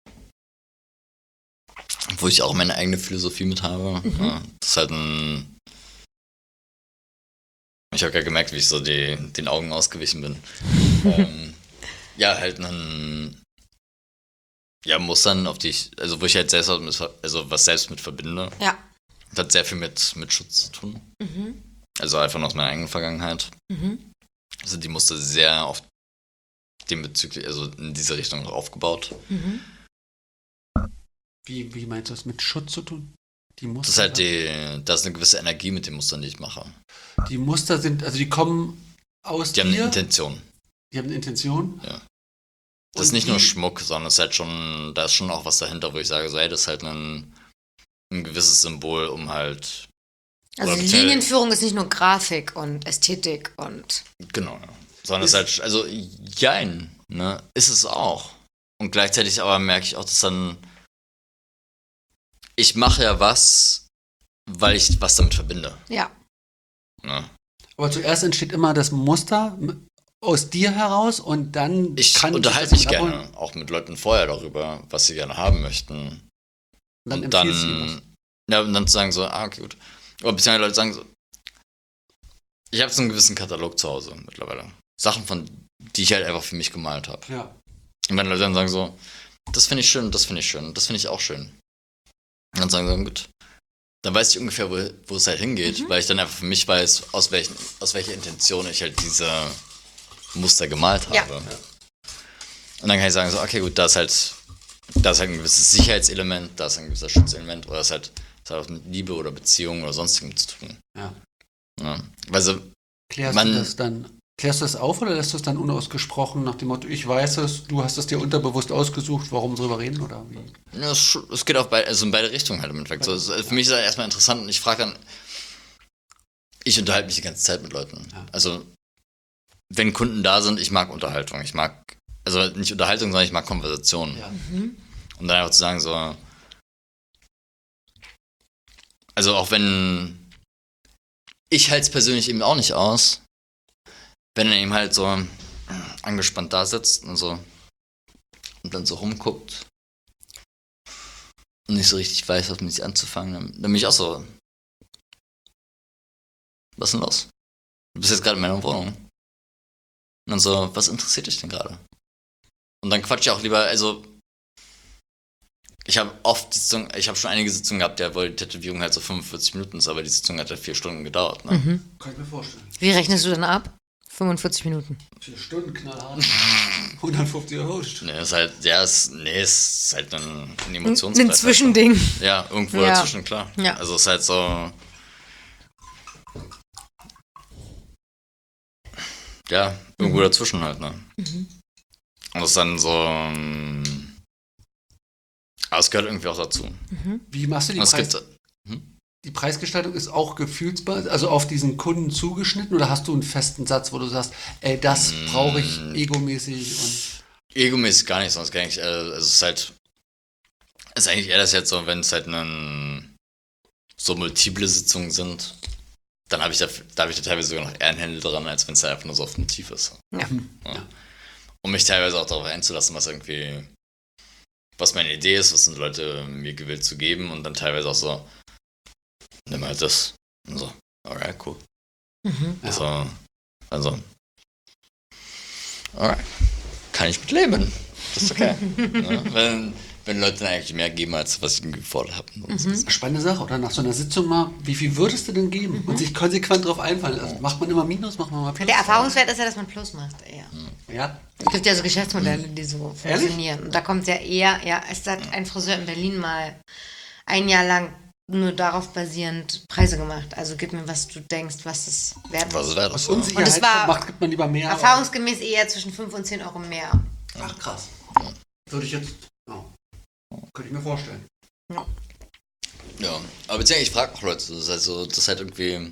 wo ich auch meine eigene Philosophie mit habe. Ja, das ist halt Ich habe gerade gemerkt, wie ich so den Augen ausgewichen bin. Ja, halt Mustern, auf die wo ich halt selbst was selbst mit verbinde. Ja. Das hat sehr viel mit Schutz zu tun. Also einfach aus meiner eigenen Vergangenheit. Sind die Muster sehr auf dem bezüglich, also in diese Richtung aufgebaut. Wie meinst du das mit Schutz zu tun? Die Muster? Das ist halt da ist eine gewisse Energie mit den Mustern, die ich mache. Die Muster sind, also die kommen aus Die dir? haben eine Intention. Die haben eine Intention? Ja. Das ist nicht nur Schmuck, sondern es ist halt schon, da ist schon auch was dahinter, wo ich sage, so, ey, das ist halt ein gewisses Symbol, um halt. Also die Linienführung ist nicht nur Grafik und Ästhetik und. Genau, ja. Sondern es ist halt, also, jein, ne, ist es auch. Und gleichzeitig aber merke ich auch, dass dann. Ich mache ja was, weil ich was damit verbinde. Ja. Ne? Aber zuerst entsteht immer das Muster aus dir heraus und dann Ich unterhalte mich gerne auch mit Leuten vorher darüber, was sie gerne haben möchten. Und Und dann empfiehlst du ihnen dann, und dann zu sagen so, okay, gut. Oder beziehungsweise Leute sagen so, ich habe so einen gewissen Katalog zu Hause mittlerweile. Sachen, die ich halt einfach für mich gemalt habe. was. Ja. Und wenn Leute dann sagen so, das finde ich schön, das finde ich schön, das finde ich auch schön. Und dann sagen sie, gut, dann weiß ich ungefähr, wo es halt hingeht, weil ich dann einfach für mich weiß, aus welcher Intention ich halt diese Muster gemalt habe. Ja. Und dann kann ich sagen so, okay, gut, da ist halt ein gewisses Sicherheitselement, da ist ein gewisser Schutzelement oder das hat auch mit Liebe oder Beziehung oder sonstigem zu tun. Ja. Ja. Also, Klärst du das auf oder lässt du es dann unausgesprochen nach dem Motto, ich weiß es, du hast es dir unterbewusst ausgesucht, warum drüber reden oder wie? ja, es geht in beide Richtungen halt im Endeffekt. So, für mich ist das erstmal interessant und ich frage dann, ich unterhalte mich die ganze Zeit mit Leuten. Ja. Also, wenn Kunden da sind, ich mag Unterhaltung. Also nicht Unterhaltung, sondern ich mag Konversation. Ja. Und dann einfach zu sagen so, also auch wenn, ich halte es persönlich eben auch nicht aus, wenn er eben halt so angespannt da sitzt und so und dann so rumguckt und nicht so richtig weiß, was mit sich anzufangen, dann bin ich auch so, was ist denn los? Du bist jetzt gerade in meiner Wohnung. Und dann so, was interessiert dich denn gerade? Und dann quatsch ich auch lieber, also ich habe schon einige Sitzungen gehabt, wo die Tätowierung halt so 45 Minuten ist, aber die Sitzung hat ja 4 Stunden gedauert. Ne? Kann ich mir vorstellen. Wie rechnest du dann ab? 45 Minuten. 4 Stunden knallhart. 150 Euro. Nee, ist halt, ist halt ein Emotionspreis. Ein Zwischending. Ja, irgendwo Ja. dazwischen, klar. Ja. Also es ist halt so. Ja, irgendwo dazwischen halt, ne? Und das ist dann so. Aber es gehört irgendwie auch dazu. Wie machst du die Es Preis? gibt, Die Preisgestaltung ist auch gefühlsbar, also auf diesen Kunden zugeschnitten oder hast du einen festen Satz, wo du sagst, ey, das brauche ich egomäßig und egomäßig gar nicht, sonst gar nicht. Es ist eigentlich eher das jetzt so, wenn es halt so multiple Sitzungen sind, dann habe ich da teilweise sogar noch eher ein Händel dran, als wenn es halt einfach nur so auf dem Tief ist. Ja. Ja. Um mich teilweise auch darauf einzulassen, was meine Idee ist, was sind Leute mir gewillt zu geben und dann teilweise auch so, nimm halt das. Und so, alright, cool. ja. Also, alright, kann ich mit leben. Das ist okay. Ja, wenn Leute dann eigentlich mehr geben, als was ich ihnen gefordert habe. Spannende Sache, oder? Nach so einer Sitzung mal, wie viel würdest du denn geben? Und sich konsequent drauf einfallen lassen. Macht man immer Minus, macht man mal Plus? Der Erfahrungswert ist ja, dass man Plus macht, eher. Ja. Es gibt ja so Geschäftsmodelle, die so funktionieren. Und da kommt ja eher, es hat ein Friseur in Berlin mal ein Jahr lang nur darauf basierend Preise gemacht. Also gib mir, was du denkst, was es wert ist. Was ist das? Aus Ja. Unsicherheit Und es war macht, gibt man lieber mehr. Erfahrungsgemäß eher zwischen 5 und 10 Euro mehr. Ach, krass. Würde ich jetzt, könnte ich mir vorstellen. Ja, aber beziehungsweise ich frage auch Leute, das ist halt irgendwie.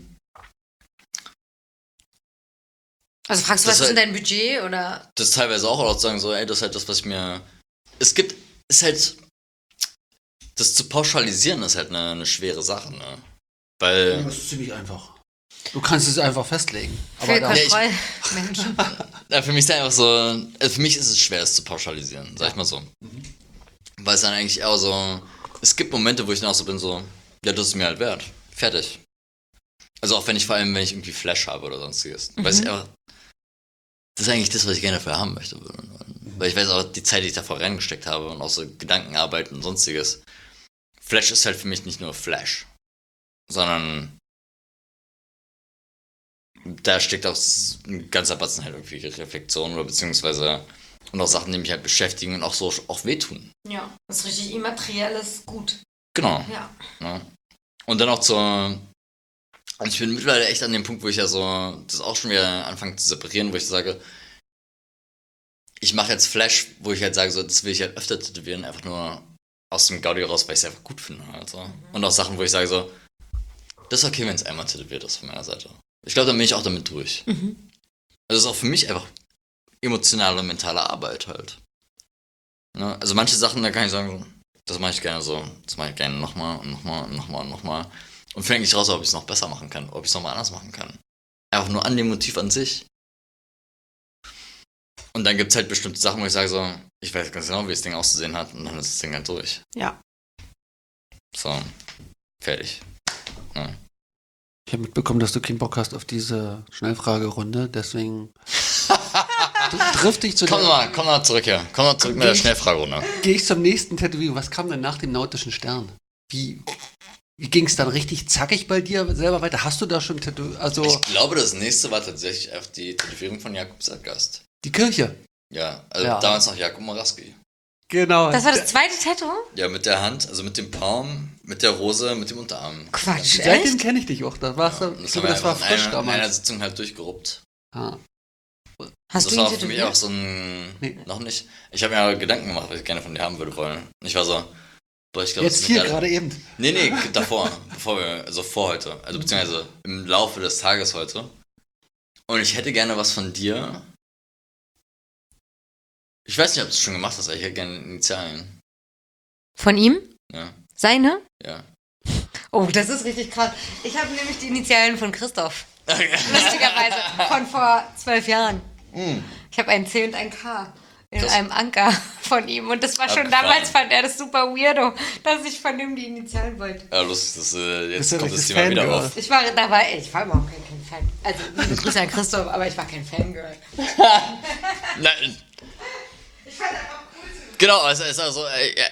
Also fragst du, was ist denn dein Budget, oder? Das teilweise auch zu sagen, so, ey, das ist halt das, was ich mir. Ist halt. Das zu pauschalisieren ist halt eine schwere Sache, ne? Weil. Das ist ziemlich einfach. Du kannst es einfach festlegen. Für Aber Kontrollmenschen. Ja, für mich ist einfach so. Also für mich ist es schwer, es zu pauschalisieren, sag ich mal so. Weil es dann eigentlich eher so. Es gibt Momente, wo ich dann auch so bin, so, ja, das ist mir halt wert. Fertig. Also auch vor allem, wenn ich irgendwie Flash habe oder sonstiges. Weiß ich einfach, das ist eigentlich das, was ich gerne dafür haben möchte. Weil ich weiß auch, die Zeit, die ich davor reingesteckt habe und auch so Gedankenarbeit und sonstiges. Flash ist halt für mich nicht nur Flash, sondern da steckt auch ein ganzer Batzen halt irgendwie Reflexion oder beziehungsweise und auch Sachen, die mich halt beschäftigen und auch so auch wehtun. Ja, das ist richtig immaterielles Gut. Genau. Ja. Und dann auch und ich bin mittlerweile echt an dem Punkt, wo ich ja so das auch schon wieder anfange zu separieren, wo ich sage, ich mache jetzt Flash, wo ich halt sage, so, das will ich halt öfter tätowieren, einfach nur aus dem Gaudi raus, weil ich es einfach gut finde. Also. Und auch Sachen, wo ich sage so, das ist okay, wenn es einmal tätowiert ist von meiner Seite. Ich glaube, dann bin ich auch damit durch. Also das ist auch für mich einfach emotionale und mentale Arbeit halt. Ne? Also manche Sachen, da kann ich sagen, das mache ich gerne so, das mache ich gerne nochmal und nochmal und nochmal und nochmal. Und finde nicht raus, ob ich es noch besser machen kann, ob ich es nochmal anders machen kann. Einfach nur an dem Motiv an sich. Und dann gibt es halt bestimmte Sachen, wo ich sage so, ich weiß ganz genau, wie das Ding auszusehen hat und dann ist das Ding halt durch. Ja. So, fertig. Ja. Ich habe mitbekommen, dass du keinen Bock hast auf diese Schnellfragerunde, deswegen trifft dich zu Komm mal zurück hier. Komm mal zurück mit der Schnellfragerunde. Gehe ich zum nächsten Tätowierung. Was kam denn nach dem nautischen Stern? Wie ging es dann richtig zackig bei dir selber weiter? Hast du da schon Also Ich glaube, das nächste war tatsächlich auf die Tätowierung von Jakub Sattgast. die Kirche. Ja, also Ja. damals noch Jakub Moraski. Genau. Das war das zweite Tattoo? Ja, mit der Hand, also mit dem Palm, mit der Rose, mit dem Unterarm. Quatsch, Seitdem echt? kenne ich dich auch. Da warst Ja, du, ich glaube, das war frisch in einer damals. Sitzung halt durchgeruppt. Ah. Hast Das du ihn war für mich tätowiert? auch so ein... Nee. Noch nicht. Ich habe mir aber Gedanken gemacht, was ich gerne von dir haben würde wollen. Und ich war so... Boah, ich glaube, Jetzt hier gerade eben. Nee, davor. Also vor heute. Also beziehungsweise im Laufe des Tages heute. Und ich hätte gerne was von dir. Ich weiß nicht, ob du es schon gemacht hast, aber ich hätte gerne Initialien. Von ihm? Ja. Seine? Ja. Oh, das ist richtig krass. Ich habe nämlich die Initialen von Christoph. Lustigerweise. Von vor 12 Jahren. Ich habe ein C und ein K in Krass. einem Anker von ihm. Und das war schon Abgefahren. damals, fand er das super weirdo, dass ich von ihm die Initialen wollte. Ja, lustig, jetzt Bist du kommt das richtiges Thema wieder Fangirl? auf. Ich war überhaupt kein Fan. Also, liebe Grüße an Christoph, aber ich war kein Fangirl. Nein, Ich fand einfach cool. genau, es ist also,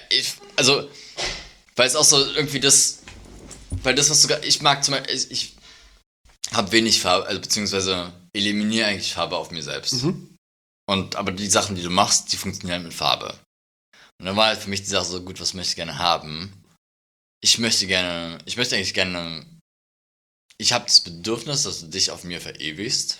weil es auch so irgendwie weil das, was ich mag zum Beispiel, ich habe wenig Farbe, also beziehungsweise eliminiere eigentlich Farbe auf mir selbst. Aber die Sachen, die du machst, die funktionieren halt mit Farbe. Und dann war halt für mich die Sache so, gut, was möchte ich gerne haben? Ich habe das Bedürfnis, dass du dich auf mir verewigst.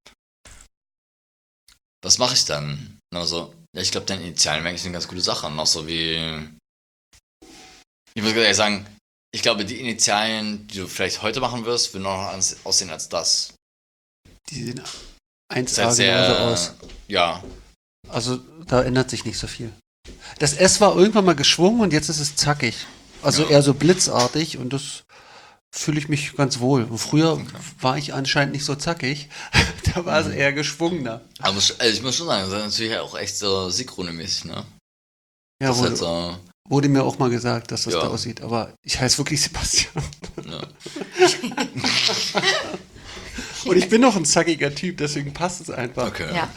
Was mache ich dann? Also, ja, ich glaube, deine Initialen wären eigentlich eine ganz gute Sache. Und auch so wie, ich muss ganz ehrlich sagen, ich glaube, die Initialien, die du vielleicht heute machen wirst, würden auch noch anders aussehen als das. Die sehen Ist 1A halt genauso aus. Ja, Also da ändert sich nicht so viel. Das S war irgendwann mal geschwungen und jetzt ist es zackig. Also Ja. eher so blitzartig und das fühle ich mich ganz wohl. Und früher war ich anscheinend nicht so zackig. Da war es eher geschwungener. aber ich muss schon sagen, das ist natürlich auch echt so Sigrone-mäßig, ne? Ja, Das ist halt so, wurde mir auch mal gesagt, dass das Ja. da aussieht. Aber ich heiße wirklich Sebastian. ne. Und ich bin noch ein zackiger Typ, deswegen passt es einfach. Okay. Ja.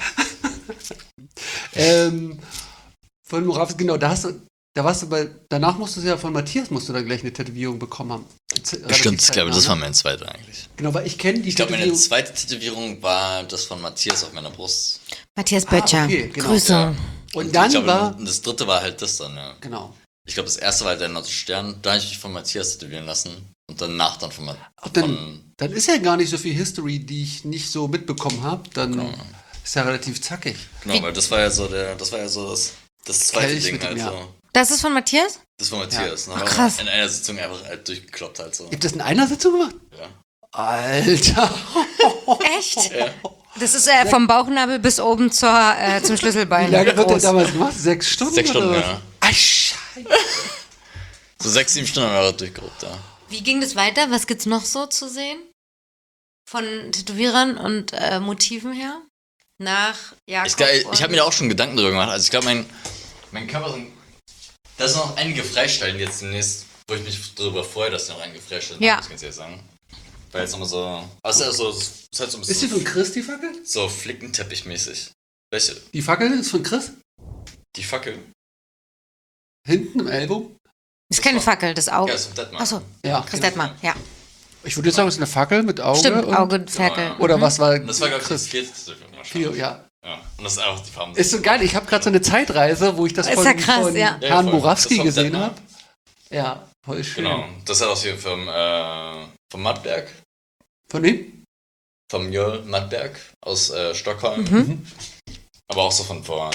Von Moravs, genau, danach musstest du ja von Matthias dann gleich eine Tätowierung bekommen haben. Stimmt, ich glaube, das war mein zweiter eigentlich. Genau, weil ich kenne die Ich glaube, meine Tätowierung. zweite Tätowierung war das von Matthias auf meiner Brust. Matthias Böttcher. okay, genau. Grüße. Ja. Und dann ich glaube, war, und das dritte war halt das dann, ja. genau. Ich glaube, das erste war halt der Nordische Stern, da habe ich mich von Matthias tätowieren lassen und danach dann von Ach, dann ist ja gar nicht so viel History, die ich nicht so mitbekommen habe. Dann Genau. ist ja relativ zackig. Genau, weil das war ja so das zweite Kelch Ding mit dem halt Jahr. so. Das ist von Matthias? Das war Matthias. Ja. Ne? Ach, krass. In einer Sitzung einfach halt durchgekloppt halt so. Ihr habt das in einer Sitzung gemacht? Ja. Alter. Echt? Ja. Das ist vom Bauchnabel bis oben zum Schlüsselbein. Wie lange wird der groß. damals gemacht? 6 Stunden? 6 Stunden, oder was? ja. Ah, Scheiße. So 6-7 Stunden haben wir durchgeruppt, ja. Wie ging das weiter? Was gibt's noch so zu sehen? Von Tätowierern und Motiven her? Nach Jakob Ich habe mir da auch schon Gedanken drüber gemacht. Also ich glaube, mein Körper sind. Da sind noch einige Freistellen jetzt demnächst, wo ich mich darüber freue, dass die noch einige Freistellen Ja. haben, muss ich ganz ehrlich sagen. Weil jetzt nochmal so. Also, ist halt so ein Ist die bisschen. von Chris, die Fackel? So Flickenteppich-mäßig. Welche? Die Fackel ist von Chris? Die Fackel? Hinten im Ellbogen? Ist keine Fackel, das Auge. Ja, ist von Detmar. Achso, Ja. Chris Detmar, ja. Ich würde jetzt sagen, es ist eine Fackel mit Auge. Stimmt, und, Auge, Ferkel. Genau, ja. Oder was war Und das war, glaube ich, Chris? das Kio, ja. Ja. Und das ist einfach die Farben. Ist so geil. Ich habe gerade so eine Zeitreise, wo ich das Ist von, ja krass, von ja. Ja, Herrn voll. Borowski Das war gesehen Detmar. habe. Ja, voll schön. Genau. Das ist halt auch hier vom Mattberg. Von wem? Vom Jörl Mattberg aus Stockholm. Mhm. Aber auch so von vor.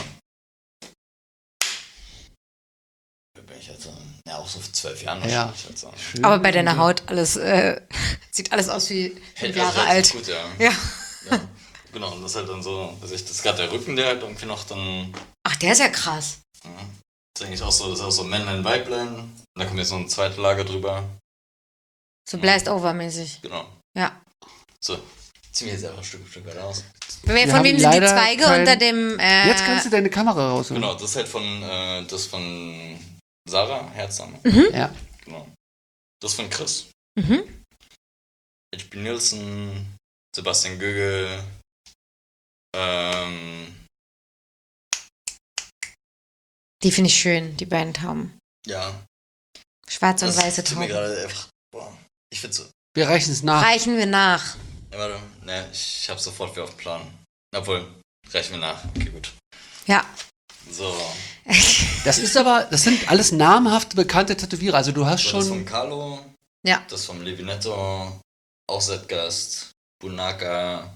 Bin ich jetzt, ja, auch so vor 12 Jahren Ja. wahrscheinlich. Halt so. Schön. Aber bei deiner Haut alles, sieht alles aus wie 5 Jahre hält alt. sich Gut, ja. Ja. Ja. Genau, und das ist halt dann so, das ist gerade der Rücken, der halt irgendwie noch dann. Ach, der ist ja krass. Ja, das ist eigentlich auch so, das ist auch so Männlein, Weiblein. Und dann kommt jetzt noch ein zweites Lager drüber. So Blast Over-mäßig. Genau. Ja. So, ziehen wir jetzt einfach ein Stück weit aus. Von Wir wem haben sind die leider Zweige kein- unter dem. Jetzt kannst du deine Kamera rausholen. Genau, das ist halt von Sarah Herzname. Ja. Genau. Das ist von Chris. Mhm. H.B. Nielsen, Sebastian Gögel, Die finde ich schön, die beiden Tauben. ja. Schwarze und Das weiße tut mir Tauben. gerade einfach, boah, ich find's so. Wir reichen es nach. Reichen wir nach. Ja, warte, ne, ich hab sofort wieder auf den Plan. Obwohl, reichen wir nach. Okay, gut. Ja. So, Das sind alles namhafte, bekannte Tätowierer. Also du hast so das vom schon. Carlo, Ja. das vom Levinetto, auch Zetgast, Bunaka,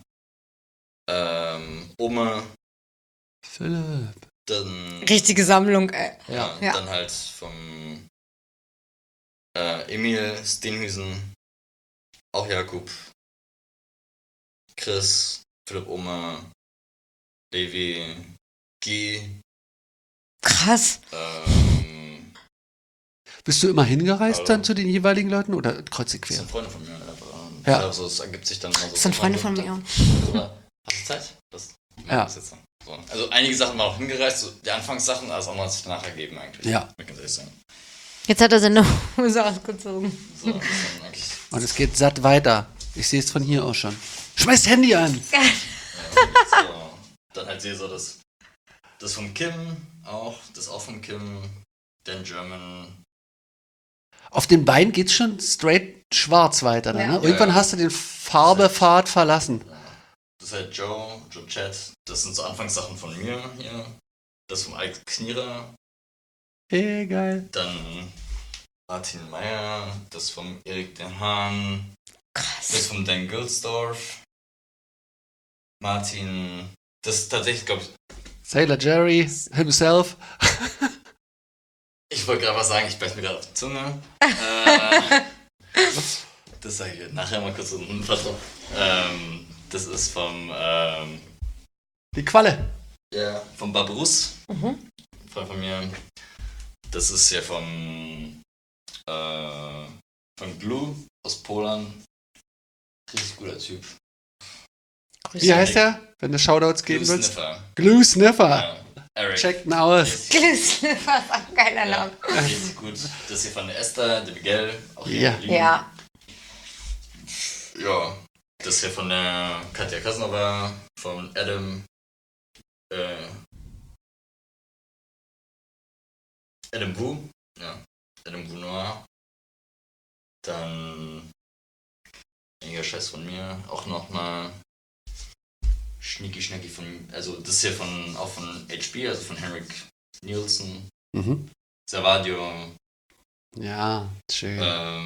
Ome, Philipp. dann, Richtige Sammlung, ey. Ja. Ja. dann halt vom Emil Steenhuisen, auch Jakub, Chris, Philipp Ome, Levi, G, Krass. Bist du immer hingereist Hallo. dann zu den jeweiligen Leuten oder kreuz und das quer? sind Freunde von mir. Ja. Also es ergibt sich dann immer so. Das sind Freunde von mir. Sogar, hast du Zeit? Ja. Das jetzt so. Also einige Sachen waren auch hingereist, so die Anfangssachen, alles andere hat sich danach ergeben eigentlich. Ja. Muss ich ganz ehrlich sagen. Jetzt hat er seine Hose ausgezogen. So, das ist dann eigentlich, Und es geht satt weiter. Ich sehe es von hier aus schon. Schmeiß das Handy an! so. Dann halt sehe ich so das von Kim auch, das auch von Kim, Dan German. Auf den Beinen geht's schon straight schwarz weiter. Dann, Ja. ne? Irgendwann Ja. hast du den Farbepfad verlassen. Das ist halt Joe Chat, das sind so Anfangssachen von mir hier. Das vom Ike Knierer, Hey, geil. dann Martin Meyer, das vom Erik den Hahn, Krass. das vom Dan Gilsdorf, Martin, das ist tatsächlich, glaube ich, Sailor Jerry himself. ich wollte gerade was sagen, ich beiß mir gerade auf die Zunge. Das sage ich nachher mal kurz einen Vertrag. Das ist Die Qualle. vom Barbarus, Mhm. Freund von mir. Das ist ja von Glue aus Polen. Richtig guter Typ. Wie heißt der, wenn du Shoutouts geben Glue willst? Sniffer. Glue Sniffer. Ja, Eric. Checkt ihn aus. Das ist ein geiler Ja, Name. richtig gut. Das hier von der Esther, der Miguel, auch hier Ja. in Berlin. Ja. Ja, das hier von der Katja Kasnova, von Adam, Adam Wu, ja, Adam Wu Noir. Dann weniger Scheiß von mir, auch nochmal Schnicki von, also das hier auch von HB, also von Henrik Nielsen, Mhm. Savadio, Ja, schön.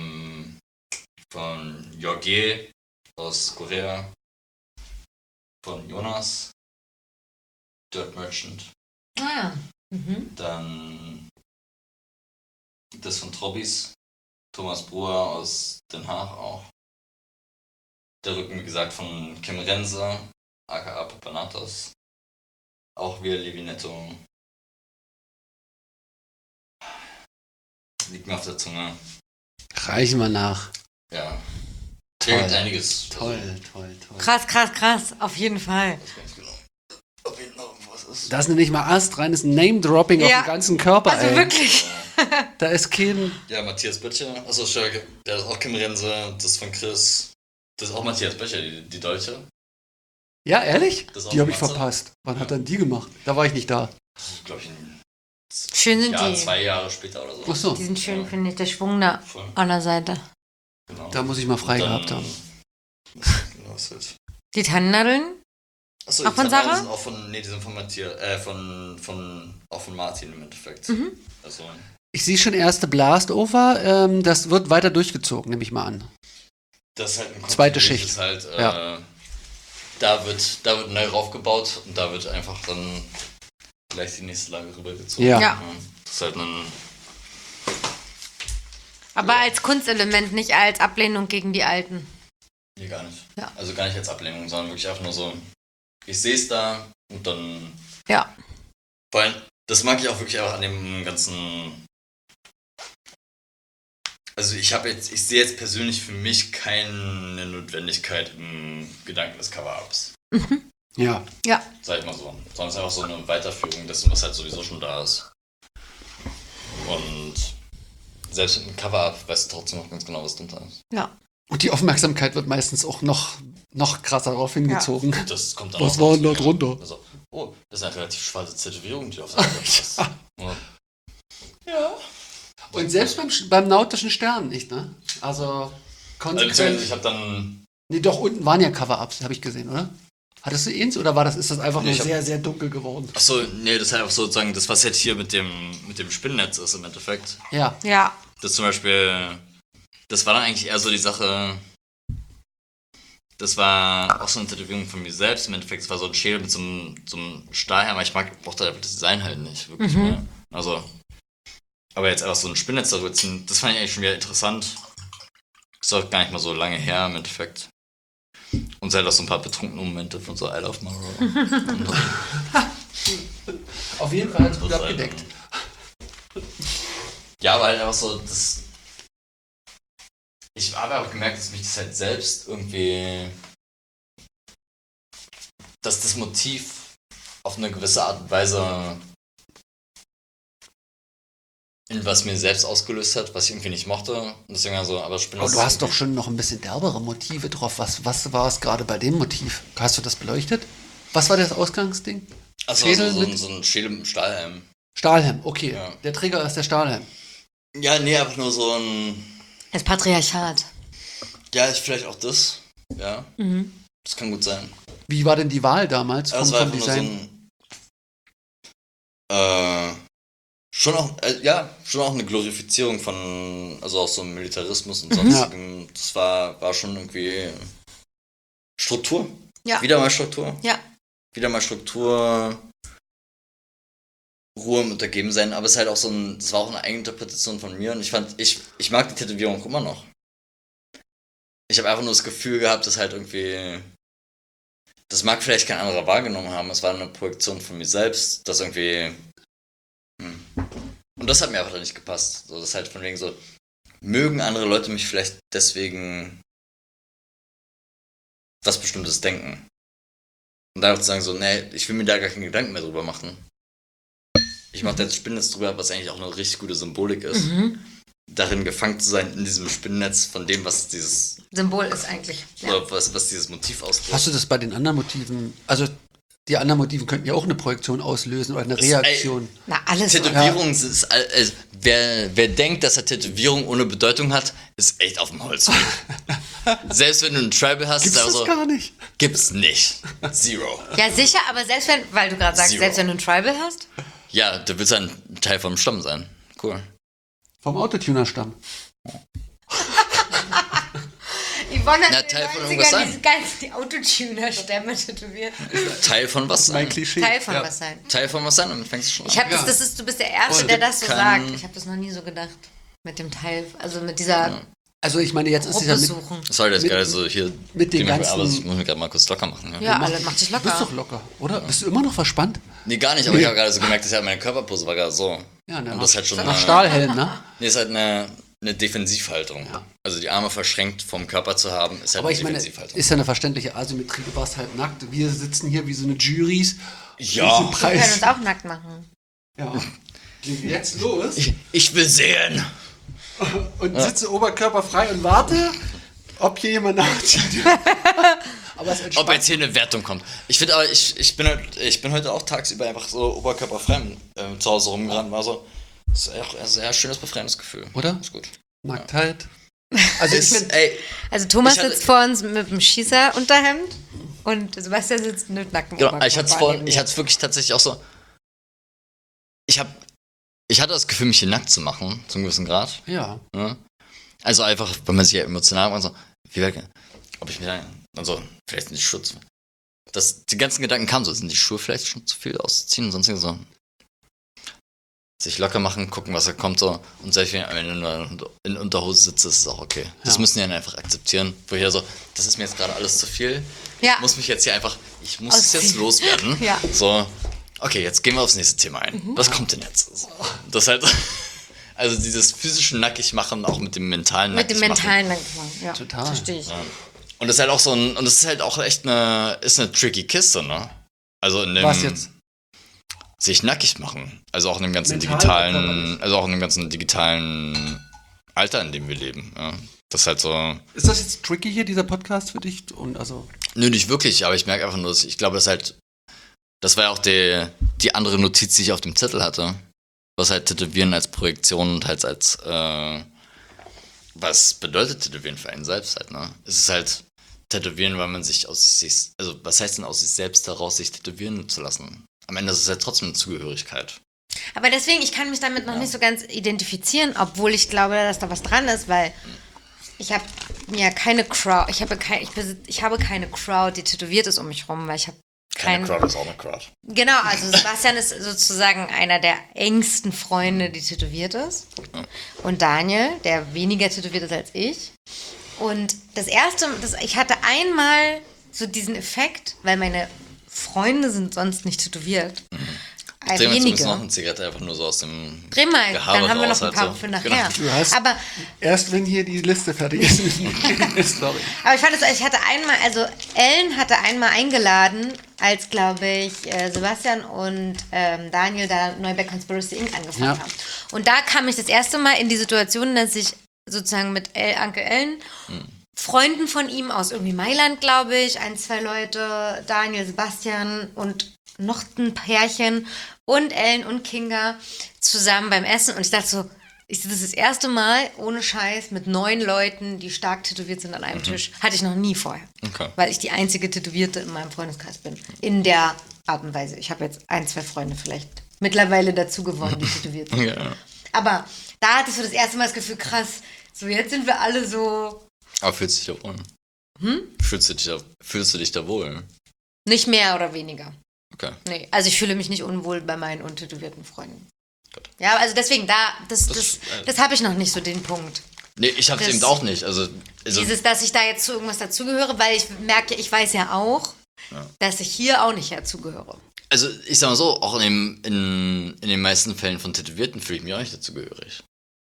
von Jorge aus Korea, von Jonas, Dirt Merchant, Ah. Mhm. dann das von Trobbys, Thomas Bruer aus Den Haag auch. Der Rücken, wie gesagt, von Kim Rense, aka Papanatos, auch wieder Levinetto. Liegt mir auf der Zunge. Reichen wir nach. Ja. Toll. Fehlt einiges. Toll. Krass. Auf jeden Fall. Ich weiß gar nicht genau, ob hier noch was ist. Das ist nicht mal astreines Name-Dropping Ja. auf den ganzen Körper, Also ey. wirklich. Da ist kein... Ja, Matthias Böttcher. Achso, der ist auch Kim Rense. Das ist von Chris. Das ist auch Matthias Becher, die Deutsche. Ja, ehrlich? Das ist auch Die habe ich Matze. verpasst. Wann hat dann die gemacht? Da war ich nicht da. Das ist, glaube ich, ein Schön sind Jahr, die. 2 Jahre später oder so. Ach so, Die sind schön, finde ich. Der Schwung da Voll. an der Seite. Genau. da muss ich mal frei Und dann- gehabt haben. Genau, was halt. Die Tannennadeln? Achso, Auch von Sarah? Die sind auch von, die sind von Matthias, auch von Martin im Endeffekt. Mhm. Also, Ich sehe schon erste Blastover. Das wird weiter durchgezogen, nehme ich mal an. das ist halt ein Zweite kontinuierliches Schicht. Halt, Ja. da wird neu raufgebaut und da wird einfach dann gleich die nächste Lage rübergezogen. Ja. Ja. Das ist halt ein. Aber als Kunstelement, nicht als Ablehnung gegen die Alten. Nee, gar nicht. Ja. Also gar nicht als Ablehnung, sondern wirklich einfach nur so, ich sehe es da und dann. Ja. Vor allem, das mag ich auch wirklich auch an dem ganzen. Also ich sehe jetzt persönlich für mich keine Notwendigkeit im Gedanken des Cover-Ups. Ja. Ja. Sag ich mal so. Sondern es ist einfach so eine Weiterführung dessen, was halt sowieso schon da ist. Und selbst mit dem Cover-Up weißt du trotzdem noch ganz genau, was drunter ist. Ja. Und die Aufmerksamkeit wird meistens auch noch krasser darauf hingezogen. Das kommt dann Was auch war noch denn da zu, drunter? Also, oh, das ist eine relativ schwarze Tätowierung, die auf der Seite ist. Ja. Und selbst beim nautischen Stern nicht, ne? Also Also, konsequent. ich habe dann. Nee, doch, unten waren ja Cover-Ups, habe ich gesehen, oder? Hattest du eins oder ist das einfach Nee, nur ich hab- sehr, sehr dunkel geworden? Achso, nee, das ist halt auch sozusagen das, was jetzt hier mit dem Spinnennetz ist im Endeffekt. Ja. Ja. Das zum Beispiel, das war dann eigentlich eher so die Sache, das war auch so eine Tätowierung von mir selbst im Endeffekt. Das war so ein Schädel mit so einem Stahlhammer. Ich mochte einfach das Design halt nicht, wirklich mehr. Also, aber jetzt einfach so ein Spinnnetz darüber ziehen, das fand ich eigentlich schon wieder interessant. Ist auch gar nicht mal so lange her im Endeffekt. Und es halt auch so ein paar betrunkene Momente von so I Love Monroe. Auf jeden Fall hat es gut Das ist abgedeckt. Ja, aber halt einfach so, das. Ich habe auch gemerkt, dass mich das halt selbst irgendwie. Dass das Motiv auf eine gewisse Art und Weise in was mir selbst ausgelöst hat, was ich irgendwie nicht mochte. Und deswegen also, aber Aber du hast doch schon noch ein bisschen derbere Motive drauf. Was war es gerade bei dem Motiv? Hast du das beleuchtet? Was war das Ausgangsding? Also Schädel so, mit- so ein Schädel mit einem Stahlhelm. Stahlhelm, okay. Ja. Der Trigger ist der Stahlhelm. Ja, nee, einfach nur so ein. Das Patriarchat. Ja, ist vielleicht auch das. Ja. Mhm. Das kann gut sein. Wie war denn die Wahl damals Also vom es war einfach Design? nur so ein. Schon auch eine Glorifizierung von, also auch so Militarismus und sonstigem. Das war schon irgendwie Struktur. Ja. Wieder mal Struktur. Ja. Wieder mal Struktur. Ruhe im Untergebensein, aber es ist halt auch das war auch eine Eigeninterpretation von mir und ich mag die Tätowierung immer noch. Ich habe einfach nur das Gefühl gehabt, dass halt irgendwie, das mag vielleicht kein anderer wahrgenommen haben, es war eine Projektion von mir selbst, das irgendwie, und das hat mir einfach nicht gepasst. So, das ist halt von wegen so, mögen andere Leute mich vielleicht deswegen was Bestimmtes denken. Und dann auch zu sagen so, nee, ich will mir da gar keinen Gedanken mehr drüber machen. Ich mache da jetzt Spinnennetz drüber, was eigentlich auch eine richtig gute Symbolik ist. Darin gefangen zu sein in diesem Spinnennetz von dem, was dieses, Symbol ist eigentlich. Ja. oder was dieses Motiv ausdrückt. Hast du das bei den anderen Motiven? Also die anderen Motiven könnten ja auch eine Projektion auslösen oder eine Reaktion. Na, alles. Tätowierung ist, also, wer denkt, dass er Tätowierung ohne Bedeutung hat, ist echt auf dem Holz. Selbst wenn du einen Tribal hast, Gibt's ist einfach das so, gar nicht? gibt's nicht. Zero. Ja, sicher, aber selbst wenn, weil du gerade sagst, Zero. selbst wenn du ein Tribal hast. Ja, du willst ein Teil vom Stamm sein. Cool. Vom Autotuner-Stamm. Yvonne hat Na, in Teil den von 90ern irgendwas sein. diese ganzen Autotuner-Stämme tätowiert. Teil von was sein. Mein Klischee. Teil von Ja. was sein. Teil von was sein, damit fängst du schon an. Ich habe Ja. du bist der Erste, Voll. der das so Kein- sagt. Ich habe das noch nie so gedacht. Mit dem Teil, also mit dieser Also ich meine, jetzt ist es ja Gruppe mit, suchen. Sorry, das ist Mit- gerade so hier. mit den dementsprechend, aber ganzen- das muss ich gerade mal kurz locker machen. Ja. Ja, alle, mach dich Du bist doch locker. locker, oder? Bist du immer noch verspannt? Nee, gar nicht, aber ich habe gerade so gemerkt, dass meine Körperpose war gerade so. Ja, ne, Und das ist halt schon nach Stahlhelm, ne? Nee, ist halt eine Defensivhaltung. Ja. Also die Arme verschränkt vom Körper zu haben, ist halt Aber ich meine, Defensivhaltung. ist ja eine verständliche Asymmetrie. Du warst halt nackt. Wir sitzen hier wie so eine Juries. Ja. Diesen Wir können Preis. uns auch nackt machen. Ja. Geht jetzt los Ich will sehen. und sitze oberkörperfrei und warte. ob hier jemand nachzieht. Aber es Ob jetzt hier eine Wertung kommt. Ich finde aber, ich bin heute auch tagsüber einfach so oberkörperfrei zu Hause rumgerannt. Also, das ist auch ein sehr schönes, befreiendes Gefühl. Oder? Ist gut. Nacktheit. Also, Also Thomas sitzt vor uns mit dem Schießerunterhemd und Sebastian sitzt mit nacktem genau, Oberkörper. ich hatte es wirklich tatsächlich auch so. Ich hatte das Gefühl, mich hier nackt zu machen, zu einem gewissen Grad. Ja. Ja. Also einfach, wenn man sich ja emotional und so, ob ich mir dann, also vielleicht sind die Schuhe zu, die ganzen Gedanken kamen so, sind die Schuhe vielleicht schon zu viel auszuziehen und sonstiges so. Sich locker machen, gucken, was da kommt so und selbst wenn ich nur in Unterhose sitze, ist es auch okay. Das müssen die dann einfach akzeptieren. Woher so, das ist mir jetzt gerade alles zu viel. Ja. Ich muss mich jetzt hier einfach, es jetzt loswerden. Ja. So, okay, jetzt gehen wir aufs nächste Thema ein. Was kommt denn jetzt? So, das halt, also dieses physische Nackig-Machen auch mit dem mentalen Mit dem Nackig-Machen. mentalen Nackig, ja. Total. Verstehe ich. Ja. Und das ist halt auch und das ist halt auch echt eine tricky Kiste, ne? Also in dem, Was jetzt? sich nackig machen. Also auch in dem ganzen Mental digitalen Alter, in dem wir leben. Ja. Das ist halt so. Ist das jetzt tricky hier, dieser Podcast für dich? Und also. Nö, nicht wirklich, aber ich merke einfach nur, ich glaube, das war ja auch die andere Notiz, die ich auf dem Zettel hatte. Was halt Tätowieren als Projektion und halt als, was bedeutet Tätowieren für einen selbst halt, ne? Es ist halt Tätowieren, weil man sich also was heißt denn aus sich selbst heraus, sich tätowieren zu lassen? Am Ende ist es ja trotzdem eine Zugehörigkeit. Aber deswegen, ich kann mich damit noch nicht so ganz identifizieren, obwohl ich glaube, dass da was dran ist, weil ich habe mir keine Crowd, ich habe keine Crowd, die tätowiert ist um mich rum, weil ich habe Keine Crowd ist auch eine Crowd. Genau, also Sebastian ist sozusagen einer der engsten Freunde, die tätowiert ist. Und Daniel, der weniger tätowiert ist als ich. Und ich hatte einmal so diesen Effekt, weil meine Freunde sind sonst nicht tätowiert. Drehen wir jetzt noch eine Zigarette einfach nur so aus dem Dreh mal, Gehabe dann haben wir noch raus ein paar halt für so. nachher. Genau. Du hast Aber erst wenn hier die Liste fertig ist. Sorry. Aber ich fand es, Ellen hatte einmal eingeladen, als, glaube ich, Sebastian und Daniel da Neuberg Conspiracy Inc. angefangen haben. Und da kam ich das erste Mal in die Situation, dass ich sozusagen mit Anke Ellen, Freunden von ihm aus irgendwie Mailand, glaube ich, 1, 2 Leute, Daniel, Sebastian und noch ein Pärchen und Ellen und Kinga zusammen beim Essen. Und ich dachte so, das ist das erste Mal ohne Scheiß mit 9 Leuten, die stark tätowiert sind an einem Tisch. Hatte ich noch nie vorher. Okay. Weil ich die einzige Tätowierte in meinem Freundeskreis bin. In der Art und Weise. Ich habe jetzt 1, 2 Freunde vielleicht mittlerweile dazu gewonnen, die tätowiert sind. Ja. Aber da hatte ich so das erste Mal das Gefühl, krass, so jetzt sind wir alle so... Aber fühlst du dich da wohl? Fühlst du dich da wohl? Nicht mehr oder weniger. Okay. Nee, also ich fühle mich nicht unwohl bei meinen untätowierten Freunden. Gut. Ja, also deswegen, das habe ich noch nicht so den Punkt. Nee, ich hab's Das- eben auch nicht. Also Dass ich da jetzt zu irgendwas dazugehöre, weil ich merke, ich weiß ja auch, dass ich hier auch nicht dazugehöre. Also ich sag mal so, auch in den meisten Fällen von Tätowierten fühle ich mich auch nicht dazugehörig.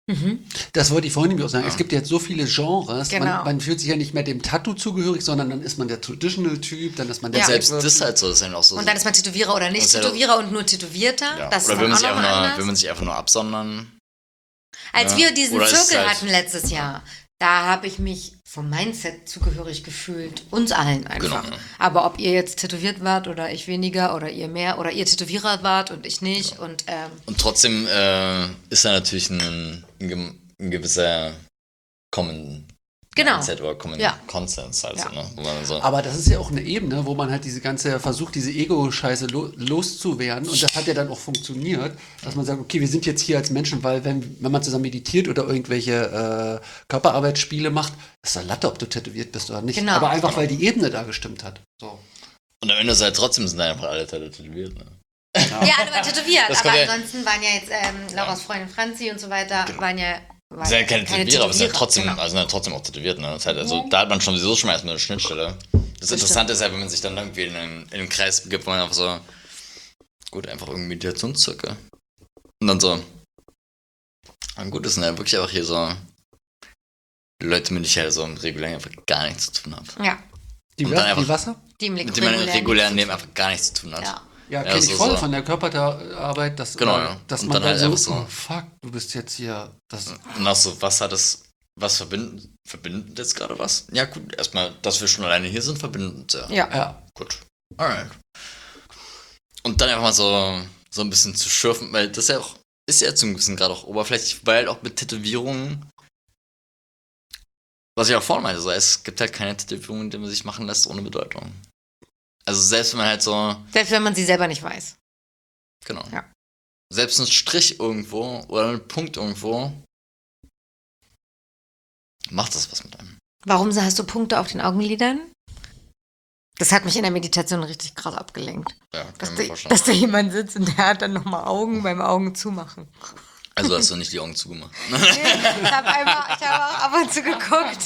Das wollte ich vorhin nämlich auch sagen. Es gibt jetzt so viele Genres. Genau. Man fühlt sich ja nicht mehr dem Tattoo zugehörig, sondern dann ist man der Traditional-Typ, dann ist man der Ja. Selbst das ist halt so, das ist halt auch so. Und dann ist man Tätowierer oder nicht Das ist ja Tätowierer und nur Tätowierter. ja. Das Oder ist will dann man, auch nochmal anders. will man sich einfach nur absondern. Als Ja. wir diesen Oder ist es Zirkel halt- hatten letztes Jahr, da habe ich mich vom Mindset zugehörig gefühlt. Uns allen einfach. Genau. Aber ob ihr jetzt tätowiert wart oder ich weniger oder ihr mehr oder ihr Tätowierer wart und ich nicht. Und Und trotzdem ist da natürlich ein gewisser Common Genau. Mindset oder Common Ja. Consens halt Ja. so, ne? Wo man so, Aber das ist ja auch eine Ebene, wo man halt versucht, diese Ego-Scheiße loszuwerden. Und das hat ja dann auch funktioniert, dass man sagt, okay, wir sind jetzt hier als Menschen, weil wenn man zusammen meditiert oder irgendwelche Körperarbeitsspiele macht, ist da Latte, ob du tätowiert bist oder nicht. Genau. Aber einfach, weil die Ebene da gestimmt hat. So. und am Ende ist halt trotzdem sind einfach alle tätowiert, ne? ja, alle waren tätowiert. Das Aber kommt ja- ansonsten waren ja jetzt Lauras Freundin Franzi und so weiter, waren Das sind ja keine Tätowierer, aber sind ja trotzdem, Genau. also sind ja trotzdem auch tätowiert, ne? Das ist halt, also, da hat man schon sowieso schon mal erstmal eine Schnittstelle. Das Interessante ist ja, wenn man sich dann irgendwie in einem Kreis begibt, wo man einfach so, gut, einfach irgendwie Meditationszirkel. Und dann so, gut, das sind ja wirklich einfach hier so Leute, mit denen ich halt so im regulären einfach gar nichts zu tun habe. Ja, Die Und dann einfach- Wasser? die im Mit denen man im regulären Leben einfach gar nichts zu tun hat. Ja. Ja, Ja, kenne ich so- voll so. von der Körperarbeit, Genau, ja. dass Und man dann dann halt so, einfach so- oh, fuck, du bist jetzt hier. Und auch so, was hat es was verbindet jetzt gerade was? Ja, gut, erstmal, dass wir schon alleine hier sind, verbindet uns ja. Ja. Gut. Alright. Und dann einfach mal so ein bisschen zu schürfen, weil das ist ja zum gewissen Grad auch oberflächlich, weil halt auch mit Tätowierungen, was ich auch vorhin meinte, so, es gibt halt keine Tätowierungen, die man sich machen lässt ohne Bedeutung. Also selbst wenn man halt so... Selbst wenn man sie selber nicht weiß. Genau. Ja. Selbst ein Strich irgendwo oder ein Punkt irgendwo macht das was mit einem. Warum hast du Punkte auf den Augenlidern? Das hat mich in der Meditation richtig krass abgelenkt. Ja, Dass kann ich da, mir vorstellen. dass da jemand sitzt und der hat dann nochmal Augen beim Augen zumachen. Also hast du nicht die Augen zugemacht. Ich habe auch ab und zu geguckt.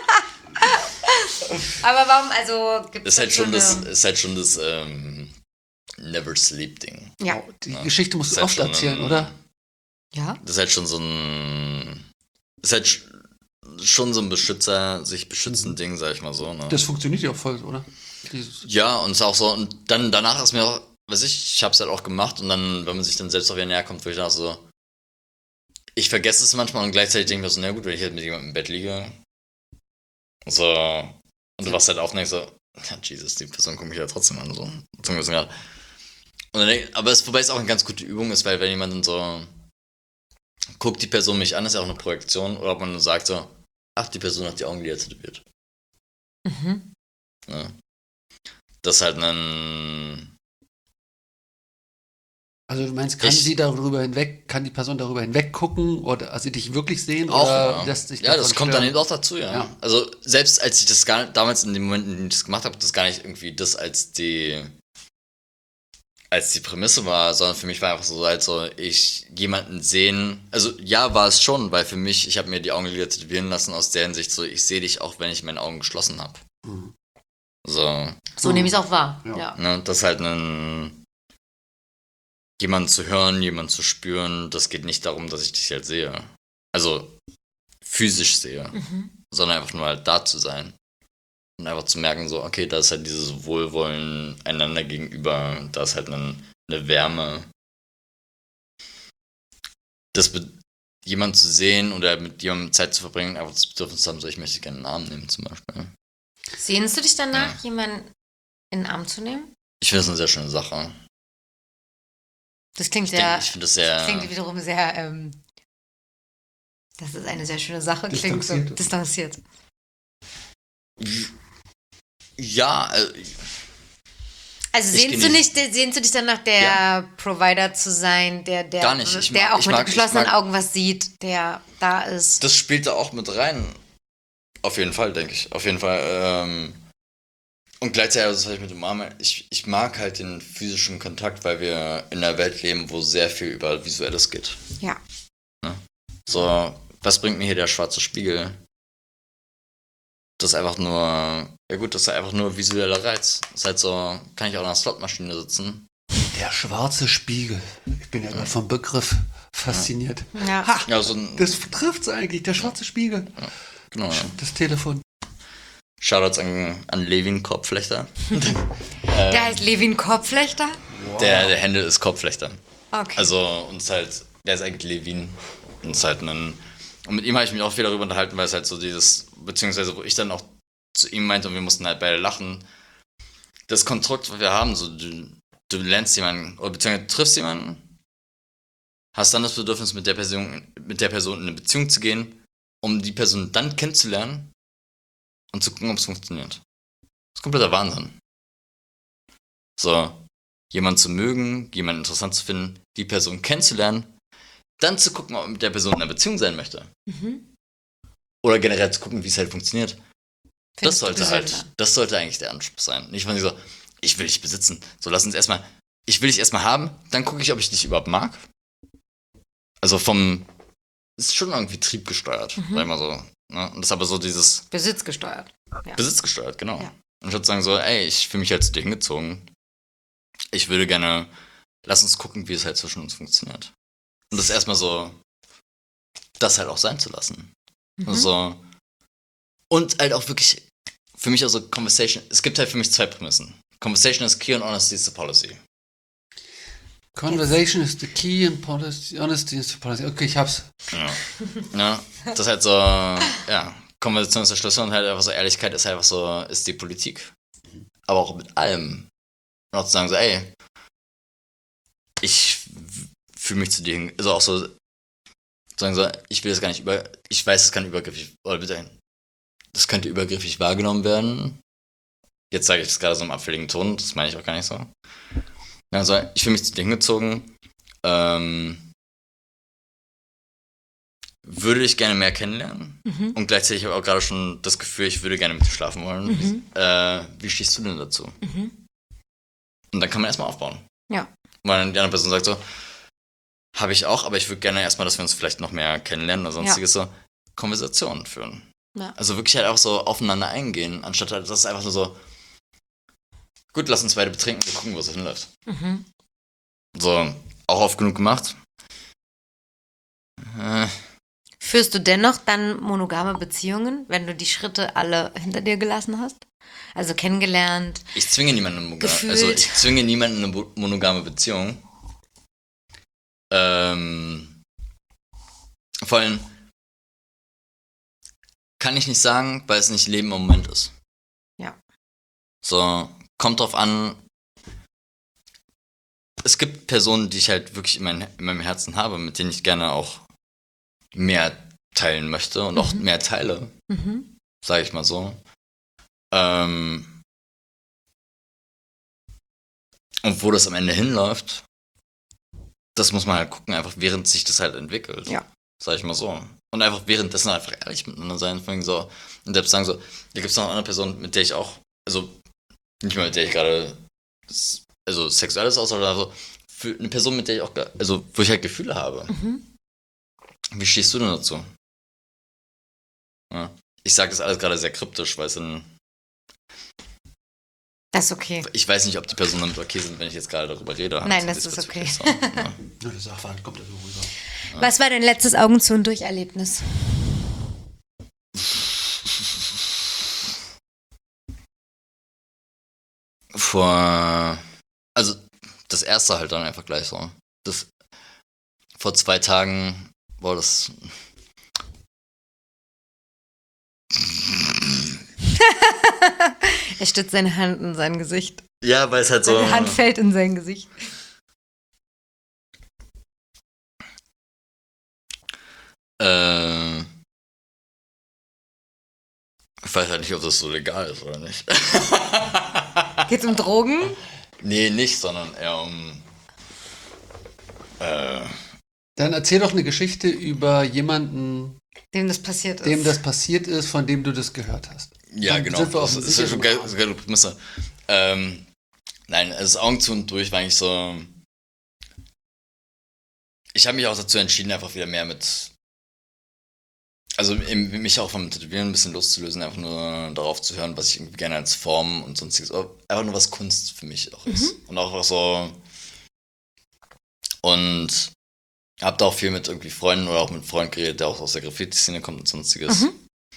Aber warum, also gibt es Ist halt schon das Never Sleep Ding. Ja. Die Geschichte musst Ist du halt oft schon erzählen, oder? Ja? Das ist halt schon so ein... Ist halt schon so ein sich beschützen Ding, sag ich mal so. Ne? Das funktioniert ja auch voll, oder? Ja, und es ist auch so, und dann danach ist mir auch, ich hab's halt auch gemacht und dann, wenn man sich dann selbst auch wieder näher kommt, wo ich dachte so, ich vergesse es manchmal und gleichzeitig denke ich mir so, na gut, wenn ich halt mit jemandem im Bett liege, so, und du wachst halt auf und denkst so, ja, Jesus, die Person guckt mich ja trotzdem an, so, zum gewissen Grad. Und dann wobei es auch eine ganz gute Übung ist, weil wenn jemand dann so, guckt die Person mich an, ist ja auch eine Projektion, oder ob man dann sagt so, ach, die Person hat die Augenlider tätowiert. Mhm. Ja. Das ist halt ein... Also du meinst, kann die Person darüber hinweg gucken oder also dich wirklich sehen Auch, oder ja. lässt sich Ja, davon das kommt dann stören? eben auch dazu, ja. Ja. Also selbst als ich das damals in dem Moment, in dem ich das gemacht habe, das gar nicht irgendwie das als die Prämisse war, sondern für mich war einfach so, ich jemanden sehen, also ja, war es schon, weil für mich, ich habe mir die Augenlider tätowieren lassen aus der Hinsicht so, ich sehe dich auch, wenn ich meine Augen geschlossen habe. Mhm. So nehme ich es auch wahr. Ja. Ne, das ist halt jemanden zu hören, jemanden zu spüren, das geht nicht darum, dass ich dich halt sehe. Also physisch sehe, sondern einfach nur halt da zu sein. Und einfach zu merken, so, okay, da ist halt dieses Wohlwollen einander gegenüber, da ist halt eine Wärme. Jemanden zu sehen oder mit jemandem Zeit zu verbringen, einfach das Bedürfnis zu haben, so, ich möchte gerne einen Arm nehmen zum Beispiel. Sehnst du dich danach, jemanden in den Arm zu nehmen? Ich finde das eine sehr schöne Sache. Das klingt Ich finde das sehr... klingt wiederum sehr, das ist eine sehr schöne Sache, klingt so distanziert. Ja, also sehnst du dich danach, der Provider zu sein, der gar nicht. Der auch mit geschlossenen Augen was sieht, der da ist? Das spielt da auch mit rein. Auf jeden Fall, denke ich. Auf jeden Fall. Und gleichzeitig, das habe ich mit dem Arm, ich mag halt den physischen Kontakt, weil wir in einer Welt leben, wo sehr viel über Visuelles geht. Ja. Ne? So, was bringt mir hier der schwarze Spiegel? Das ist einfach nur, ja gut, das ist einfach nur visueller Reiz. Das ist halt so, kann ich auch in einer Slotmaschine sitzen. Der schwarze Spiegel. Ich bin ja gerade vom Begriff fasziniert. Ja. Ha, Ja, das trifft's eigentlich, der schwarze Spiegel. Ja, genau. Ja. Das Telefon. Shoutouts an Levin Korbflechter. Der heißt Levin Korbflechter? Wow. Der Händel ist Korbflechter. Okay. Also, der ist eigentlich Levin. Und mit ihm habe ich mich auch viel darüber unterhalten, weil es halt so beziehungsweise wo ich dann auch zu ihm meinte und wir mussten halt beide lachen. Das Konstrukt, was wir haben, so du lernst jemanden, oder beziehungsweise du triffst jemanden, hast dann das Bedürfnis, mit der Person in eine Beziehung zu gehen, um die Person dann kennenzulernen und zu gucken, ob es funktioniert. Das ist kompletter Wahnsinn. So, jemanden zu mögen, jemanden interessant zu finden, die Person kennenzulernen, dann zu gucken, ob man mit der Person in einer Beziehung sein möchte. Oder generell zu gucken, wie es halt funktioniert. Das sollte eigentlich der Anspruch sein. Nicht von so, ich will dich besitzen. So, ich will dich erstmal haben, dann gucke ich, ob ich dich überhaupt mag. Also ist schon irgendwie triebgesteuert, sag ich mal so. Ne? Und das ist aber so dieses... Besitzgesteuert. Ja. Besitzgesteuert, genau. Ja. Und ich würde sagen so, ey, ich fühle mich halt zu dir hingezogen. Ich würde gerne, lass uns gucken, wie es halt zwischen uns funktioniert. Und das erstmal so, das halt auch sein zu lassen. Also, und halt auch wirklich, für mich also Conversation, es gibt halt für mich zwei Prämissen. Conversation is key and honesty is the policy. Conversation is the key and honesty is the policy. Okay, ich hab's. Ja, das ist halt so, ja, Konversation ist der Schlüssel und halt einfach so, Ehrlichkeit ist halt einfach so, ist die Politik. Aber auch mit allem. Und auch zu sagen so, ey, ich fühle mich zu dir hin, also auch so, sagen so, ich will das gar nicht ich weiß, es kann übergriffig, oder bitte, das könnte übergriffig wahrgenommen werden. Jetzt sage ich das gerade so im abfälligen Ton, das meine ich auch gar nicht so. Also, ich fühle mich zu dir hingezogen, würde ich gerne mehr kennenlernen und gleichzeitig habe ich auch gerade schon das Gefühl, ich würde gerne mit dir schlafen wollen. Wie stehst du denn dazu? Und dann kann man erstmal aufbauen. Ja. Weil dann die andere Person sagt so, habe ich auch, aber ich würde gerne erstmal, dass wir uns vielleicht noch mehr kennenlernen oder sonstiges so Konversationen führen. Ja. Also wirklich halt auch so aufeinander eingehen, anstatt halt, das ist einfach nur so, gut, lass uns beide betrinken, wir gucken, wo es hinläuft. So, auch oft genug gemacht. Führst du dennoch dann monogame Beziehungen, wenn du die Schritte alle hinter dir gelassen hast? Also kennengelernt? Ich zwinge niemanden in eine monogame Beziehung. Vor allem kann ich nicht sagen, weil es nicht Leben im Moment ist. Ja. So, kommt drauf an. Es gibt Personen, die ich halt wirklich in meinem Herzen habe, mit denen ich gerne auch mehr teilen möchte und auch mehr teile. Sage ich mal so. Und wo das am Ende hinläuft, das muss man halt gucken, einfach während sich das halt entwickelt. Ja. Sag ich mal so. Und einfach währenddessen einfach ehrlich miteinander sein. So, und selbst sagen so, da gibt es noch eine andere Person, mit der ich auch, also nicht mal mit der ich gerade, also sexuelles Austausch oder so, für eine Person, mit der ich auch, also wo ich halt Gefühle habe. Wie stehst du denn dazu? Ja. Ich sage das alles gerade sehr kryptisch, weil es dann. Das ist okay. Ich weiß nicht, ob die Personen damit okay sind, wenn ich jetzt gerade darüber rede. Nein, das ist okay. So, ja. Der Sachverhalt kommt ja so rüber. Was war dein letztes Augen zu und durch Erlebnis? Also das erste halt dann einfach gleich so. Vor 2 Tagen war das. Er stützt seine Hand in sein Gesicht. Ja, weil es halt so. Seine Hand fällt in sein Gesicht. Ich weiß halt nicht, ob das so legal ist oder nicht. Geht's um Drogen? Nee, nicht, sondern eher um. Dann erzähl doch eine Geschichte über jemanden, Dem das passiert ist. dem das passiert ist, von dem du das gehört hast. Ja, Dann genau. sind wir auf Das dem ist ja schon geil, sicheren so geile Prämisse. Nein, also Augen zu und durch war eigentlich so. Ich habe mich auch dazu entschieden, einfach wieder mehr mit. Also mich auch vom Tätowieren ein bisschen loszulösen, einfach nur darauf zu hören, was ich irgendwie gerne als Form und sonstiges. Einfach nur was Kunst für mich auch ist. Und auch so. Und hab da auch viel mit irgendwie Freunden oder auch mit Freunden geredet, der auch aus der Graffiti-Szene kommt und sonstiges.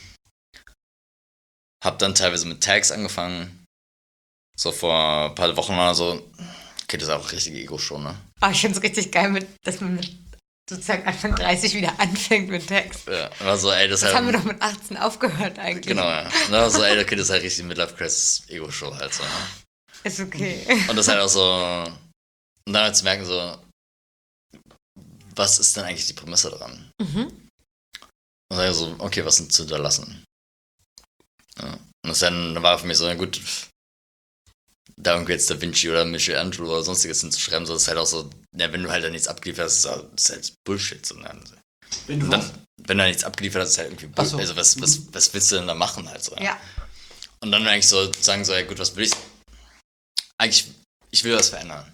Hab dann teilweise mit Tags angefangen. So vor ein paar Wochen oder so. Okay, das ist auch richtige Ego-Show, ne? Oh, ich finde es richtig geil, dass man mit sozusagen Anfang 30 wieder anfängt mit Text. Ja, war so, ey, das Das halt, haben wir doch mit 18 aufgehört eigentlich. Genau, ja. Und dann war so, ey, okay, das ist halt richtig Midlife-Crisis Ego-Show halt so. Ne? Ist okay. Und das halt auch so. Und dann halt zu merken, so, was ist denn eigentlich die Prämisse daran? Und dann halt so, okay, was sind zu hinterlassen? Ja. Und das dann war für mich so, na gut, da irgendwie jetzt Da Vinci oder Michelangelo oder sonstiges hinzuschreiben, so ist halt auch so, ja, wenn du halt da nichts abgeliefert hast, ist halt Bullshit. So, ne? Wenn du da nichts abgeliefert hast, ist halt irgendwie Bullshit. So. Also was willst du denn da machen halt so? Ja. Und dann eigentlich so sagen so, ja gut, was will ich? Eigentlich, ich will was verändern.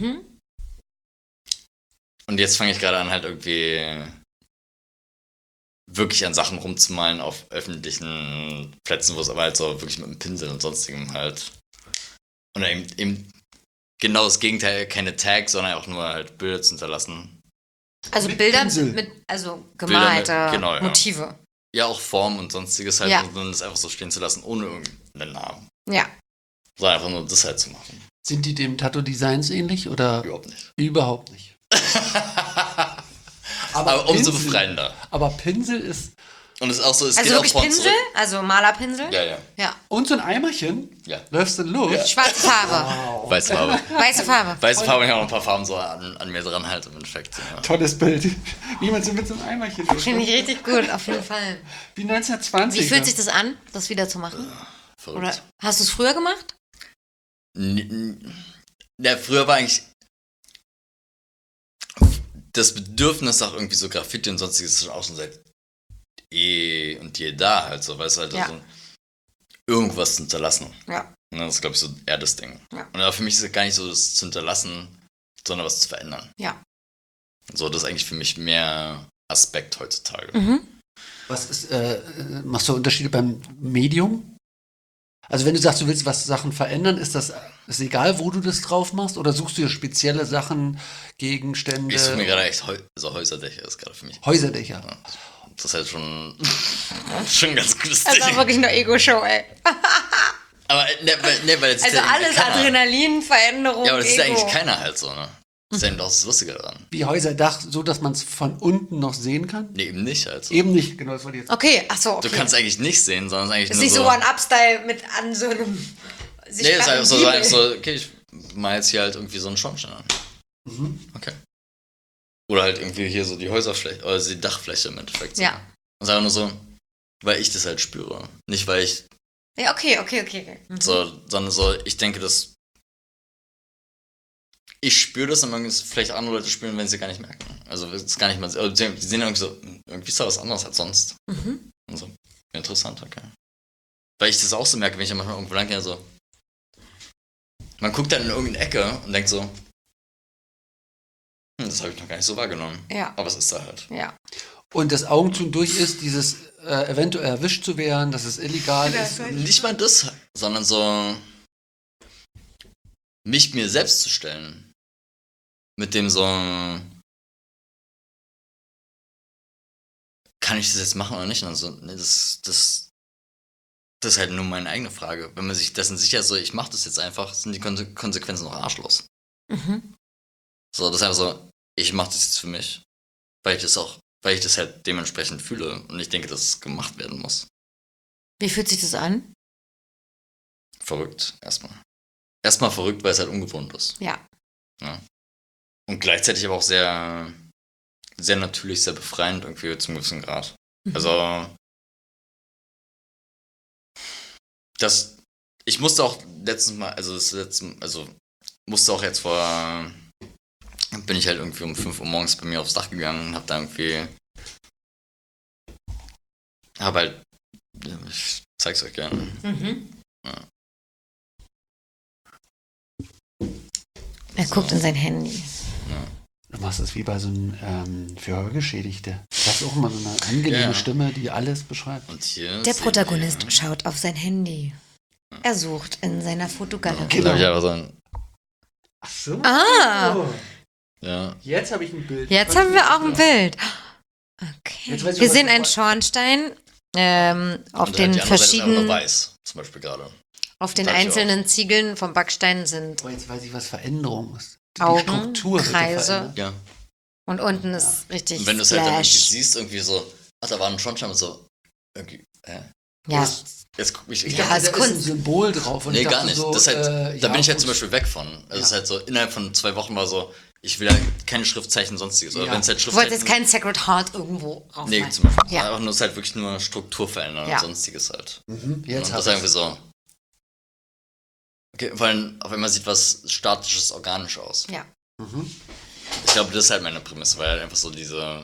Und jetzt fange ich gerade an, halt irgendwie wirklich an Sachen rumzumalen auf öffentlichen Plätzen, wo es aber halt so wirklich mit einem Pinsel und sonstigem halt. Und eben genau das Gegenteil, keine Tags, sondern auch nur halt Bilder zu hinterlassen. Also Mit Bilder Pinsel. also gemalte genau, ja. Motive. Ja, auch Form und sonstiges halt, Ja. und dann das einfach so stehen zu lassen, ohne irgendeinen Namen. Ja. Sondern einfach nur das halt zu machen. Sind die dem Tattoo-Designs ähnlich oder? Überhaupt nicht. Überhaupt nicht. Aber umso Pinsel- befreiender. Aber Pinsel ist. Und es ist auch so, es Also geht auch wirklich vor Pinsel? zurück. Also Malerpinsel? Ja. Ja. Und so ein Eimerchen? Ja. Läufst du los? Ja. Schwarze Farbe. Weiße Farbe. Weiße Farbe. Weiße Farbe, ich habe noch ein paar Farben so an mir dran halt im Endeffekt. Ja. Tolles Bild. Niemand so mit so einem Eimerchen. Finde ich richtig gut, auf jeden Fall. Wie 1920. Wie fühlt sich das an, das wieder zu machen? Verrückt. Oder hast du es früher gemacht? Ja, früher war eigentlich das Bedürfnis auch irgendwie so Graffiti und sonstiges auch schon seit und je da halt so, weißt du, halt Ja. so irgendwas zu hinterlassen. Ja. Und das ist, glaube ich, so eher das Ding. Ja. Und aber für mich ist es gar nicht so das zu hinterlassen, sondern was zu verändern. Ja. So, das ist eigentlich für mich mehr Aspekt heutzutage. Mhm. Was ist, machst du Unterschiede beim Medium? Also wenn du sagst, du willst was Sachen verändern, ist egal, wo du das drauf machst? Oder suchst du dir spezielle Sachen, Gegenstände? Ich suche mir gerade echt Häuserdächer ist gerade für mich. Häuserdächer. Ja. Das ist halt schon ein ganz gutes Das war Ding. wirklich eine Ego-Show, ey. Aber weil jetzt Also alles Adrenalin, Veränderung, Ja, aber das ist ja Ego. eigentlich keiner halt so, ne? Das ist ja auch das Lustige daran. Wie Häuserdach, so dass man es von unten noch sehen kann? Nee, eben nicht halt so. Eben nicht, genau, das wollte ich jetzt. Okay, ach so, okay. Du kannst eigentlich nicht sehen, sondern es ist eigentlich ist nur nicht so One-Up-Style mit an so einem... Nee, es ist einfach so, okay, ich mal jetzt hier halt irgendwie so einen Schornstein an. Okay. Oder halt irgendwie hier so die Häuserfläche, oder die Dachfläche im Endeffekt. So. Ja. Und es ist einfach nur so, weil ich das halt spüre. Nicht, weil ich Ja, okay. Mhm. so, sondern so, ich denke, dass ich spüre das und man vielleicht andere Leute spüren, wenn sie gar nicht merken. Also es ist gar nicht mal, also die sehen irgendwie so, irgendwie ist da was anderes als sonst. Mhm. Und so, interessant, okay. Weil ich das auch so merke, wenn ich manchmal irgendwo lang gehe, so. Man guckt dann in irgendeine Ecke und denkt so, das habe ich noch gar nicht so wahrgenommen. Ja. Aber es ist da halt. Ja. Und das Augentun durch ist, dieses eventuell erwischt zu werden, dass es illegal ist. Nicht mal das, sondern so mich mir selbst zu stellen. Mit dem so, kann ich das jetzt machen oder nicht? Und dann so, nee, das ist halt nur meine eigene Frage. Wenn man sich dessen sicher ist, so, ich mache das jetzt einfach, sind die Konsequenzen noch arschlos. Mhm. So, das ist einfach so, ich mache das jetzt für mich, weil ich das halt dementsprechend fühle und ich denke, dass es gemacht werden muss. Wie fühlt sich das an? Verrückt, erstmal. Erstmal verrückt, weil es halt ungewohnt ist. Ja. Und gleichzeitig aber auch sehr, sehr natürlich, sehr befreiend irgendwie zum gewissen Grad. Mhm. Also, ich musste auch musste auch jetzt bin ich halt irgendwie um 5 Uhr morgens bei mir aufs Dach gegangen und hab da irgendwie, ich zeig's euch gerne. Mhm. Ja. Er guckt in sein Handy. Du machst es wie bei so einem für Hörgeschädigte. Das ist auch immer so eine angenehme Stimme, die alles beschreibt. Und hier Der seht Protagonist ihr- schaut auf sein Handy. Er sucht in seiner Fotogalerie. Genau. Da hab ich einfach so ein, Ach so. Ah. ja. Jetzt habe ich ein Bild. Jetzt haben wir auch ein Bild. Okay. Jetzt weiß ich, Wir was sehen ich einen wollte. Schornstein auf Und halt den die andere Seite ist einfach nur verschiedenen, weiß, zum Beispiel gerade. auf den Sag ich einzelnen Ziegeln vom Backstein sind Oh, jetzt weiß ich, was Veränderung ist. Die Augen, Struktur wird ja Kreise. verändert. Ja. und unten ist richtig Und wenn du es halt dann irgendwie Flash. siehst, irgendwie so, ach, da war ein Schornstein und so, irgendwie, Ja, jetzt guck mich, Ich Ja, dachte, ist da ist ein Kunst. Symbol drauf. Und nee, ich dachte gar nicht. So, Das ist halt, da bin ich halt gut. zum Beispiel weg von. Also es ist Ja. halt so, innerhalb von 2 Wochen war so, ich will halt keine Schriftzeichen, sonstiges. Oder Ja. wenn es halt du wolltest Schriftzeichen... jetzt kein Sacred Heart irgendwo raufmalen. Nee, zum Beispiel. Ja. Einfach nur, es ist halt wirklich nur Struktur verändern Ja. und sonstiges halt. Mhm, Und jetzt das ist irgendwie so. Okay, vor allem, auf einmal sieht was Statisches, organisch aus. Ja. Mhm. Ich glaube, das ist halt meine Prämisse, weil halt einfach so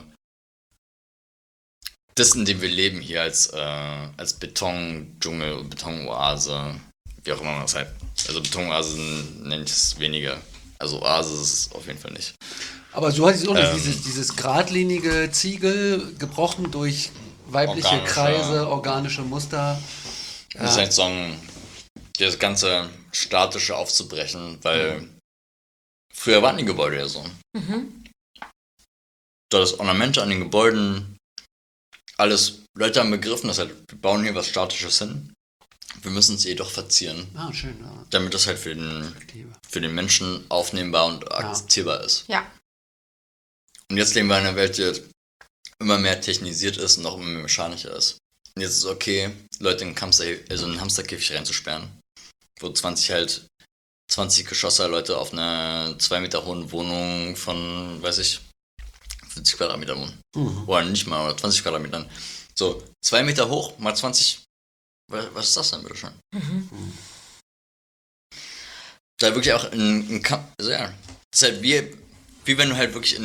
das, in dem wir leben hier als Betondschungel, Betonoase, wie auch immer man das halt. Also Betonoase nenne ich es weniger. Also Oase ist es auf jeden Fall nicht. Aber so hat es auch nicht dieses geradlinige Ziegel, gebrochen durch weibliche Organische. Kreise, organische Muster. Das ist halt so das ganze Statische aufzubrechen, weil früher waren die Gebäude ja so. Mhm. Da das Ornamente an den Gebäuden, alles, Leute haben begriffen, dass halt, wir bauen hier was Statisches hin. wir müssen es jedoch verzieren. Ah, schön. Ja. Damit das halt für den Menschen aufnehmbar und akzeptierbar ist. Ja. Und jetzt leben wir in einer Welt, die immer mehr technisiert ist und auch immer mehr mechanischer ist. Und jetzt ist es okay, Leute in einen Hamsterkäfig reinzusperren, wo 20 Geschosse Leute auf einer 2 Meter hohen Wohnung von, 50 Quadratmetern wohnen. Oder nicht mal, oder 20 Quadratmetern. So, 2 Meter hoch mal 20. Was ist das denn, bitteschön? Da wirklich auch ein Kampf. Also ja. Das ist halt wie wenn du halt wirklich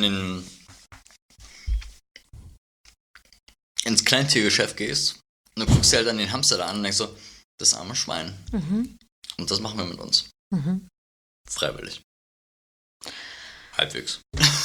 ins Kleintiergeschäft gehst und du guckst dir halt dann den Hamster da an und denkst so, das arme Schwein. Und das machen wir mit uns. Freiwillig. Halbwegs.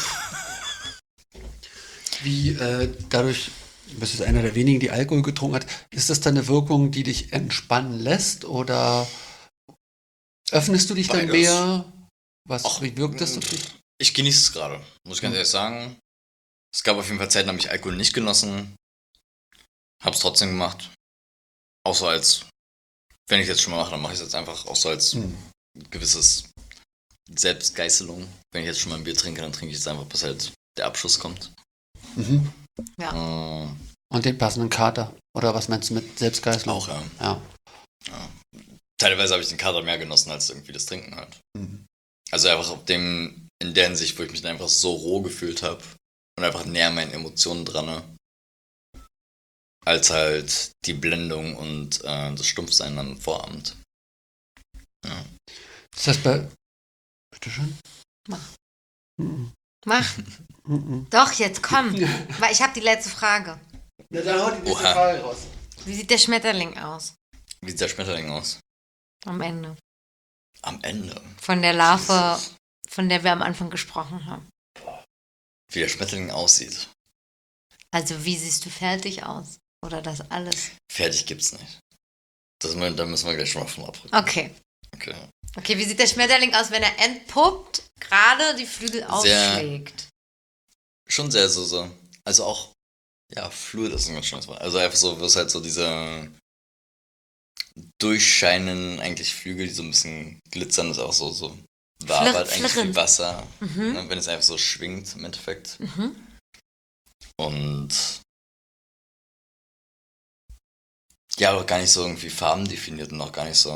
Wie dadurch, du bist jetzt einer der wenigen, die Alkohol getrunken hat, ist das dann eine Wirkung, die dich entspannen lässt oder öffnest du dich dann mehr? Wie wirkt das auf dich? Ich genieße es gerade, muss ich ganz ehrlich sagen. Es gab auf jeden Fall Zeiten, da habe ich Alkohol nicht genossen. Hab's trotzdem gemacht. Auch so als, wenn ich es jetzt schon mal mache, dann mache ich es jetzt einfach auch so als gewisses Selbstgeißelung. Wenn ich jetzt schon mal ein Bier trinke, dann trinke ich es einfach, bis halt der Abschuss kommt. Ja. Und den passenden Kater? Oder was meinst du mit Selbstgeißelung? Auch, ja. Teilweise habe ich den Kater mehr genossen als irgendwie das Trinken halt. Also einfach in der Hinsicht, wo ich mich dann einfach so roh gefühlt habe und einfach näher meinen Emotionen dran, als halt die Blendung und das Stumpfsein am Vorabend. Ja. Ist das Bitteschön? Mach. Doch, jetzt komm. Weil ich habe die letzte Frage. Na, dann haut die nächste Frage raus. Wie sieht der Schmetterling aus? Wie sieht der Schmetterling aus? Am Ende. Am Ende? Von der Larve, von der wir am Anfang gesprochen haben. Wie der Schmetterling aussieht. Also wie siehst du fertig aus? Oder das alles? Fertig gibt's nicht. Da müssen wir gleich schon mal von abrücken. Okay, wie sieht der Schmetterling aus, wenn er entpuppt, gerade die Flügel ausschlägt? Schon sehr so. Also auch, ja, fluid ist ein ganz schönes Wort. Also einfach so, was halt so diese durchscheinen eigentlich Flügel, die so ein bisschen glitzern, ist auch so wabert eigentlich wie Wasser, ne, wenn es einfach so schwingt im Endeffekt. Und ja, aber gar nicht so irgendwie Farben definiert und auch gar nicht so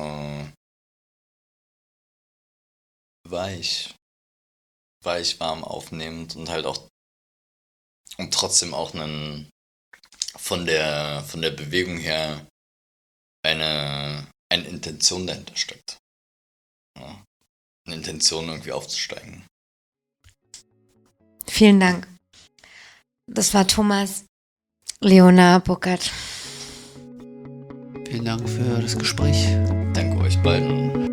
weich, warm, aufnehmend und halt auch und trotzdem auch von der Bewegung her eine Intention dahinter steckt. Ja. Eine Intention irgendwie aufzusteigen. Vielen Dank. Das war Thomas Leona Burkert. Vielen Dank für das Gespräch. Danke euch beiden.